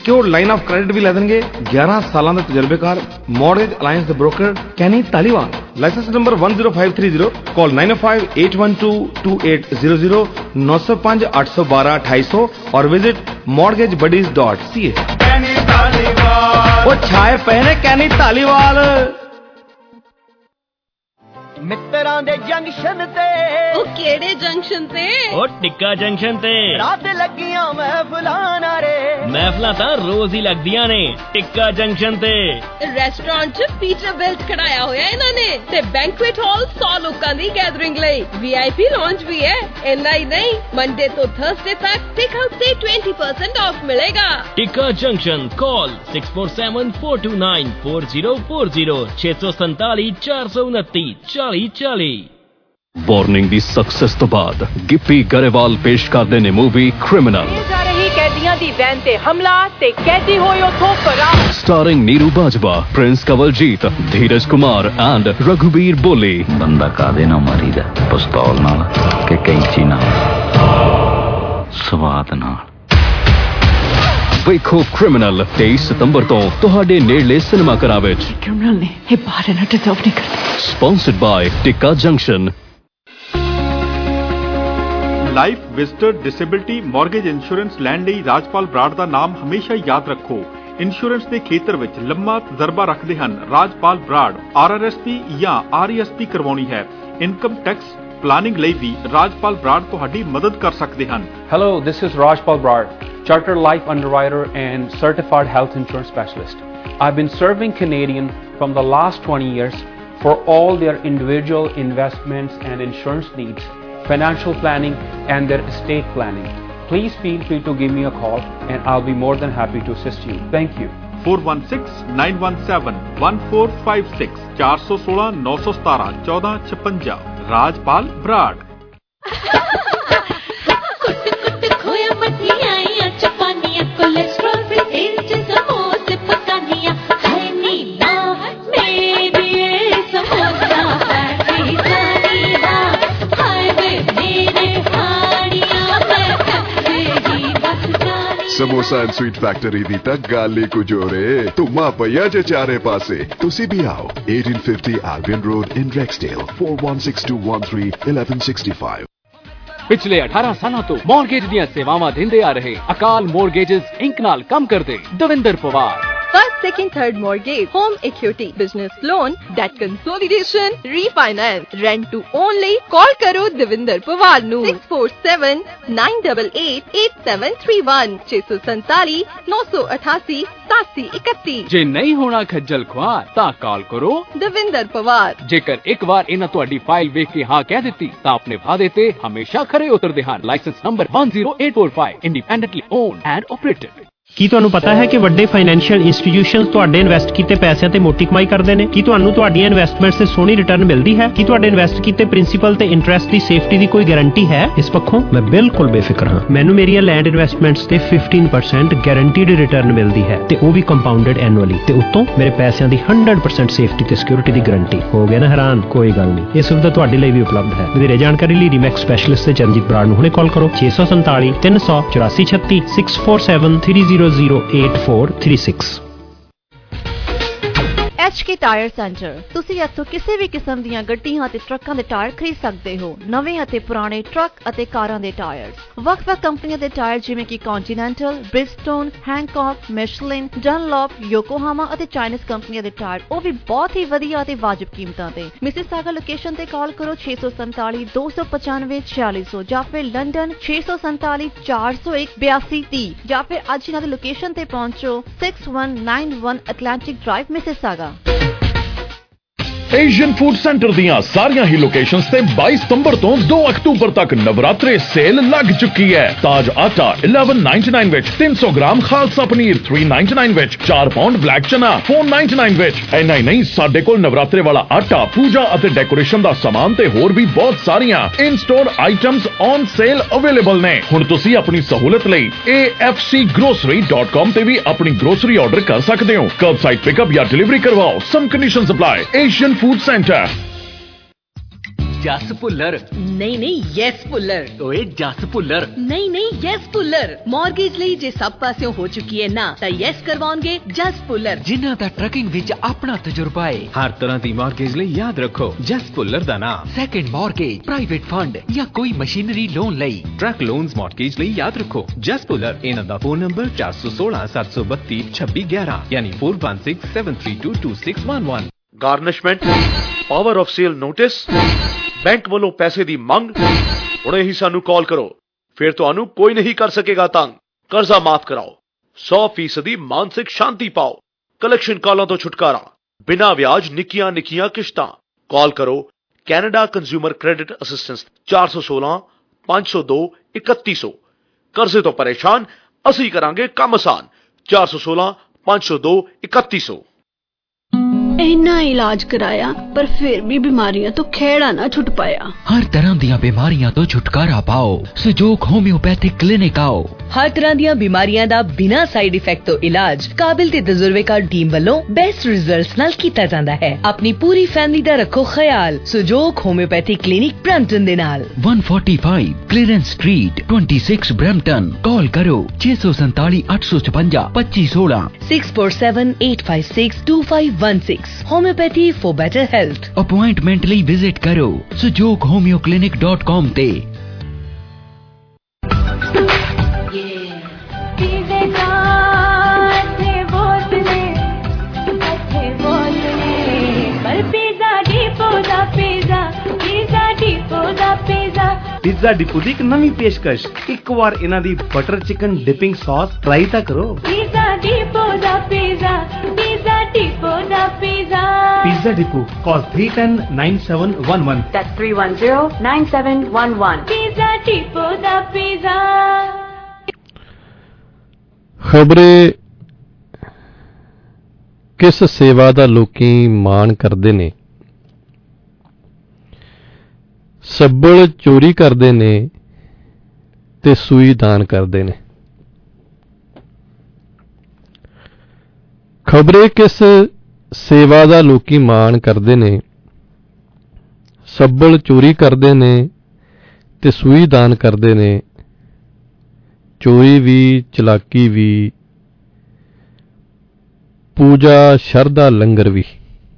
Secured line of credit ਵੀ ਲੈ ਦੇਣਗੇ। 11 ਸਾਲਾਂ ਦੇ ਤਜਰਬੇਕਾਰ ਮੌਰਗੇਜ ਅਲਾਈਅੰਸ ਦੇ broker Kenny Taliwal. Licence number 10530। Call 9058122800 905 812 2800 और विजिट mortgagebuddies.ca। कैनी तालीवाल वो छाए पे ने कैनी तालीवाल। ਮਿੱਤਰਾਂ ਦੇ ਜੰਕਸ਼ਨ ਤੇ ਉਹ ਕਿਹੜੇ ਜੰਕਸ਼ਨ ਤੇ? ਉਹ ਟਿੱਕਾ ਜੰਕਸ਼ਨ ਤੇ ਰਾਤ ਲੱਗੀਆਂ ਮਹਿਫਲਾਂ ਨਾਰੇ। ਮਹਿਫਲਾਂ ਤਾਂ ਰੋਜ਼ ਹੀ ਲੱਗਦੀਆਂ ਨੇ ਟਿੱਕਾ ਜੰਕਸ਼ਨ ਤੇ। ਰੈਸਟੋਰੈਂਟ 'ਚ ਪੀਟਰਬਿਲਟ ਖੜਾਇਆ ਹੋਇਆ ਇਹਨਾਂ ਨੇ ਤੇ ਬੈਂਕੁਏਟ ਹਾਲ 100 ਲੋਕਾਂ ਦੀ ਗੈਦਰਿੰਗ ਲਈ VIP ਲਾਂਚ ਵੀ ਹੈ। ਇੰਨਾ ਹੀ ਨਹੀਂ, ਮੰਡੇ ਤੋਂ ਥਰਸਡੇ ਤੱਕ ਟੇਕ ਆਊਟ ਤੇ 20% ਆਫ ਮਿਲੇਗਾ। ਟਿੱਕਾ ਜੰਕਸ਼ਨ। ਕਾਲ 6474294040 647 429 4040। ਵਾਰਨਿੰਗ ਦੀ ਸਕਸੈਸ ਤੋਂ ਬਾਅਦ ਗਿੱਪੀ ਗਰੇਵਾਲ ਪੇਸ਼ ਕਰਦੇ ਨੇ ਮੂਵੀ ਕ੍ਰਿਮੀਨਲ। ਜਾ ਰਹੀ ਕੈਦੀਆਂ ਦੀ ਵੈਨ ਤੇ ਹਮਲਾ ਤੇ ਕੈਦੀ ਹੋਏ ਉੱਥੋਂ ਫਰਾਰ। Starring Neeru Bajwa, Prince Kawaljit, Dheeraj Kumar and Raghubir Boli. ਬੰਦਾ ਕਾਦੇ ਨਾਲ ਮਾਰੀਦਾ, ਪਿਸਤੌਲ ਨਾਲ ਕਿ ਕੈਂਚੀ ਨਾਲ? ਸਵਾਦ ਨਾਲ। ਵੇਖੋ ਕ੍ਰਿਮੀਨਲ 23 ਸਤੰਬਰ ਤੋਂ ਤੁਹਾਡੇ ਨੇੜਲੇ ਸਿਨੇਮਾ ਘਰਾਂ ਵਿੱਚ। ਕ੍ਰਿਮੀਨਲ ਨੇ ਇਹ ਬਾਹਰ ਨਾ ਡਿਜ਼ਰਵ ਨਹੀਂ ਕਰਦਾ। Sponsored by Tikka junction. Life visitor disability mortgage insurance ਲੈਣ ਲਈ ਰਾਜਪਾਲ ਬਰਾੜ ਦਾ ਨਾਮ ਹਮੇਸ਼ਾ ਯਾਦ ਰੱਖੋ। ਇੰਸ਼ੋਰੈਂਸ ਦੇ ਖੇਤਰ ਵਿੱਚ ਲੰਮਾ ਤਜਰਬਾ ਰੱਖਦੇ ਹਨ ਰਾਜਪਾਲ ਬਰਾੜ। RRSP ਜਾਂ RESP ਕਰਵਾਉਣੀ ਹੈ, ਇਨਕਮ ਟੈਕਸ ਪਲਾਨਿੰਗ ਲਈ ਵੀ ਰਾਜਪਾਲ ਬਰਾੜ ਤੁਹਾਡੀ ਮਦਦ ਕਰ ਸਕਦੇ ਹਨ। Hello, this is Rajpal Brad, Chartered Life Underwriter and Certified Health Insurance Specialist. I've been serving Canadian from the last 20 years for all their individual investments and insurance needs, financial planning and their estate planning. Please feel free to give me a call and I'll be more than happy to assist you. Thank you. 4169171456 416 917 1456 Rajpal Brar. Samosa and sweet factory ਦੀ ਤਾਂ ਗੱਲ ਹੀ ਕੁਝ ਹੋਰ ਏ। ਧੁੰਮਾ ਪਈਆ ਜੇ ਚਾਰੇ ਪਾਸੇ। ਤੁਸੀਂ ਵੀ ਆਓ। 1850 Albion Road in Rexdale 4162131165। ਪਿਛਲੇ 18 ਸਾਲਾਂ ਤੋਂ ਮੌਰਗੇਜ ਦੀਆਂ ਸੇਵਾਵਾਂ ਦਿੰਦੇ ਆ ਰਹੇ ਅਕਾਲ ਮੌਰਗੇਜਸ ਇੰਕ ਨਾਲ ਕੰਮ ਕਰਦੇ Davinder Pawar. First, second, third mortgage, home equity, business loan, debt consolidation, refinance, rent to only. Call karo Devinder Pawar nu 647-988-8731 647 988 8731। ਜੇ ਨਹੀਂ ਹੋਣਾ ਖੱਜਲ ਖੁਆਰ ਤਾਂ ਕਾਲ ਕਰੋ ਦਵਿੰਦਰ ਪਵਾਰ। ਜੇਕਰ ਇੱਕ ਵਾਰ ਇਹਨਾਂ ਤੁਹਾਡੀ ਫਾਈਲ ਵੇਖ ਕੇ ਹਾਂ ਕਹਿ ਦਿੱਤੀ ਤਾਂ ਆਪਣੇ ਵਾਅਦੇ ਤੇ ਹਮੇਸ਼ਾ ਖਰੇ ਉਤਰਦੇ ਹਨ। Licence number 10845, independently owned and operated. ਕੀ ਤੁਹਾਨੂੰ ਪਤਾ ਹੈ ਕਿ ਵੱਡੇ ਫਾਈਨੈਂਸ਼ੀਅਲ ਇੰਸਟੀਟਿਊਸ਼ਨਸ ਤੁਹਾਡੇ ਇਨਵੈਸਟ ਕੀਤੇ ਪੈਸਿਆਂ ਤੇ ਮੋਟੀ ਕਮਾਈ ਕਰਦੇ ਨੇ? ਕੀ ਤੁਹਾਨੂੰ ਤੁਹਾਡੀਆਂ ਇਨਵੈਸਟਮੈਂਟਸ ਤੇ ਸੋਹਣੀ ਰਿਟਰਨ ਮਿਲਦੀ ਹੈ? ਕੀ ਤੁਹਾਡੇ ਇਨਵੈਸਟ ਕੀਤੇ ਪ੍ਰਿੰਸੀਪਲ ਤੇ ਇੰਟਰਸਟ ਦੀ ਸੇਫਟੀ ਦੀ ਕੋਈ ਗਾਰੰਟੀ ਹੈ? ਇਸ ਪੱਖੋਂ ਮੈਂ ਬਿਲਕੁਲ ਬੇਫਿਕਰ ਹਾਂ। ਮੈਨੂੰ ਮੇਰੀਆਂ ਲੈਂਡ ਇਨਵੈਸਟਮੈਂਟਸ ਤੇ 15% ਗਾਰੰਟੀਡ ਰਿਟਰਨ ਮਿਲਦੀ ਹੈ ਤੇ ਉਹ ਵੀ ਕੰਪਾਊਂਡਡ ਐਨੂਅਲੀ, ਤੇ ਉੱਤੋਂ ਮੇਰੇ ਪੈਸਿਆਂ ਦੀ 100% ਸੇਫਟੀ ਤੇ ਸਿਕਿਉਰਿਟੀ ਦੀ ਗਾਰੰਟੀ। ਹੋ ਗਿਆ ਨਾ ਹੈਰਾਨ? ਕੋਈ ਗੱਲ ਨਹੀਂ, ਇਹ ਸੁਵਿਧਾ ਤੁਹਾਡੇ ਲਈ ਵੀ ਉਪਲਬਧ ਹੈ। ਵਧੇਰੇ ਜਾਣਕਾਰੀ ਲਈ ਰੀਮੈਕਸ ਸਪੈਸ਼ਲਿਸਟ ਤੇ ਚਰਨਜੀਤ ਬਰਾੜ ਨੂੰ ਹੁਣੇ ਕਾਲ ਕਰੋ 647 384 36 647 300 8436। HK tyre centre. ਤੁਸੀਂ ਇੱਥੋਂ ਕਿਸੇ ਵੀ ਕਿਸਮ ਦੀਆਂ ਗੱਡੀਆਂ ਅਤੇ ਟਰੱਕਾਂ ਦੇ ਟਾਇਰ ਖਰੀਦ ਸਕਦੇ ਹੋ। ਨਵੇਂ ਅਤੇ ਪੁਰਾਣੇ ਟਰੱਕ ਅਤੇ ਕਾਰਾਂ ਦੇ ਟਾਇਰ, ਵੱਖ-ਵੱਖ ਕੰਪਨੀਆਂ ਦੇ ਟਾਇਰ ਜਿਵੇਂ ਕਿ ਕੰਟੀਨੈਂਟਲ, ਬ੍ਰਿਜਸਟੋਨ, ਹੈਂਕੌਕ, ਮਿਸ਼ਲਿਨ, ਡਨਲੌਪ, ਯੋਕੋਹਾਮਾ ਅਤੇ ਚਾਈਨੀਜ਼ ਕੰਪਨੀਆਂ ਦੇ ਟਾਇਰ, ਉਹ ਵੀ ਬਹੁਤ ਹੀ ਵਧੀਆ ਅਤੇ ਵਾਜਬ ਕੀਮਤਾਂ ਤੇ। ਮਿਸਿਸਾਗਾ ਲੋਕੇਸ਼ਨ ਤੇ ਕਾਲ ਕਰੋ 647 295 4600 ਜਾਂ ਫਿਰ ਲੰਡਨ 647 401 8230 ਜਾਂ ਫਿਰ ਅੱਜ ਇਹਨਾਂ ਦੀ ਲੋਕੇਸ਼ਨ ਤੇ ਪਹੁੰਚੋ 6191 Atlantic Drive Mississauga. Asian food centre ਦੀਆਂ ਸਾਰੀਆਂ ਹੀ ਲੋਕੇਸ਼ਨਸ ਤੇ 22 ਸਤੰਬਰ ਤੋਂ 2 ਅਕਤੂਬਰ ਤੱਕ ਨਵਰਾਤਰੇ ਸੇਲ ਲੱਗ ਚੁੱਕੀ ਹੈ। ਤਾਜ ਆਟਾ 1199 ਵਿੱਚ, 300 ਗ੍ਰਾਮ ਖਾਲਸਾ ਪਨੀਰ 399 ਵਿੱਚ, 4 ਪਾਉਂਡ ਬਲੈਕ ਚਨਾ 499 ਵਿੱਚ। ਇੰਨਾ ਹੀ ਨਹੀਂ, ਸਾਡੇ ਕੋਲ ਨਵਰਾਤਰੇ ਵਾਲਾ ਆਟਾ, ਪੂਜਾ ਅਤੇ ਡੈਕੋਰੇਸ਼ਨ ਦਾ ਸਾਮਾਨ ਤੇ ਹੋਰ ਵੀ ਬਹੁਤ ਸਾਰੀਆਂ in store items on sale available ਨੇ। ਹੁਣ ਤੁਸੀਂ ਆਪਣੀ ਸਹੂਲਤ ਲਈ afcgrocery.com ਤੇ ਵੀ ਆਪਣੀ ਗਰੋਸਰੀ ਆਰਡਰ ਕਰ ਸਕਦੇ ਹੋ। ਕਰਬਸਾਈਡ ਪਿਕਅਪ ਜਾਂ ਡਿਲੀਵਰੀ ਕਰਵਾਓ। Some conditions apply. Asian food centre. Jas Bhullar. ਨਹੀਂ ਯੈਸ ਭੁੱਲਰ। ਓਏ ਜਸ ਭੁੱਲਰ। ਨਹੀਂ ਯੈਸ ਭੁੱਲਰ। ਮਾਰਗੇਜ ਲਈ ਜੇ ਸਭ ਪਾਸਿਓਂ ਹੋ ਚੁੱਕੀ ਹੈ ਨਾ ਤਾਂ ਯੈਸ ਕਰਵਾਉਣਗੇ ਜਸ ਭੁੱਲਰ, ਜਿਨ੍ਹਾਂ ਦਾ ਟਰੱਕਿੰਗ ਵਿੱਚ ਆਪਣਾ ਤਜਰਬਾ ਹੈ। ਹਰ ਤਰ੍ਹਾਂ ਦੀ ਮਾਰਗੇਜ ਲਈ ਯਾਦ ਰੱਖੋ ਜਸ ਭੁੱਲਰ ਦਾ ਨਾਮ। ਸੈਕੰਡ ਮਾਰਗੇਜ, ਪ੍ਰਾਈਵੇਟ ਫੰਡ ਜਾਂ ਕੋਈ ਮਸ਼ੀਨਰੀ ਲੋਨ ਲਈ। ਟਰੱਕ ਲੋਨਸ ਮਾਰਗੇਜ ਲਈ ਯਾਦ ਰੱਖੋ ਜਸ ਭੁੱਲਰ। ਇਹਨਾਂ ਦਾ ਫੋਨ ਨੰਬਰ 416 732 2611 ਯਾਨੀ 4167322611। Garnishment, power of sale notice, bank ਵੱਲੋਂ ਪੈਸੇ ਦੀ ਮੰਗ। ਹੁਣੇ ਹੀ ਸਾਨੂੰ ਕਾਲ ਕਰੋ, ਫਿਰ ਤੁਹਾਨੂੰ ਕੋਈ ਨਹੀਂ ਕਰ ਸਕੇਗਾ ਤੰਗ। ਕਰਜ਼ਾ ਮਾਫ ਕਰਾਓ, 100% ਮਾਨਸਿਕ ਸ਼ਾਂਤੀ ਪਾਓ। ਕਲੈਕਸ਼ਨ ਕਾਲਾਂ ਤੋਂ ਛੁਟਕਾਰਾ, ਬਿਨਾਂ ਵਿਆਜ ਨਿੱਕੀਆਂ ਨਿੱਕੀਆਂ ਕਿਸ਼ਤਾਂ। ਕਾਲ ਕਰੋ ਕੈਨੇਡਾ ਕੰਜ਼ਿਊਮਰ ਕ੍ਰੈਡਿਟ ਅਸਿਸਟੈਂਸ 416 502 3100। ਕਰਜ਼ੇ ਤੋਂ ਪਰੇਸ਼ਾਨ, ਅਸੀਂ ਕਰਾਂਗੇ ਕੰਮ ਆਸਾਨ। 416 502 3100। ਇੰਨਾ ਇਲਾਜ ਕਰਾਇਆ ਪਰ ਫਿਰ ਵੀ ਬਿਮਾਰੀਆਂ ਤੋਂ ਖਹਿੜਾ ਨਾ ਛੁੱਟ ਪਾਇਆ। ਹਰ ਤਰ੍ਹਾਂ ਦੀਆਂ ਬਿਮਾਰੀਆਂ ਤੋਂ ਛੁਟਕਾਰਾ ਪਾਓ, ਸੁਜੋਗ ਹੋਮਿਓਪੈਥਿਕ ਕਲੀਨਿਕ ਆਓ। ਹਰ ਤਰ੍ਹਾਂ ਦੀਆਂ ਬਿਮਾਰੀਆਂ ਦਾ ਬਿਨਾਂ ਸਾਈਡ ਇਫੈਕਟ ਤੋਂ ਇਲਾਜ ਕਾਬਿਲ ਤੇ ਤਜਰਬੇਕਾਰ ਟੀਮ ਵੱਲੋਂ ਬੈਸਟ ਰਿਜ਼ਲਟਸ ਨਾਲ ਕੀਤਾ ਜਾਂਦਾ ਹੈ। ਆਪਣੀ ਪੂਰੀ ਫੈਮਿਲੀ ਦਾ ਰੱਖੋ ਖਿਆਲ ਸੁਜੋਗ ਹੋਮਿਓਪੈਥਿਕ ਕਲੀਨਿਕ ਬ੍ਰੈਂਪਟਨ ਦੇ ਨਾਲ। 145 ਕਲੀਅਰੈਂਸ ਸਟਰੀਟ 26 ਬ੍ਰੈਂਪਟਨ। ਕਾਲ ਕਰੋ 647 856 2516 647 856 2516। Homeopathy for better health. Appointment ਲਈ ਵਿਜ਼ਿਟ ਕਰੋ sujoghomeo.clinic.com ਤੇ। पिज़्ज़ा डिपो ਦੀ ਇੱਕ ਨਵੀਂ ਪੇਸ਼ਕਸ਼। ਇੱਕ ਵਾਰ ਇਹਨਾਂ ਦੀ butter chicken dipping sauce try ਤਾਂ ਕਰੋ। पिज़्ज़ा डिपो दा पिज़्ज़ा, पिज़्ज़ा डिपो दा pizza. Pizza depot call 310-9711। That's 310-9711। Pizza depot दा पिज़्ज़ा। खबरे किस सेवा ਦਾ ਲੋਕੀ ਮਾਣ ਕਰਦੇ ਨੇ। ਸੱਬਲ ਚੋਰੀ ਕਰਦੇ ਨੇ ਤੇ ਸੂਈ ਦਾਨ ਕਰਦੇ ਨੇ। ਖਬਰੇ ਕਿਸ ਸੇਵਾ ਦਾ ਲੋਕੀ ਮਾਣ ਕਰਦੇ ਨੇ। ਸੱਬਲ ਚੋਰੀ ਕਰਦੇ ਨੇ ਤੇ ਸੂਈ ਦਾਨ ਕਰਦੇ ਨੇ। ਚੋਰੀ ਵੀ ਚਲਾਕੀ ਵੀ ਪੂਜਾ ਸ਼ਰਧਾ ਲੰਗਰ ਵੀ।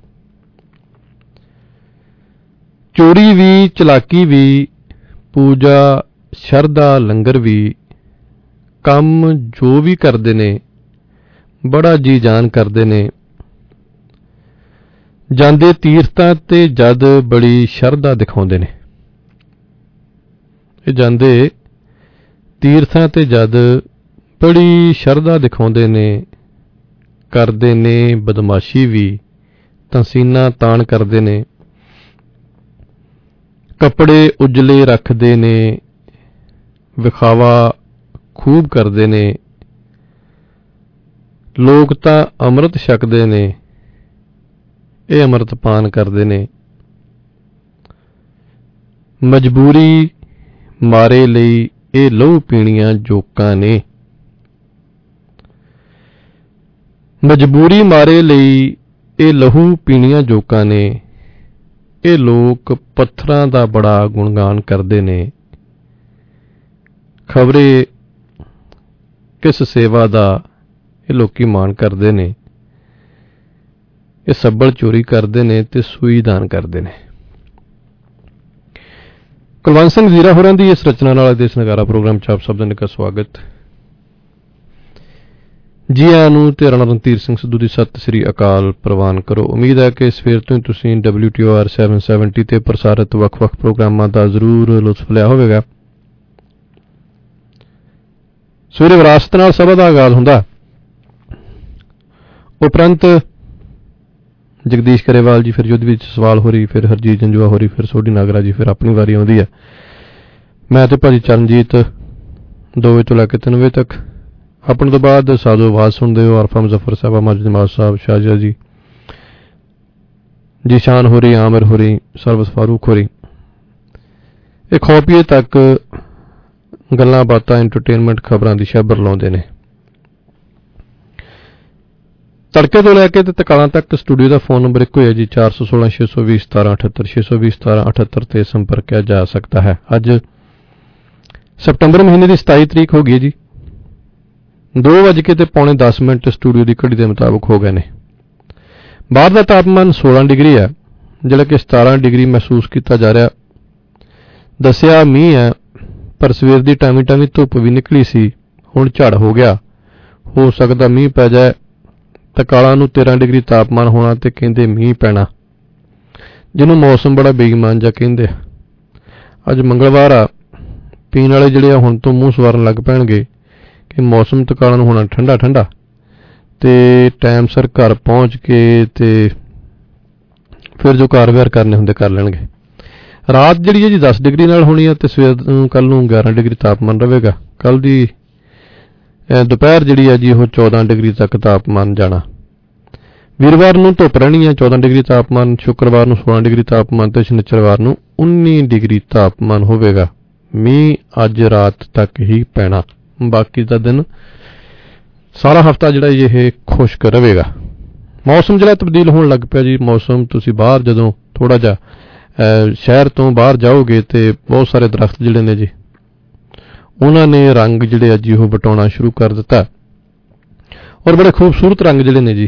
ਚੋਰੀ ਵੀ ਚਲਾਕੀ ਵੀ ਪੂਜਾ ਸ਼ਰਧਾ ਲੰਗਰ ਵੀ ਕੰਮ ਜੋ ਵੀ ਕਰਦੇ ਨੇ ਬੜਾ ਜੀ ਜਾਨ ਕਰਦੇ ਨੇ। ਜਾਂਦੇ ਤੀਰਥਾਂ ਤੇ ਜਦ ਬੜੀ ਸ਼ਰਧਾ ਦਿਖਾਉਂਦੇ ਨੇ। ਇਹ ਜਾਂਦੇ ਤੀਰਥਾਂ ਤੇ ਜਦ ਬੜੀ ਸ਼ਰਧਾ ਦਿਖਾਉਂਦੇ ਨੇ। ਕਰਦੇ ਨੇ ਬਦਮਾਸ਼ੀ ਵੀ, ਤਸੀਨਾ ਤਾਣ ਕਰਦੇ ਨੇ। ਕੱਪੜੇ ਉਜਲੇ ਰੱਖਦੇ ਨੇ, ਵਿਖਾਵਾ ਖੂਬ ਕਰਦੇ ਨੇ। ਲੋਕ ਤਾਂ ਅੰਮ੍ਰਿਤ ਛਕਦੇ ਨੇ, ਇਹ ਅੰਮ੍ਰਿਤ ਪਾਨ ਕਰਦੇ ਨੇ। ਮਜਬੂਰੀ ਮਾਰੇ ਲਈ ਇਹ ਲਹੂ ਪੀਣੀਆਂ ਜੋਕਾਂ ਨੇ। ਮਜਬੂਰੀ ਮਾਰੇ ਲਈ ਇਹ ਲਹੂ ਪੀਣੀਆਂ ਜੋਕਾਂ ਨੇ। ਇਹ ਲੋਕ ਪੱਥਰਾਂ ਦਾ ਬੜਾ ਗੁਣਗਾਨ ਕਰਦੇ ਨੇ। ਖਬਰੇ ਕਿਸ ਸੇਵਾ ਦਾ ਇਹ ਲੋਕੀ ਮਾਣ ਕਰਦੇ ਨੇ। ਇਹ ਸੱਬਲ ਚੋਰੀ ਕਰਦੇ ਨੇ ਤੇ ਸੂਈ ਦਾਨ ਕਰਦੇ ਨੇ। ਕੁਲਵੰਤ ਸਿੰਘ ਜ਼ੀਰਾ ਹੋਰਾਂ ਦੀ ਇਸ ਰਚਨਾ ਨਾਲ ਦੇਸ਼ ਨਗਾਰਾ ਪ੍ਰੋਗਰਾਮ ਚ ਆਪ ਸਭ ਦਾ ਨਿੱਘਾ ਸਵਾਗਤ। ਜੀ ਆਇਆਂ ਨੂੰ ਤੇ ਰਾਣਾ ਰਣਧੀਰ ਸਿੰਘ ਸਿੱਧੂ ਦੀ ਸਤਿ ਸ੍ਰੀ ਅਕਾਲ ਪ੍ਰਵਾਨ ਕਰੋ। ਉਮੀਦ ਹੈ ਕਿ ਸਵੇਰ ਤੋਂ ਹੀ ਤੁਸੀਂ WTOR 770 ਤੇ ਪ੍ਰਸਾਰਿਤ ਵੱਖ-ਵੱਖ ਪ੍ਰੋਗਰਾਮਾਂ ਦਾ ਜ਼ਰੂਰ ਲੁਤਫ ਲਿਆ ਹੋਵੇਗਾ। ਸਵੇਰੇ ਵਿਰਾਸਤ ਨਾਲ ਸਭਾ ਦਾ ਆਗਾਜ਼ ਹੁੰਦਾ। ਉਪਰੰਤ ਜਗਦੀਸ਼ ਕਰੇਵਾਲ ਜੀ, ਫਿਰ ਯੁੱਧ ਵਿੱਚ ਸਵਾਲ ਹੋ ਰਹੀ, ਫਿਰ ਹਰਜੀਤ ਜੰਜੂਆ ਹੋ ਰਹੀ, ਫਿਰ ਸੋਢੀ ਨਾਗਰਾ ਜੀ, ਫਿਰ ਆਪਣੀ ਵਾਰੀ ਆਉਂਦੀ ਹੈ। ਮੈਂ ਤੇ ਭਾਜੀ ਚਰਨਜੀਤ 2 ਵਜੇ ਤੋਂ ਲੈ ਕੇ 3 ਵਜੇ ਤੱਕ। ਆਪਣੇ ਤੋਂ ਬਾਅਦ ਸਾਜ਼ੋ ਆਵਾਜ਼ ਸੁਣਦੇ ਹੋ। ਅਰਫਾ ਮੁਜ਼ੱਫਰ ਸਾਹਿਬ, ਮਾਜਿਦ ਨਵਾਜ਼ ਸਾਹਿਬ, ਸ਼ਾਹਜਹਾ ਜੀ, ਜੀਸ਼ਾਨ ਹੋ ਰਹੀ, ਆਮਿਰ ਹੋ ਰਹੀ, ਸਰਵਸ ਫਾਰੂਕ ਹੋ ਰਹੀ। ਇਹ ਖੋਪੀਏ ਤੱਕ ਗੱਲਾਂ ਬਾਤਾਂ, ਐਂਟਰਟੇਨਮੈਂਟ, ਖਬਰਾਂ ਦੀ ਸ਼ਬਰ ਲਾਉਂਦੇ ਨੇ। ਤੜਕੇ ਤੋਂ ਲੈ ਕੇ ਤੇ ਤਕਾਲਾਂ ਤੱਕ ਸਟੂਡੀਓ ਦਾ ਫੋਨ ਨੰਬਰ ਇੱਕੋ ਹੈ ਜੀ 416 620 1778 620 1778 ਤੇ ਸੰਪਰਕ ਕੀਤਾ ਜਾ ਸਕਦਾ ਹੈ। ਅੱਜ ਸਤੰਬਰ ਮਹੀਨੇ ਦੀ 27 ਤਰੀਕ ਹੋ ਗਈ ਹੈ ਜੀ। 2:10 ਸਟੂਡੀਓ ਦੀ ਘੜੀ ਦੇ ਮੁਤਾਬਕ ਹੋ ਗਏ ਨੇ। ਬਾਹਰ ਦਾ ਤਾਪਮਾਨ 16 ਡਿਗਰੀ ਹੈ, ਜਿਹੜਾ ਕਿ 17 ਡਿਗਰੀ ਮਹਿਸੂਸ ਕੀਤਾ ਜਾ ਰਿਹਾ। ਦੱਸਿਆ ਮੀਂਹ ਹੈ, ਪਰ ਸਵੇਰ ਦੀ ਟਾਵੀਂ ਟਾਵੀਂ ਧੁੱਪ ਵੀ ਨਿਕਲੀ ਸੀ, ਹੁਣ ਝੜ ਹੋ ਗਿਆ। ਹੋ ਸਕਦਾ ਮੀਂਹ ਪੈ ਜਾਏ। ਤਕਾਲਾਂ ਨੂੰ 13 ਡਿਗਰੀ ਤਾਪਮਾਨ ਹੋਣਾ ਤੇ ਕਹਿੰਦੇ ਮੀਂਹ ਪੈਣਾ, ਜਿਹਨੂੰ ਮੌਸਮ ਬੜਾ ਬੇਈਮਾਨ ਜਿਹਾ ਕਹਿੰਦੇ ਆ। ਅੱਜ ਮੰਗਲਵਾਰ ਆ, ਪੀਣ ਵਾਲੇ ਜਿਹੜੇ ਆ ਹੁਣ ਤੋਂ ਮੂੰਹ ਸਵਾਰਨ ਲੱਗ ਪੈਣਗੇ ਕਿ ਮੌਸਮ ਤਕਾਲਾਂ ਨੂੰ ਹੋਣਾ ਠੰਡਾ ਠੰਡਾ, ਤੇ ਟਾਈਮ ਸਿਰ ਘਰ ਪਹੁੰਚ ਕੇ ਤੇ ਫਿਰ ਜੋ ਕਾਰ-ਵਿਹਾਰ ਕਰਨੇ ਹੁੰਦੇ ਕਰ ਲੈਣਗੇ। ਰਾਤ ਜਿਹੜੀ ਹੈ ਜੀ 10 ਡਿਗਰੀ ਨਾਲ ਹੋਣੀ ਆ ਤੇ ਸਵੇਰ ਨੂੰ ਕੱਲ ਨੂੰ 11 ਡਿਗਰੀ ਤਾਪਮਾਨ ਰਹੇਗਾ। ਕੱਲ ਦੀ ਦੁਪਹਿਰ ਜਿਹੜੀ ਹੈ ਜੀ ਉਹ 14 ਡਿਗਰੀ ਤੱਕ ਤਾਪਮਾਨ ਜਾਣਾ। ਵੀਰਵਾਰ ਨੂੰ ਧੁੱਪ ਰਹਿਣੀ ਹੈ, 14 ਡਿਗਰੀ ਤਾਪਮਾਨ। ਸ਼ੁੱਕਰਵਾਰ ਨੂੰ 16 ਡਿਗਰੀ ਤਾਪਮਾਨ ਤੇ ਸ਼ਨੀਚਰਵਾਰ ਨੂੰ 19 ਡਿਗਰੀ ਤਾਪਮਾਨ ਹੋਵੇਗਾ। ਮੀਂਹ ਅੱਜ ਰਾਤ ਤੱਕ ਹੀ ਪੈਣਾ, ਬਾਕੀ ਦਾ ਦਿਨ ਸਾਰਾ ਹਫਤਾ ਜਿਹੜਾ ਇਹ ਖੁਸ਼ਕ ਰਹੇਗਾ। ਮੌਸਮ ਜਿਹੜਾ ਤਬਦੀਲ ਹੋਣ ਲੱਗ ਪਿਆ ਜੀ। ਮੌਸਮ ਤੁਸੀਂ ਬਾਹਰ ਜਦੋਂ ਥੋੜਾ ਜਿਹਾ ਸ਼ਹਿਰ ਤੋਂ ਬਾਹਰ ਜਾਓਗੇ ਤੇ ਬਹੁਤ ਸਾਰੇ ਦਰਖਤ ਜਿਹੜੇ ਨੇ ਜੀ ਉਹਨਾਂ ਨੇ ਰੰਗ ਜਿਹੜੇ ਅੱਜ ਉਹ ਵਟਾਉਣਾ ਸ਼ੁਰੂ ਕਰ ਦਿੱਤਾ, ਔਰ ਬੜੇ ਖੂਬਸੂਰਤ ਰੰਗ ਜਿਹੜੇ ਨੇ ਜੀ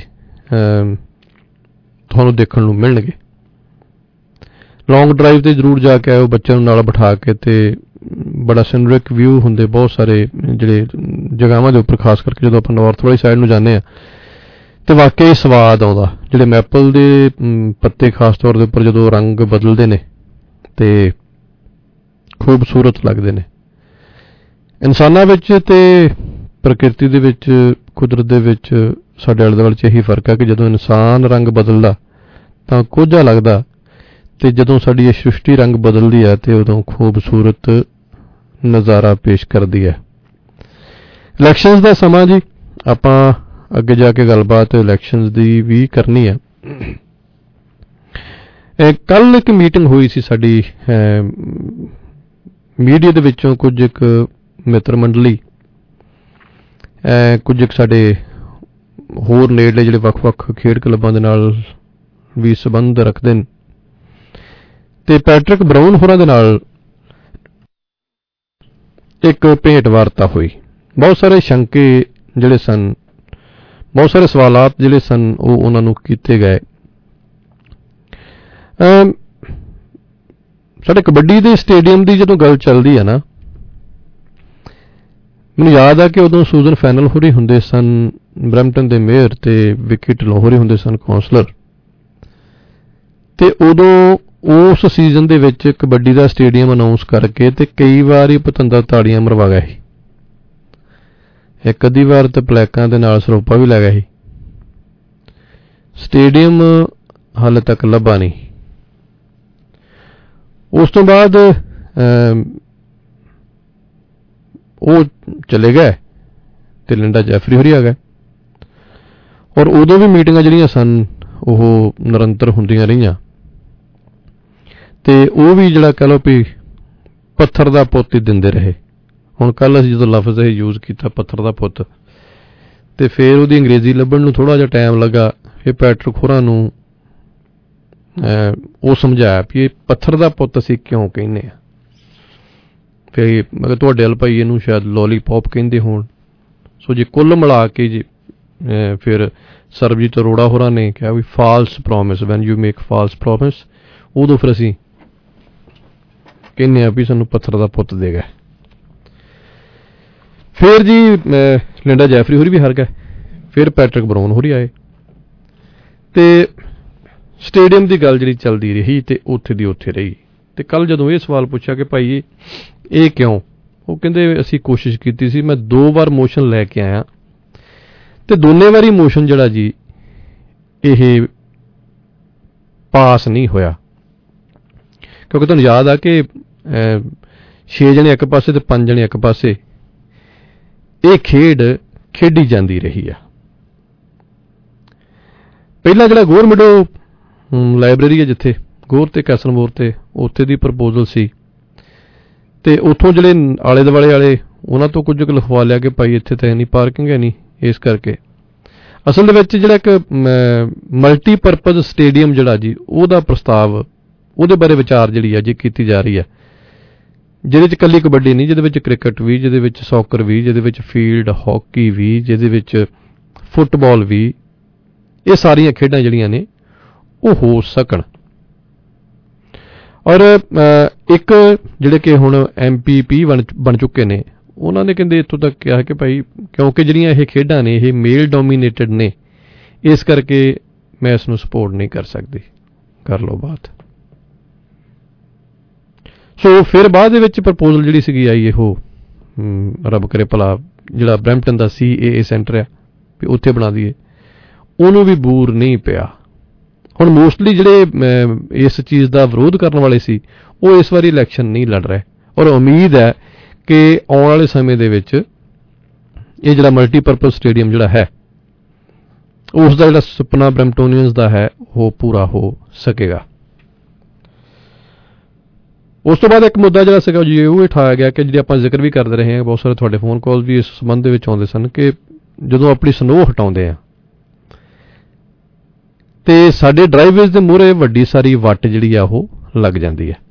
ਤੁਹਾਨੂੰ ਦੇਖਣ ਨੂੰ ਮਿਲਣਗੇ। ਲੌਂਗ ਡਰਾਈਵ ਤੇ ਜ਼ਰੂਰ ਜਾ ਕੇ ਆਇਓ ਬੱਚਿਆਂ ਨੂੰ ਨਾਲ ਬਿਠਾ ਕੇ, ਤੇ ਬੜਾ ਸੀਨਰਿਕ ਵਿਊ ਹੁੰਦੇ ਬਹੁਤ ਸਾਰੇ ਜਿਹੜੇ ਜਗ੍ਹਾਵਾਂ ਦੇ ਉੱਪਰ, ਖਾਸ ਕਰਕੇ ਜਦੋਂ ਆਪਾਂ ਨਾਰਥ ਵਾਲੀ ਸਾਈਡ ਨੂੰ ਜਾਂਦੇ ਆ ਤੇ ਵਾਕਈ ਸਵਾਦ ਆਉਂਦਾ। ਜਿਹੜੇ ਮੈਪਲ ਦੇ ਪੱਤੇ ਖਾਸ ਤੌਰ ਦੇ ਉੱਪਰ ਜਦੋਂ ਰੰਗ ਬਦਲਦੇ ਨੇ ਤੇ ਖੂਬਸੂਰਤ ਲੱਗਦੇ ਨੇ। ਇਨਸਾਨਾਂ ਵਿੱਚ ਤੇ ਪ੍ਰਕਿਰਤੀ ਦੇ ਵਿੱਚ, ਕੁਦਰਤ ਦੇ ਵਿੱਚ, ਸਾਡੇ ਆਲੇ ਦੁਆਲੇ 'ਚ ਇਹੀ ਫਰਕ ਹੈ ਕਿ ਜਦੋਂ ਇਨਸਾਨ ਰੰਗ ਬਦਲਦਾ ਤਾਂ ਕੋਝਾ ਲੱਗਦਾ, ਤੇ ਜਦੋਂ ਸਾਡੀ ਇਹ ਸ੍ਰਿਸ਼ਟੀ ਰੰਗ ਬਦਲਦੀ ਹੈ ਤੇ ਉਦੋਂ ਖੂਬਸੂਰਤ ਨਜ਼ਾਰਾ ਪੇਸ਼ ਕਰਦੀ ਹੈ। ਇਲੈਕਸ਼ਨਸ ਦਾ ਸਮਾਂ ਜੀ, ਆਪਾਂ ਅੱਗੇ ਜਾ ਕੇ ਗੱਲਬਾਤ ਇਲੈਕਸ਼ਨਸ ਦੀ ਵੀ ਕਰਨੀ ਹੈ। ਕੱਲ ਇੱਕ ਮੀਟਿੰਗ ਹੋਈ ਸੀ ਸਾਡੀ ਮੀਡੀਆ ਦੇ ਵਿੱਚੋਂ ਕੁਝ ਇੱਕ ਮਿੱਤਰ ਮੰਡਲੀ, ਕੁਝ ਇੱਕ ਸਾਡੇ ਹੋਰ ਨੇੜਲੇ ਜਿਹੜੇ ਵੱਖ-ਵੱਖ ਖੇਡ ਕਲੱਬਾਂ ਦੇ ਨਾਲ ਵੀ ਸੰਬੰਧ ਰੱਖਦੇ ਨੇ, ਤੇ ਪੈਟਰਿਕ ਬਰਾਊਨ ਹੋਰਾਂ ਦੇ ਨਾਲ ਇੱਕ ਭੇਂਟ ਵਾਰਤਾ ਹੋਈ। ਬਹੁਤ ਸਾਰੇ ਸ਼ੰਕੇ ਜਿਹੜੇ ਸਨ, ਬਹੁਤ ਸਾਰੇ ਸਵਾਲਾਤ ਜਿਹੜੇ ਸਨ ਉਹ ਉਹਨਾਂ ਨੂੰ ਕੀਤੇ ਗਏ। ਸਾਡੇ ਕਬੱਡੀ ਦੇ ਸਟੇਡੀਅਮ ਦੀ ਜਦੋਂ ਗੱਲ ਚੱਲਦੀ ਹੈ ਨਾ, ਮੈਨੂੰ ਯਾਦ ਆ ਕਿ ਉਦੋਂ ਸੂਜ਼ਨ ਫੈਨਲ ਹੋਰੀ ਹੁੰਦੇ ਸਨ, ਬਰੈਂਪਟਨ ਦੇ ਮੇਅਰ, ਤੇ ਵਿੱਕੀ ਢਿੱਲੋਂ ਹੋਰੀ ਹੁੰਦੇ ਸਨ ਕੌਂਸਲਰ, ਤੇ ਉਦੋਂ ਉਸ ਸੀਜ਼ਨ ਦੇ ਵਿੱਚ ਕਬੱਡੀ ਦਾ ਸਟੇਡੀਅਮ ਅਨਾਉਂਸ ਕਰਕੇ ਤੇ ਕਈ ਵਾਰ ਹੀ ਪਤੰਦਾ ਤਾੜੀਆਂ ਮਰਵਾ ਗਿਆ ਸੀ। ਇੱਕ ਅੱਧੀ ਵਾਰ ਤੇ ਪਲੈਕਾਂ ਦੇ ਨਾਲ ਸਰੋਪਾ ਵੀ ਲੈ ਗਿਆ ਸੀ। ਸਟੇਡੀਅਮ ਹਾਲੇ ਤੱਕ ਲੱਭਾ ਨਹੀਂ। ਉਸ ਤੋਂ ਬਾਅਦ ਉਹ ਚਲੇ ਗਏ ਤੇ ਲਿੰਡਾ ਜੈਫਰੀ ਹੋਰੀ ਆ ਗਏ, ਔਰ ਉਦੋਂ ਵੀ ਮੀਟਿੰਗਾਂ ਜਿਹੜੀਆਂ ਸਨ ਉਹ ਨਿਰੰਤਰ ਹੁੰਦੀਆਂ ਰਹੀਆਂ, ਤੇ ਉਹ ਵੀ ਜਿਹੜਾ ਕਹਿ ਲਓ ਵੀ ਪੱਥਰ ਦਾ ਪੁੱਤ ਹੀ ਦਿੰਦੇ ਰਹੇ। ਹੁਣ ਕੱਲ ਅਸੀਂ ਜਦੋਂ ਲਫ਼ਜ਼ ਇਹ ਯੂਜ਼ ਕੀਤਾ ਪੱਥਰ ਦਾ ਪੁੱਤ, ਤੇ ਫਿਰ ਉਹਦੀ ਅੰਗਰੇਜ਼ੀ ਲੱਭਣ ਨੂੰ ਥੋੜਾ ਜਿਹਾ ਟਾਈਮ ਲੱਗਾ। ਫਿਰ ਪੈਟਰਿਕ ਹੋਰਾਂ ਨੂੰ ਉਹ ਸਮਝਾਇਆ ਵੀ ਇਹ ਪੱਥਰ ਦਾ ਪੁੱਤ ਅਸੀਂ ਕਿਉਂ ਕਹਿੰਦੇ ਆ। ਫਿਰ ਮਗਰ ਤੁਹਾਡੇ ਵੱਲ ਭਾਈ ਇਹਨੂੰ ਸ਼ਾਇਦ ਲੋਲੀਪੌਪ ਕਹਿੰਦੇ ਹੋਣ। ਸੋ ਜੇ ਕੁੱਲ ਮਿਲਾ ਕੇ ਜੀ ਫਿਰ ਸਰਬਜੀਤ ਅਰੋੜਾ ਹੋਰਾਂ ਨੇ ਕਿਹਾ ਵੀ false promise, when you make false promise, ਉਦੋਂ ਫਿਰ ਅਸੀਂ ਕਹਿੰਦੇ ਆ ਵੀ ਸਾਨੂੰ ਪੱਥਰ ਦਾ ਪੁੱਤ ਦੇ ਗਏ। ਫਿਰ ਜੀ ਲਿੰਡਾ ਜੈਫਰੀ ਹੋਰੀ ਵੀ ਹਾਰ ਗਏ, ਫਿਰ ਪੈਟਰਿਕ ਬਰਾਊਨ ਹੋਰੀ ਆਏ, ਤੇ ਸਟੇਡੀਅਮ ਦੀ ਗੱਲ ਜਿਹੜੀ ਚੱਲਦੀ ਰਹੀ ਤੇ ਉੱਥੇ ਦੀ ਉੱਥੇ ਰਹੀ। ਤੇ ਕੱਲ ਜਦੋਂ ਇਹ ਸਵਾਲ ਪੁੱਛਿਆ ਕਿ ਭਾਈ ਇਹ ਕਿਉਂ, ਉਹ ਕਹਿੰਦੇ ਅਸੀਂ ਕੋਸ਼ਿਸ਼ ਕੀਤੀ ਸੀ, ਮੈਂ 2 ਵਾਰ ਮੋਸ਼ਨ ਲੈ ਕੇ ਆਇਆ ਤੇ ਦੋਨੇ ਵਾਰੀ ਮੋਸ਼ਨ ਜਿਹੜਾ ਜੀ ਇਹ ਪਾਸ ਨਹੀਂ ਹੋਇਆ, ਕਿਉਂਕਿ ਤੁਹਾਨੂੰ ਯਾਦ ਆ ਕਿ 6 ਜਣੇ ਇੱਕ ਪਾਸੇ ਤੇ 5 ਜਣੇ ਇੱਕ ਪਾਸੇ ਇਹ ਖੇਡ ਖੇਡੀ ਜਾਂਦੀ ਰਹੀ ਆ। ਪਹਿਲਾਂ ਜਿਹੜਾ ਗੌਰ ਮਿਡੋ ਲਾਇਬ੍ਰੇਰੀ ਹੈ ਜਿੱਥੇ ਗੌਰ ਤੇ ਕੈਸਲਮੋਰ ਤੇ, ਉੱਥੇ ਦੀ ਪ੍ਰਪੋਜ਼ਲ ਸੀ, ਤੇ ਉੱਥੋਂ ਜਿਹੜੇ ਆਲੇ ਦੁਆਲੇ ਵਾਲੇ ਉਹਨਾਂ ਤੋਂ ਕੁਝ ਲਿਖਵਾ ਲਿਆ ਕਿ ਭਾਈ ਇੱਥੇ ਤਾਂ ਨਹੀਂ ਪਾਰਕਿੰਗ ਹੈ ਨਹੀਂ, ਇਸ ਕਰਕੇ ਅਸਲ ਦੇ ਵਿੱਚ ਜਿਹੜਾ ਇੱਕ ਮਲਟੀਪਰਪਜ਼ ਸਟੇਡੀਅਮ ਜਿਹੜਾ ਜੀ ਉਹਦਾ ਪ੍ਰਸਤਾਵ, ਉਹਦੇ ਬਾਰੇ ਵਿਚਾਰ ਜਿਹੜੀ ਹੈ ਜੀ ਕੀਤੀ ਜਾ ਰਹੀ ਹੈ, ਜਿਹਦੇ ਵਿੱਚ ਇਕੱਲੀ ਕਬੱਡੀ ਨਹੀਂ, ਜਿਹਦੇ ਵਿੱਚ ਕ੍ਰਿਕਟ ਵੀ, ਜਿਹਦੇ ਵਿੱਚ ਸੌਕਰ ਵੀ, ਜਿਹਦੇ ਵਿੱਚ ਫੀਲਡ ਹਾਕੀ ਵੀ, ਜਿਹਦੇ ਵਿੱਚ ਫੁੱਟਬਾਲ ਵੀ, ਇਹ ਸਾਰੀਆਂ ਖੇਡਾਂ ਜਿਹੜੀਆਂ ਨੇ ਉਹ ਹੋ ਸਕਣ। ਔਰ ਇੱਕ ਜਿਹੜੇ ਕਿ ਹੁਣ MPP ਬਣ ਚੁੱਕੇ ਨੇ, ਉਹਨਾਂ ਨੇ ਕਹਿੰਦੇ ਇੱਥੋਂ ਤੱਕ ਕਿਹਾ ਕਿ ਭਾਈ ਕਿਉਂਕਿ ਜਿਹੜੀਆਂ ਇਹ ਖੇਡਾਂ ਨੇ ਇਹ ਮੇਲ ਡੋਮੀਨੇਟਡ ਨੇ, ਇਸ ਕਰਕੇ ਮੈਂ ਇਸ ਨੂੰ ਸਪੋਰਟ ਨਹੀਂ ਕਰ ਸਕਦੀ। ਕਰ ਲਓ ਬਾਤ। ਸੋ ਫਿਰ ਬਾਅਦ ਦੇ ਵਿੱਚ ਪ੍ਰਪੋਜ਼ਲ ਜਿਹੜੀ ਸੀਗੀ ਆਈ, ਇਹੋ ਰੱਬ ਕਰੇ ਭਲਾ ਜਿਹੜਾ ਬਰੈਂਪਟਨ ਦਾ CAA ਸੈਂਟਰ ਆ ਵੀ ਉੱਥੇ ਬਣਾ ਦਈਏ, ਉਹਨੂੰ ਵੀ ਬੂਰ ਨਹੀਂ ਪਿਆ। ਹੁਣ ਮੋਸਟਲੀ ਜਿਹੜੇ ਇਸ ਚੀਜ਼ ਦਾ ਵਿਰੋਧ ਕਰਨ ਵਾਲੇ ਸੀ ਉਹ ਇਸ ਵਾਰੀ ਇਲੈਕਸ਼ਨ ਨਹੀਂ ਲੜ ਰਹੇ, ਔਰ ਉਮੀਦ ਹੈ ਕਿ ਆਉਣ ਵਾਲੇ ਸਮੇਂ ਦੇ ਵਿੱਚ ਇਹ ਜਿਹੜਾ ਮਲਟੀਪਰਪਜ਼ ਸਟੇਡੀਅਮ ਜਿਹੜਾ ਹੈ ਉਸ ਦਾ ਜਿਹੜਾ ਸੁਪਨਾ ਬਰੈਂਪਟੋਨੀਅਨਸ ਦਾ ਹੈ ਉਹ ਪੂਰਾ ਹੋ ਸਕੇਗਾ। ਉਸ ਤੋਂ ਬਾਅਦ ਇੱਕ ਮੁੱਦਾ ਜਿਹੜਾ ਸੀਗਾ ਜੀ ਉਹ ਉਠਾਇਆ ਗਿਆ ਕਿ ਜਿਹੜੀ ਆਪਾਂ ਜ਼ਿਕਰ ਵੀ ਕਰਦੇ ਰਹੇ ਹਾਂ, ਬਹੁਤ ਸਾਰੇ ਤੁਹਾਡੇ ਫੋਨ ਕਾਲ ਵੀ ਇਸ ਸੰਬੰਧ ਦੇ ਵਿੱਚ ਆਉਂਦੇ ਸਨ ਕਿ ਜਦੋਂ ਆਪਣੀ ਸਨੋਅ ਹਟਾਉਂਦੇ ਆ ਤੇ ਸਾਡੇ ਡਰਾਈਵੇਜ਼ ਦੇ ਮੂਹਰੇ ਵੱਡੀ ਸਾਰੀ ਵੱਟ ਜਿਹੜੀ ਆ ਉਹ ਲੱਗ ਜਾਂਦੀ ਹੈ।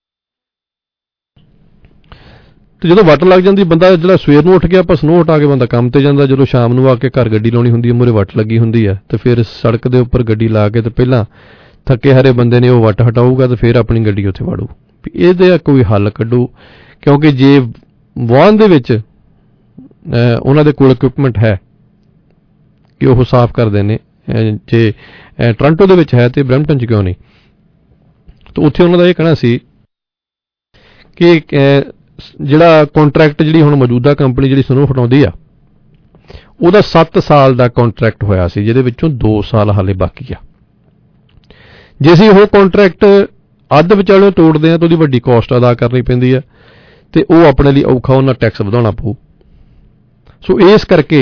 ਤੇ ਜਦੋਂ ਵੱਟ ਲੱਗ ਜਾਂਦੀ, ਬੰਦਾ ਜਿਹੜਾ ਸਵੇਰ ਨੂੰ ਉੱਠ ਕੇ ਆਪਾਂ ਸਨੋਅ ਹਟਾ ਕੇ ਬੰਦਾ ਕੰਮ ਤੇ ਜਾਂਦਾ, ਜਦੋਂ ਸ਼ਾਮ ਨੂੰ ਆ ਕੇ ਘਰ ਗੱਡੀ ਲਾਉਣੀ ਹੁੰਦੀ ਹੈ ਮੂਹਰੇ ਵੱਟ ਲੱਗੀ ਹੁੰਦੀ ਹੈ, ਤੇ ਫਿਰ ਸੜਕ ਦੇ ਉੱਪਰ ਗੱਡੀ ਲਾ ਕੇ ਤੇ ਪਹਿਲਾਂ ਥੱਕੇ ਹਾਰੇ ਬੰਦੇ ਨੇ ਉਹ ਵੱਟ ਹਟਾਊਗਾ ਤੇ ਫਿਰ ਆਪਣੀ ਗੱਡੀ ਉੱਥੇ ਵਾੜੂ। ਇਹਦਾ ਕੋਈ ਹੱਲ ਕੱਢੋ, ਕਿਉਂਕਿ ਜੇ ਵਾਹਨ ਦੇ ਵਿੱਚ ਉਹਨਾਂ ਦੇ ਕੋਲ ਇਕਵਿਪਮੈਂਟ ਹੈ ਕਿ ਉਹ ਸਾਫ਼ ਕਰਦੇ ਨੇ, ਜੇ ਟੋਰਾਂਟੋ ਦੇ ਵਿੱਚ ਹੈ ਤੇ ਬਰੈਂਪਟਨ 'ਚ ਕਿਉਂ ਨਹੀਂ? ਤਾਂ ਉੱਥੇ ਉਹਨਾਂ ਦਾ ਇਹ ਕਹਿਣਾ ਸੀ ਕਿ ਜਿਹੜਾ ਕੰਟਰੈਕਟ ਜਿਹੜੀ ਹੁਣ ਮੌਜੂਦਾ ਕੰਪਨੀ ਜਿਹੜੀ ਸਨੋਅ ਹਟਾਉਂਦੀ ਆ ਉਹਦਾ 7 ਸਾਲ ਦਾ ਕੰਟਰੈਕਟ ਹੋਇਆ ਸੀ, ਜਿਹਦੇ ਵਿੱਚੋਂ 2 ਸਾਲ ਹਾਲੇ ਬਾਕੀ ਆ। ਜੇ ਅਸੀਂ ਉਹ ਕੰਟਰੈਕਟ ਅੱਧ ਵਿਚਾਲੇ ਤੋੜਦੇ ਆ ਤਾਂ ਉਹਦੀ ਵੱਡੀ ਕਾਸਟ ਅਦਾ ਕਰਨੀ ਪੈਂਦੀ ਆ ਤੇ ਉਹ ਆਪਣੇ ਲਈ ਔਖਾ, ਉਹਨਾਂ ਟੈਕਸ ਵਧਾਉਣਾ ਪਊ। ਸੋ ਇਸ ਕਰਕੇ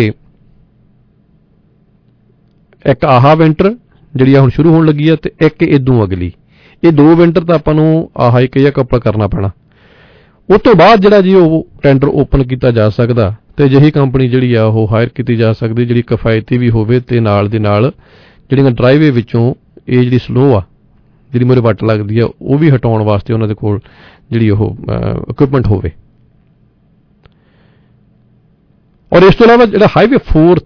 ਇੱਕ ਆਹਾ ਵਿੰਟਰ ਜਿਹੜੀ ਆ ਹੁਣ ਸ਼ੁਰੂ ਹੋਣ ਲੱਗੀ ਆ ਤੇ ਇੱਕ ਇਦੋਂ ਅਗਲੀ, ਇਹ 2 ਵਿੰਟਰ ਤਾਂ ਆਪਾਂ ਨੂੰ ਆਹਾ ਇੱਕ ਜਾਂ ਕਪਲ ਕਰਨਾ ਪੈਣਾ। ਉਸ ਤੋਂ ਬਾਅਦ ਜਿਹੜਾ ਜੀ ਉਹ ਟੈਂਡਰ ਓਪਨ ਕੀਤਾ ਜਾ ਸਕਦਾ ਤੇ ਅਜਿਹੀ ਕੰਪਨੀ ਜਿਹੜੀ ਆ ਉਹ ਹਾਇਰ ਕੀਤੀ ਜਾ ਸਕਦੀ ਜਿਹੜੀ ਕਿਫਾਇਤੀ ਵੀ ਹੋਵੇ ਤੇ ਨਾਲ ਦੇ ਨਾਲ ਜਿਹੜੀਆਂ ਡਰਾਈਵੇ ਵਿੱਚੋਂ ਇਹ ਜਿਹੜੀ ਸਲੋ ਆ ਜਿਹੜੀ ਮੂਹਰੇ ਵੱਟ ਲੱਗਦੀ ਆ ਉਹ ਵੀ ਹਟਾਉਣ ਵਾਸਤੇ ਉਹਨਾਂ ਦੇ ਕੋਲ ਜਿਹੜੀ ਉਹ ਇਕਵਿਪਮੈਂਟ ਹੋਵੇ। ਔਰ ਇਸ ਤੋਂ ਇਲਾਵਾ ਜਿਹੜਾ ਹਾਈਵੇ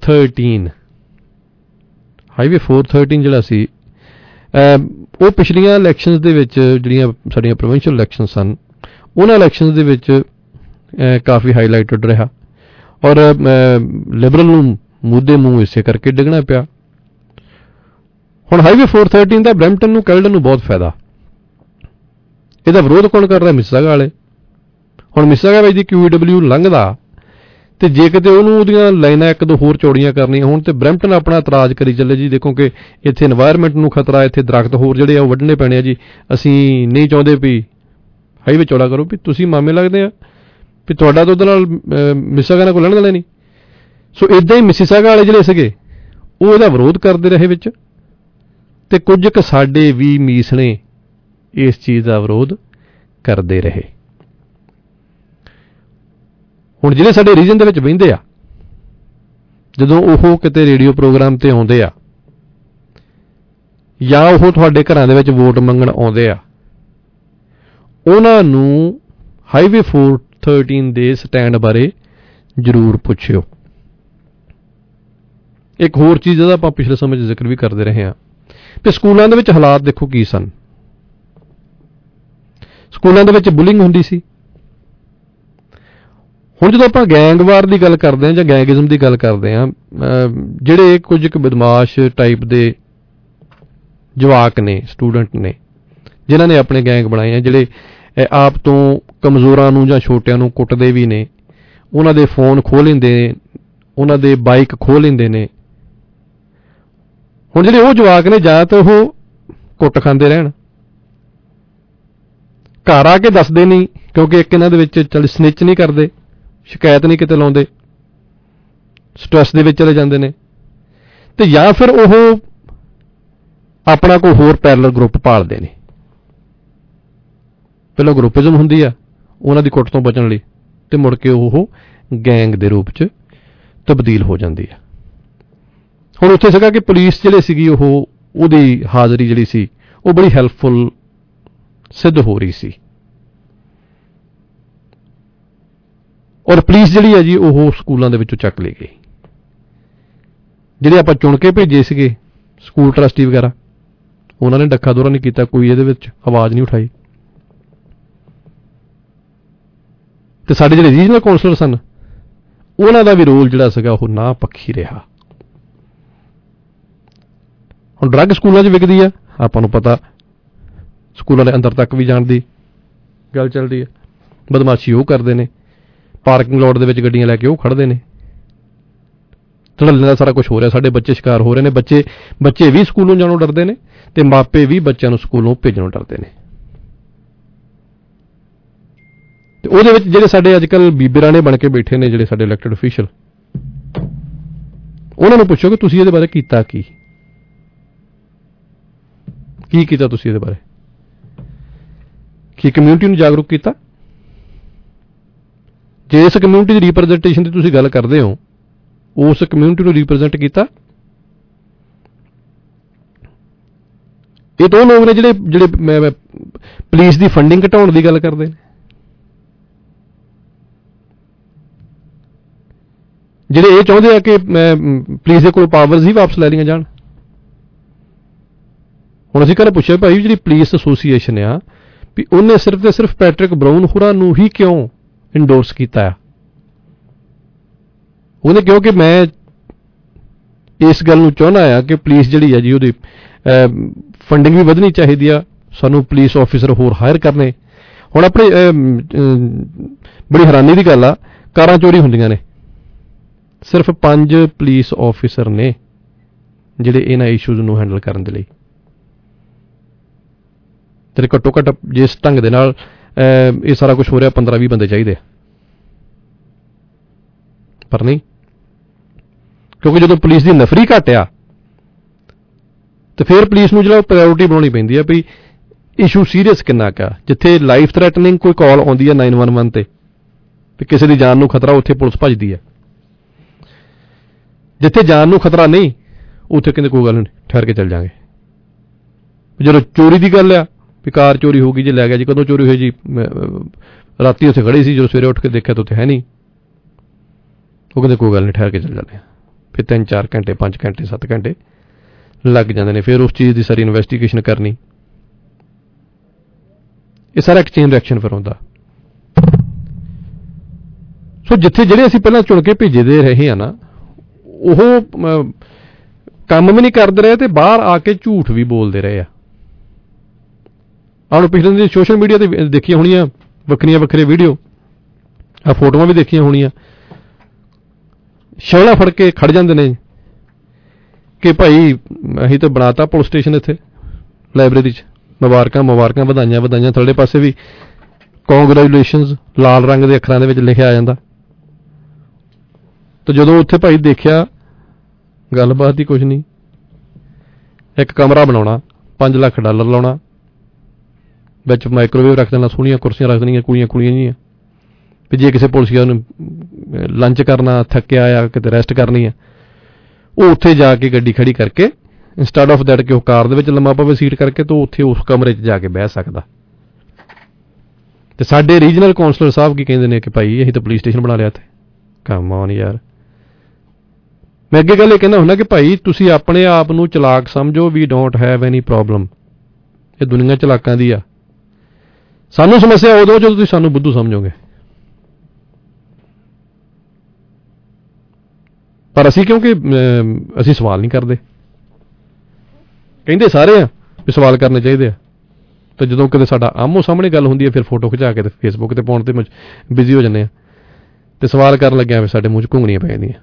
413 ਜਿਹੜਾ ਸੀ ਉਹ ਪਿਛਲੀਆਂ ਇਲੈਕਸ਼ਨਸ ਦੇ ਵਿੱਚ ਜਿਹੜੀਆਂ ਸਾਡੀਆਂ ਪ੍ਰੋਵਿੰਸ਼ੀਅਲ ਇਲੈਕਸ਼ਨ ਸਨ ਉਹਨਾਂ ਇਲੈਕਸ਼ਨਸ ਦੇ ਵਿੱਚ ਕਾਫੀ ਹਾਈਲਾਈਟਡ ਰਿਹਾ ਔਰ ਲਿਬਰਲ ਨੂੰ ਮੁੱਦੇ ਮੂੰਹ ਇਸੇ ਕਰਕੇ ਡਿੱਗਣਾ ਪਿਆ। ਹੁਣ ਹਾਈਵੇ 413 ਦਾ ਬਰੈਂਪਟਨ ਨੂੰ, ਕੈਲਡਨ ਨੂੰ ਬਹੁਤ ਫਾਇਦਾ। ਇਹਦਾ ਵਿਰੋਧ ਕੌਣ ਕਰ ਰਿਹਾ? ਮਿਸਿਸਾਗਾ ਵਾਲੇ। ਹੁਣ ਮਿਸਿਸਾਗਾ ਵਿੱਚ ਦੀ QEW ਲੰਘਦਾ ਤੇ ਜੇ ਕਿਤੇ ਉਹਦੀਆਂ ਲਾਈਨਾਂ 1-2 ਹੋਰ ਚੌੜੀਆਂ ਕਰਨੀਆਂ ਹੋਣ ਤੇ ਬਰੈਂਪਟਨ ਆਪਣਾ ਇਤਰਾਜ਼ ਕਰੀ ਚੱਲੇ ਜੀ, ਦੇਖੋ ਕਿ ਇੱਥੇ এনवायरमेंट ਨੂੰ ਖਤਰਾ, ਇੱਥੇ ਦਰਖਤ ਹੋਰ ਜਿਹੜੇ ਆ ਉਹ ਵੱਢਣੇ ਪੈਣੇ ਆ ਜੀ, ਅਸੀਂ ਨਹੀਂ ਚਾਹੁੰਦੇ ਵੀ ਹਾਈਵੇ ਚੌੜਾ ਕਰੋ। ਵੀ ਤੁਸੀਂ ਮਾਮੇ ਲੱਗਦੇ ਆ ਵੀ ਤੁਹਾਡਾ ਤਾਂ ਉਹਦੇ ਨਾਲ ਮਿਸਿਸਾਗਾ ਨਾਲ ਕੋਈ ਲੈਣ ਦੇਣਾ ਨਹੀਂ। ਸੋ ਇੱਦਾਂ ਹੀ ਮਿਸਿਸਾਗਾ ਵਾਲੇ ਜਿਹੜੇ ਸੀਗੇ ਉਹ ਇਹਦਾ ਵਿਰੋਧ ਕਰਦੇ ਰਹੇ ਵਿੱਚ ਤੇ ਕੁਝ ਕੁ ਸਾਡੇ ਵੀ ਮੀਸਣੇ ਇਸ ਚੀਜ਼ ਦਾ ਵਿਰੋਧ ਕਰਦੇ ਰਹੇ। ਹੁਣ ਜਿਹੜੇ ਸਾਡੇ ਰੀਜਨ ਦੇ ਵਿੱਚ ਬਹਿੰਦੇ ਆ, ਜਦੋਂ ਉਹ ਕਿਤੇ ਰੇਡੀਓ ਪ੍ਰੋਗਰਾਮ ਤੇ ਆਉਂਦੇ ਆ ਜਾਂ ਉਹ ਤੁਹਾਡੇ ਘਰਾਂ ਦੇ ਵਿੱਚ ਵੋਟ ਮੰਗਣ ਆਉਂਦੇ ਆ, ਉਹਨਾਂ ਨੂੰ ਹਾਈਵੇ 413 ਦੇ ਸਟੈਂਡ ਬਾਰੇ ਜ਼ਰੂਰ ਪੁੱਛਿਓ। ਇੱਕ ਹੋਰ ਚੀਜ਼ ਦਾ ਆਪਾਂ ਪਿਛਲੇ ਸਮੇਂ 'ਚ ਜ਼ਿਕਰ ਵੀ ਕਰਦੇ ਰਹੇ ਹਾਂ ਤੇ ਸਕੂਲਾਂ ਦੇ ਵਿੱਚ ਹਾਲਾਤ ਦੇਖੋ ਕੀ ਸਨ। ਸਕੂਲਾਂ ਦੇ ਵਿੱਚ ਬੁਲਿੰਗ ਹੁੰਦੀ ਸੀ। ਹੁਣ ਜਦੋਂ ਆਪਾਂ ਗੈਂਗਵਾਰ ਦੀ ਗੱਲ ਕਰਦੇ ਹਾਂ ਜਾਂ ਗੈਂਗਿਜ਼ਮ ਦੀ ਗੱਲ ਕਰਦੇ ਹਾਂ, ਜਿਹੜੇ ਕੁਝ ਕੁ ਬਦਮਾਸ਼ ਟਾਈਪ ਦੇ ਜਵਾਕ ਨੇ, ਸਟੂਡੈਂਟ ਨੇ, ਜਿਨ੍ਹਾਂ ਨੇ ਆਪਣੇ ਗੈਂਗ ਬਣਾਏ ਆ, ਜਿਹੜੇ ਆਪ ਤੋਂ ਕਮਜ਼ੋਰਾਂ ਨੂੰ ਜਾਂ ਛੋਟਿਆਂ ਨੂੰ ਕੁੱਟਦੇ ਵੀ ਨੇ, ਉਹਨਾਂ ਦੇ ਫੋਨ ਖੋਹ ਲੈਂਦੇ ਨੇ, ਉਹਨਾਂ ਦੇ ਬਾਈਕ ਖੋਹ ਲੈਂਦੇ ਨੇ। ਹੁਣ ਜਿਹੜੇ ਉਹ ਜਵਾਕ ਨੇ ਜਾਂ ਤਾਂ ਉਹ ਕੁੱਟ ਖਾਂਦੇ ਰਹਿਣ, ਘਰ ਆ ਕੇ ਦੱਸਦੇ ਨਹੀਂ ਕਿਉਂਕਿ ਇੱਕ ਇਹਨਾਂ ਦੇ ਵਿੱਚ ਚੱਲ ਸਨਿਚ ਨਹੀਂ ਕਰਦੇ, ਸ਼ਿਕਾਇਤ ਨਹੀਂ ਕਿਤੇ ਲਾਉਂਦੇ, ਸਟ੍ਰੈਸ ਦੇ ਵਿੱਚ ਚਲੇ ਜਾਂਦੇ ਨੇ, ਤੇ ਜਾਂ ਫਿਰ ਉਹ ਆਪਣਾ ਕੋਈ ਹੋਰ ਪੈਰਲਲ ਗਰੁੱਪ ਪਾਲਦੇ ਨੇ। ਪਹਿਲਾਂ ਗਰੁੱਪਿਜ਼ਮ ਹੁੰਦੀ ਆ ਉਹਨਾਂ ਦੀ ਕੁੱਟ ਤੋਂ ਬਚਣ ਲਈ ਤੇ ਮੁੜ ਕੇ ਉਹ ਗੈਂਗ ਦੇ ਰੂਪ 'ਚ ਤਬਦੀਲ ਹੋ ਜਾਂਦੀ ਆ। ਹੁਣ ਉੱਥੇ ਸੀਗਾ ਕਿ ਪੁਲਿਸ ਜਿਹੜੇ ਸੀਗੀ ਉਹਦੀ ਹਾਜ਼ਰੀ ਜਿਹੜੀ ਸੀ ਉਹ ਬੜੀ ਹੈਲਪਫੁਲ ਸਿੱਧ ਹੋ ਰਹੀ ਸੀ, ਔਰ ਪੁਲਿਸ ਜਿਹੜੀ ਹੈ ਜੀ ਉਹ ਸਕੂਲਾਂ ਦੇ ਵਿੱਚੋਂ ਚੱਕ ਲਈ ਗਈ। ਜਿਹੜੇ ਆਪਾਂ ਚੁਣ ਕੇ ਭੇਜੇ ਸੀਗੇ ਸਕੂਲ ਟਰਸਟੀ ਵਗੈਰਾ, ਉਹਨਾਂ ਨੇ ਡੱਕਾ ਦੌਰਾ ਨਹੀਂ ਕੀਤਾ, ਕੋਈ ਇਹਦੇ ਵਿੱਚ ਆਵਾਜ਼ ਨਹੀਂ ਉਠਾਈ। ਤੇ ਸਾਡੇ ਜਿਹੜੇ ਰੀਜਨਲ ਕਾਉਂਸਲਰ ਸਨ ਉਹਨਾਂ ਦਾ ਵੀ ਰੋਲ ਜਿਹੜਾ ਸੀਗਾ ਉਹ ਨਾ ਪੱਖੀ ਰਿਹਾ। ਹੁਣ ਡਰੱਗ ਸਕੂਲਾਂ 'ਚ ਵਿਕਦੀ ਆ, ਆਪਾਂ ਨੂੰ ਪਤਾ, ਸਕੂਲਾਂ ਦੇ ਅੰਦਰ ਤੱਕ ਵੀ ਜਾਣ ਦੀ ਗੱਲ ਚੱਲਦੀ ਹੈ। ਬਦਮਾਸ਼ੀ ਉਹ ਕਰਦੇ ਨੇ, ਪਾਰਕਿੰਗ ਲੋਟ ਦੇ ਵਿੱਚ ਗੱਡੀਆਂ ਲੈ ਕੇ ਉਹ ਖੜ੍ਹਦੇ ਨੇ, ਧੜੱਲੇ ਦਾ ਸਾਰਾ ਕੁਝ ਹੋ ਰਿਹਾ। ਸਾਡੇ ਬੱਚੇ ਸ਼ਿਕਾਰ ਹੋ ਰਹੇ ਨੇ। ਬੱਚੇ ਵੀ ਸਕੂਲੋਂ ਜਾਣੋਂ ਡਰਦੇ ਨੇ ਤੇ ਮਾਪੇ ਵੀ ਬੱਚਿਆਂ ਨੂੰ ਸਕੂਲੋਂ ਭੇਜਣੋਂ ਡਰਦੇ ਨੇ। ਤੇ ਉਹਦੇ ਵਿੱਚ ਜਿਹੜੇ ਸਾਡੇ ਅੱਜ ਕੱਲ੍ਹ ਬੀਬੀਰਾਣੇ ਬਣ ਕੇ ਬੈਠੇ ਨੇ, ਜਿਹੜੇ ਸਾਡੇ ਇਲੈਕਟਡ ਅਫੀਸ਼ੀਅਲ, ਉਹਨਾਂ ਨੂੰ ਪੁੱਛੋ ਕਿ ਤੁਸੀਂ ਇਹਦੇ ਬਾਰੇ ਕੀਤਾ ਕੀ ਕੀਤਾ ਤੁਸੀਂ ਇਹਦੇ ਬਾਰੇ? ਕੀ ਕਮਿਊਨਿਟੀ ਨੂੰ ਜਾਗਰੂਕ ਕੀਤਾ? ਜੇ ਇਸ ਕਮਿਊਨਿਟੀ ਦੀ ਰਿਪਰੈਜ਼ੈਂਟੇਸ਼ਨ ਦੀ ਤੁਸੀਂ ਗੱਲ ਕਰਦੇ ਹੋ, ਉਸ ਕਮਿਊਨਿਟੀ ਨੂੰ ਰਿਪਰੈਜ਼ੈਂਟ ਕੀਤਾ? ਇਹ ਤਾਂ ਲੋਕ ਨੇ ਜਿਹੜੇ ਪੁਲਿਸ ਦੀ ਫੰਡਿੰਗ ਘਟਾਉਣ ਦੀ ਗੱਲ ਕਰਦੇ ਨੇ, ਜਿਹੜੇ ਇਹ ਚਾਹੁੰਦੇ ਆ ਕਿ ਪੁਲਿਸ ਦੇ ਕੋਲ ਪਾਵਰਸ ਹੀ ਵਾਪਸ ਲੈ ਲਈਆਂ ਜਾਣ। ਹੁਣ ਅਸੀਂ ਕੱਲ੍ਹ ਪੁੱਛਿਆ ਭਾਈ ਜਿਹੜੀ ਪੁਲਿਸ ਐਸੋਸੀਏਸ਼ਨ ਆ ਵੀ ਉਹਨੇ ਸਿਰਫ ਤੇ ਸਿਰਫ ਪੈਟਰਿਕ ਬਰਾਊਨ ਹੋਰਾਂ ਨੂੰ ਹੀ ਕਿਉਂ ਇੰਡੋਰਸ ਕੀਤਾ ਆ? ਉਹਨੇ ਕਿਉਂਕਿ ਮੈਂ ਇਸ ਗੱਲ ਨੂੰ ਚਾਹੁੰਦਾ ਆ ਕਿ ਪੁਲਿਸ ਜਿਹੜੀ ਆ ਜੀ ਉਹਦੀ ਫੰਡਿੰਗ ਵੀ ਵਧਣੀ ਚਾਹੀਦੀ ਆ, ਸਾਨੂੰ ਪੁਲਿਸ ਆਫੀਸਰ ਹੋਰ ਹਾਇਰ ਕਰਨੇ। ਹੁਣ ਆਪਣੇ ਬੜੀ ਹੈਰਾਨੀ ਦੀ ਗੱਲ ਆ, ਕਾਰਾਂ ਚੋਰੀ ਹੁੰਦੀਆਂ ਨੇ, ਸਿਰਫ 5 ਪੁਲਿਸ ਆਫੀਸਰ ਨੇ ਜਿਹੜੇ ਇਹਨਾਂ ਇਸ਼ੂਜ਼ ਨੂੰ ਹੈਂਡਲ ਕਰਨ ਦੇ ਲਈ। ਤੇ ਘੱਟੋ ਘੱਟ ਜਿਸ ਢੰਗ ਦੇ ਨਾਲ ਇਹ ਸਾਰਾ ਕੁਝ ਹੋ ਰਿਹਾ 15-20 ਬੰਦੇ ਚਾਹੀਦੇ ਆ, ਪਰ ਨਹੀਂ, ਕਿਉਂਕਿ ਜਦੋਂ ਪੁਲਿਸ ਦੀ ਨਫਰੀ ਘੱਟ ਆ ਤੇ ਫਿਰ ਪੁਲਿਸ ਨੂੰ ਜਿਹੜਾ ਪ੍ਰਾਇਓਰਟੀ ਬਣਾਉਣੀ ਪੈਂਦੀ ਆ ਵੀ ਇਸ਼ੂ ਸੀਰੀਅਸ ਕਿੰਨਾ ਕੁ ਆ। ਜਿੱਥੇ ਲਾਈਫ ਥ੍ਰੈਟਨਿੰਗ ਕੋਈ ਕਾਲ ਆਉਂਦੀ ਆ 911 ਤੇ ਵੀ ਕਿਸੇ ਦੀ ਜਾਨ ਨੂੰ ਖਤਰਾ, ਉੱਥੇ ਪੁਲਿਸ ਭੱਜਦੀ ਆ। ਜਿੱਥੇ ਜਾਨ ਨੂੰ ਖਤਰਾ ਨਹੀਂ, ਉੱਥੇ ਕਹਿੰਦੇ ਕੋਈ ਗੱਲ ਨਹੀਂ, ਠਹਿਰ ਕੇ ਚੱਲ ਜਾਵਾਂਗੇ। ਜਦੋਂ ਚੋਰੀ ਦੀ ਗੱਲ ਆ ਵੀ ਕਾਰ ਚੋਰੀ ਹੋ ਗਈ ਜੀ, ਲੈ ਗਿਆ ਜੀ, ਕਦੋਂ ਚੋਰੀ ਹੋਈ ਜੀ, ਰਾਤੀ ਉੱਥੇ ਖੜੀ ਸੀ, ਜਦੋਂ ਸਵੇਰੇ ਉੱਠ ਕੇ ਦੇਖਿਆ ਤਾਂ ਉੱਥੇ ਹੈ ਨਹੀਂ, ਉਹ ਕਹਿੰਦੇ ਕੋਈ ਗੱਲ ਨਹੀਂ, ਠਹਿਰ ਕੇ ਚੱਲ ਜਾਂਦੇ ਆ। ਫਿਰ 3-4 ਘੰਟੇ 5 ਘੰਟੇ 7 ਘੰਟੇ ਲੱਗ ਜਾਂਦੇ ਨੇ, ਫਿਰ ਉਸ ਚੀਜ਼ ਦੀ ਸਾਰੀ ਇਨਵੈਸਟੀਗੇਸ਼ਨ ਕਰਨੀ। ਇਹ ਸਾਰਾ ਇੱਕ ਚੇਨ ਰਿਐਕਸ਼ਨ ਫਿਰ ਹੁੰਦਾ। ਸੋ ਜਿੱਥੇ ਜਿਹੜੇ ਅਸੀਂ ਪਹਿਲਾਂ ਚੁਣ ਕੇ ਭੇਜਦੇ ਰਹੇ ਆ ਨਾ, ਉਹ ਕੰਮ ਵੀ ਨਹੀਂ ਕਰਦੇ ਰਹੇ ਤੇ ਬਾਹਰ ਆ ਕੇ ਝੂਠ ਵੀ ਬੋਲਦੇ ਰਹੇ ਆ। ਆਹ ਹੁਣ ਪਿਛਲੇ ਦਿਨ ਸੋਸ਼ਲ ਮੀਡੀਆ ਤੇ ਦੇਖੀਆਂ ਹੋਣੀਆਂ ਵੱਖਰੇ ਵੀਡੀਓ, ਆ ਫੋਟੋਆਂ ਵੀ ਦੇਖੀਆਂ ਹੋਣੀਆਂ, ਸ਼ੌਲਾ ਫੜ ਕੇ ਖੜ ਜਾਂਦੇ ਨੇ ਕਿ ਭਾਈ ਅਸੀਂ ਤਾਂ ਬਣਾਤਾ ਪੁਲਿਸ ਸਟੇਸ਼ਨ ਇੱਥੇ ਲਾਇਬ੍ਰੇਰੀ 'ਚ, ਮੁਬਾਰਕਾਂ ਵਧਾਈਆਂ। ਥੱਲੇ ਪਾਸੇ ਵੀ ਕੰਗ੍ਰੈਚੁਲੇਸ਼ਨਸ ਲਾਲ ਰੰਗ ਦੇ ਅੱਖਰਾਂ ਦੇ ਵਿੱਚ ਲਿਖਿਆ ਆ ਜਾਂਦਾ। ਤੇ ਜਦੋਂ ਉੱਥੇ ਭਾਈ ਦੇਖਿਆ ਗੱਲਬਾਤ ਹੀ ਕੁਝ ਨਹੀਂ। ਇੱਕ ਕਮਰਾ ਬਣਾਉਣਾ, $5 ਲੱਖ ਲਾਉਣਾ, ਵਿੱਚ ਮਾਈਕ੍ਰੋਵੇਵ ਰੱਖ ਦੇਣਾ, ਸੋਹਣੀਆਂ ਕੁਰਸੀਆਂ ਰੱਖ ਦੇਣੀਆਂ ਕੁੜੀਆਂ ਜੀਆਂ, ਵੀ ਜੇ ਕਿਸੇ ਪੁਲਿਸ ਨੂੰ ਲੰਚ ਕਰਨਾ, ਥੱਕਿਆ ਆ, ਕਿਤੇ ਰੈਸਟ ਕਰਨੀ ਆ, ਉਹ ਉੱਥੇ ਜਾ ਕੇ ਗੱਡੀ ਖੜੀ ਕਰਕੇ ਇੰਸਟੈਡ ਆਫ ਦੈਟ ਕਿ ਉਹ ਕਾਰ ਦੇ ਵਿੱਚ ਲੰਮਾ ਪਵੇ ਸੀਟ ਕਰਕੇ, ਤਾਂ ਉੱਥੇ ਉਸ ਕਮਰੇ 'ਚ ਜਾ ਕੇ ਬਹਿ ਸਕਦਾ। ਤੇ ਸਾਡੇ ਰੀਜਨਲ ਕਾਉਂਸਲਰ ਸਾਹਿਬ ਕੀ ਕਹਿੰਦੇ ਨੇ ਕਿ ਭਾਈ ਅਸੀਂ ਤਾਂ ਪੁਲਿਸ ਸਟੇਸ਼ਨ ਬਣਾ ਲਿਆ ਇੱਥੇ। ਕਮ ਔਨ ਯਾਰ, ਮੈਂ ਅੱਗੇ ਗੱਲ ਇਹ ਕਹਿੰਦਾ ਹੁੰਦਾ ਕਿ ਭਾਈ ਤੁਸੀਂ ਆਪਣੇ ਆਪ ਨੂੰ ਚਲਾਕ ਸਮਝੋ, we don't have any problem. ਇਹ ਦੁਨੀਆ ਚਲਾਕਾਂ ਦੀ ਆ। ਸਾਨੂੰ ਸਮੱਸਿਆ ਉਦੋਂ ਜਦੋਂ ਤੁਸੀਂ ਸਾਨੂੰ ਬੁੱਧੂ ਸਮਝੋਗੇ। ਪਰ ਅਸੀਂ ਕਿਉਂਕਿ ਅਸੀਂ ਸਵਾਲ ਨਹੀਂ ਕਰਦੇ, ਕਹਿੰਦੇ ਸਾਰੇ ਆ ਵੀ ਸਵਾਲ ਕਰਨੇ ਚਾਹੀਦੇ ਆ, ਤੇ ਜਦੋਂ ਕਿਤੇ ਸਾਡਾ ਆਮੋ ਸਾਹਮਣੇ ਗੱਲ ਹੁੰਦੀ ਹੈ ਫਿਰ ਫੋਟੋ ਖਿਚਾ ਕੇ ਤੇ ਫੇਸਬੁੱਕ ਤੇ ਪਾਉਣ ਤੇ ਬਿਜ਼ੀ ਹੋ ਜਾਂਦੇ ਆ, ਤੇ ਸਵਾਲ ਕਰਨ ਲੱਗਿਆ ਸਾਡੇ ਮੂੰਹ 'ਚ ਘੁੰਗਣੀਆਂ ਪੈ ਜਾਂਦੀਆਂ।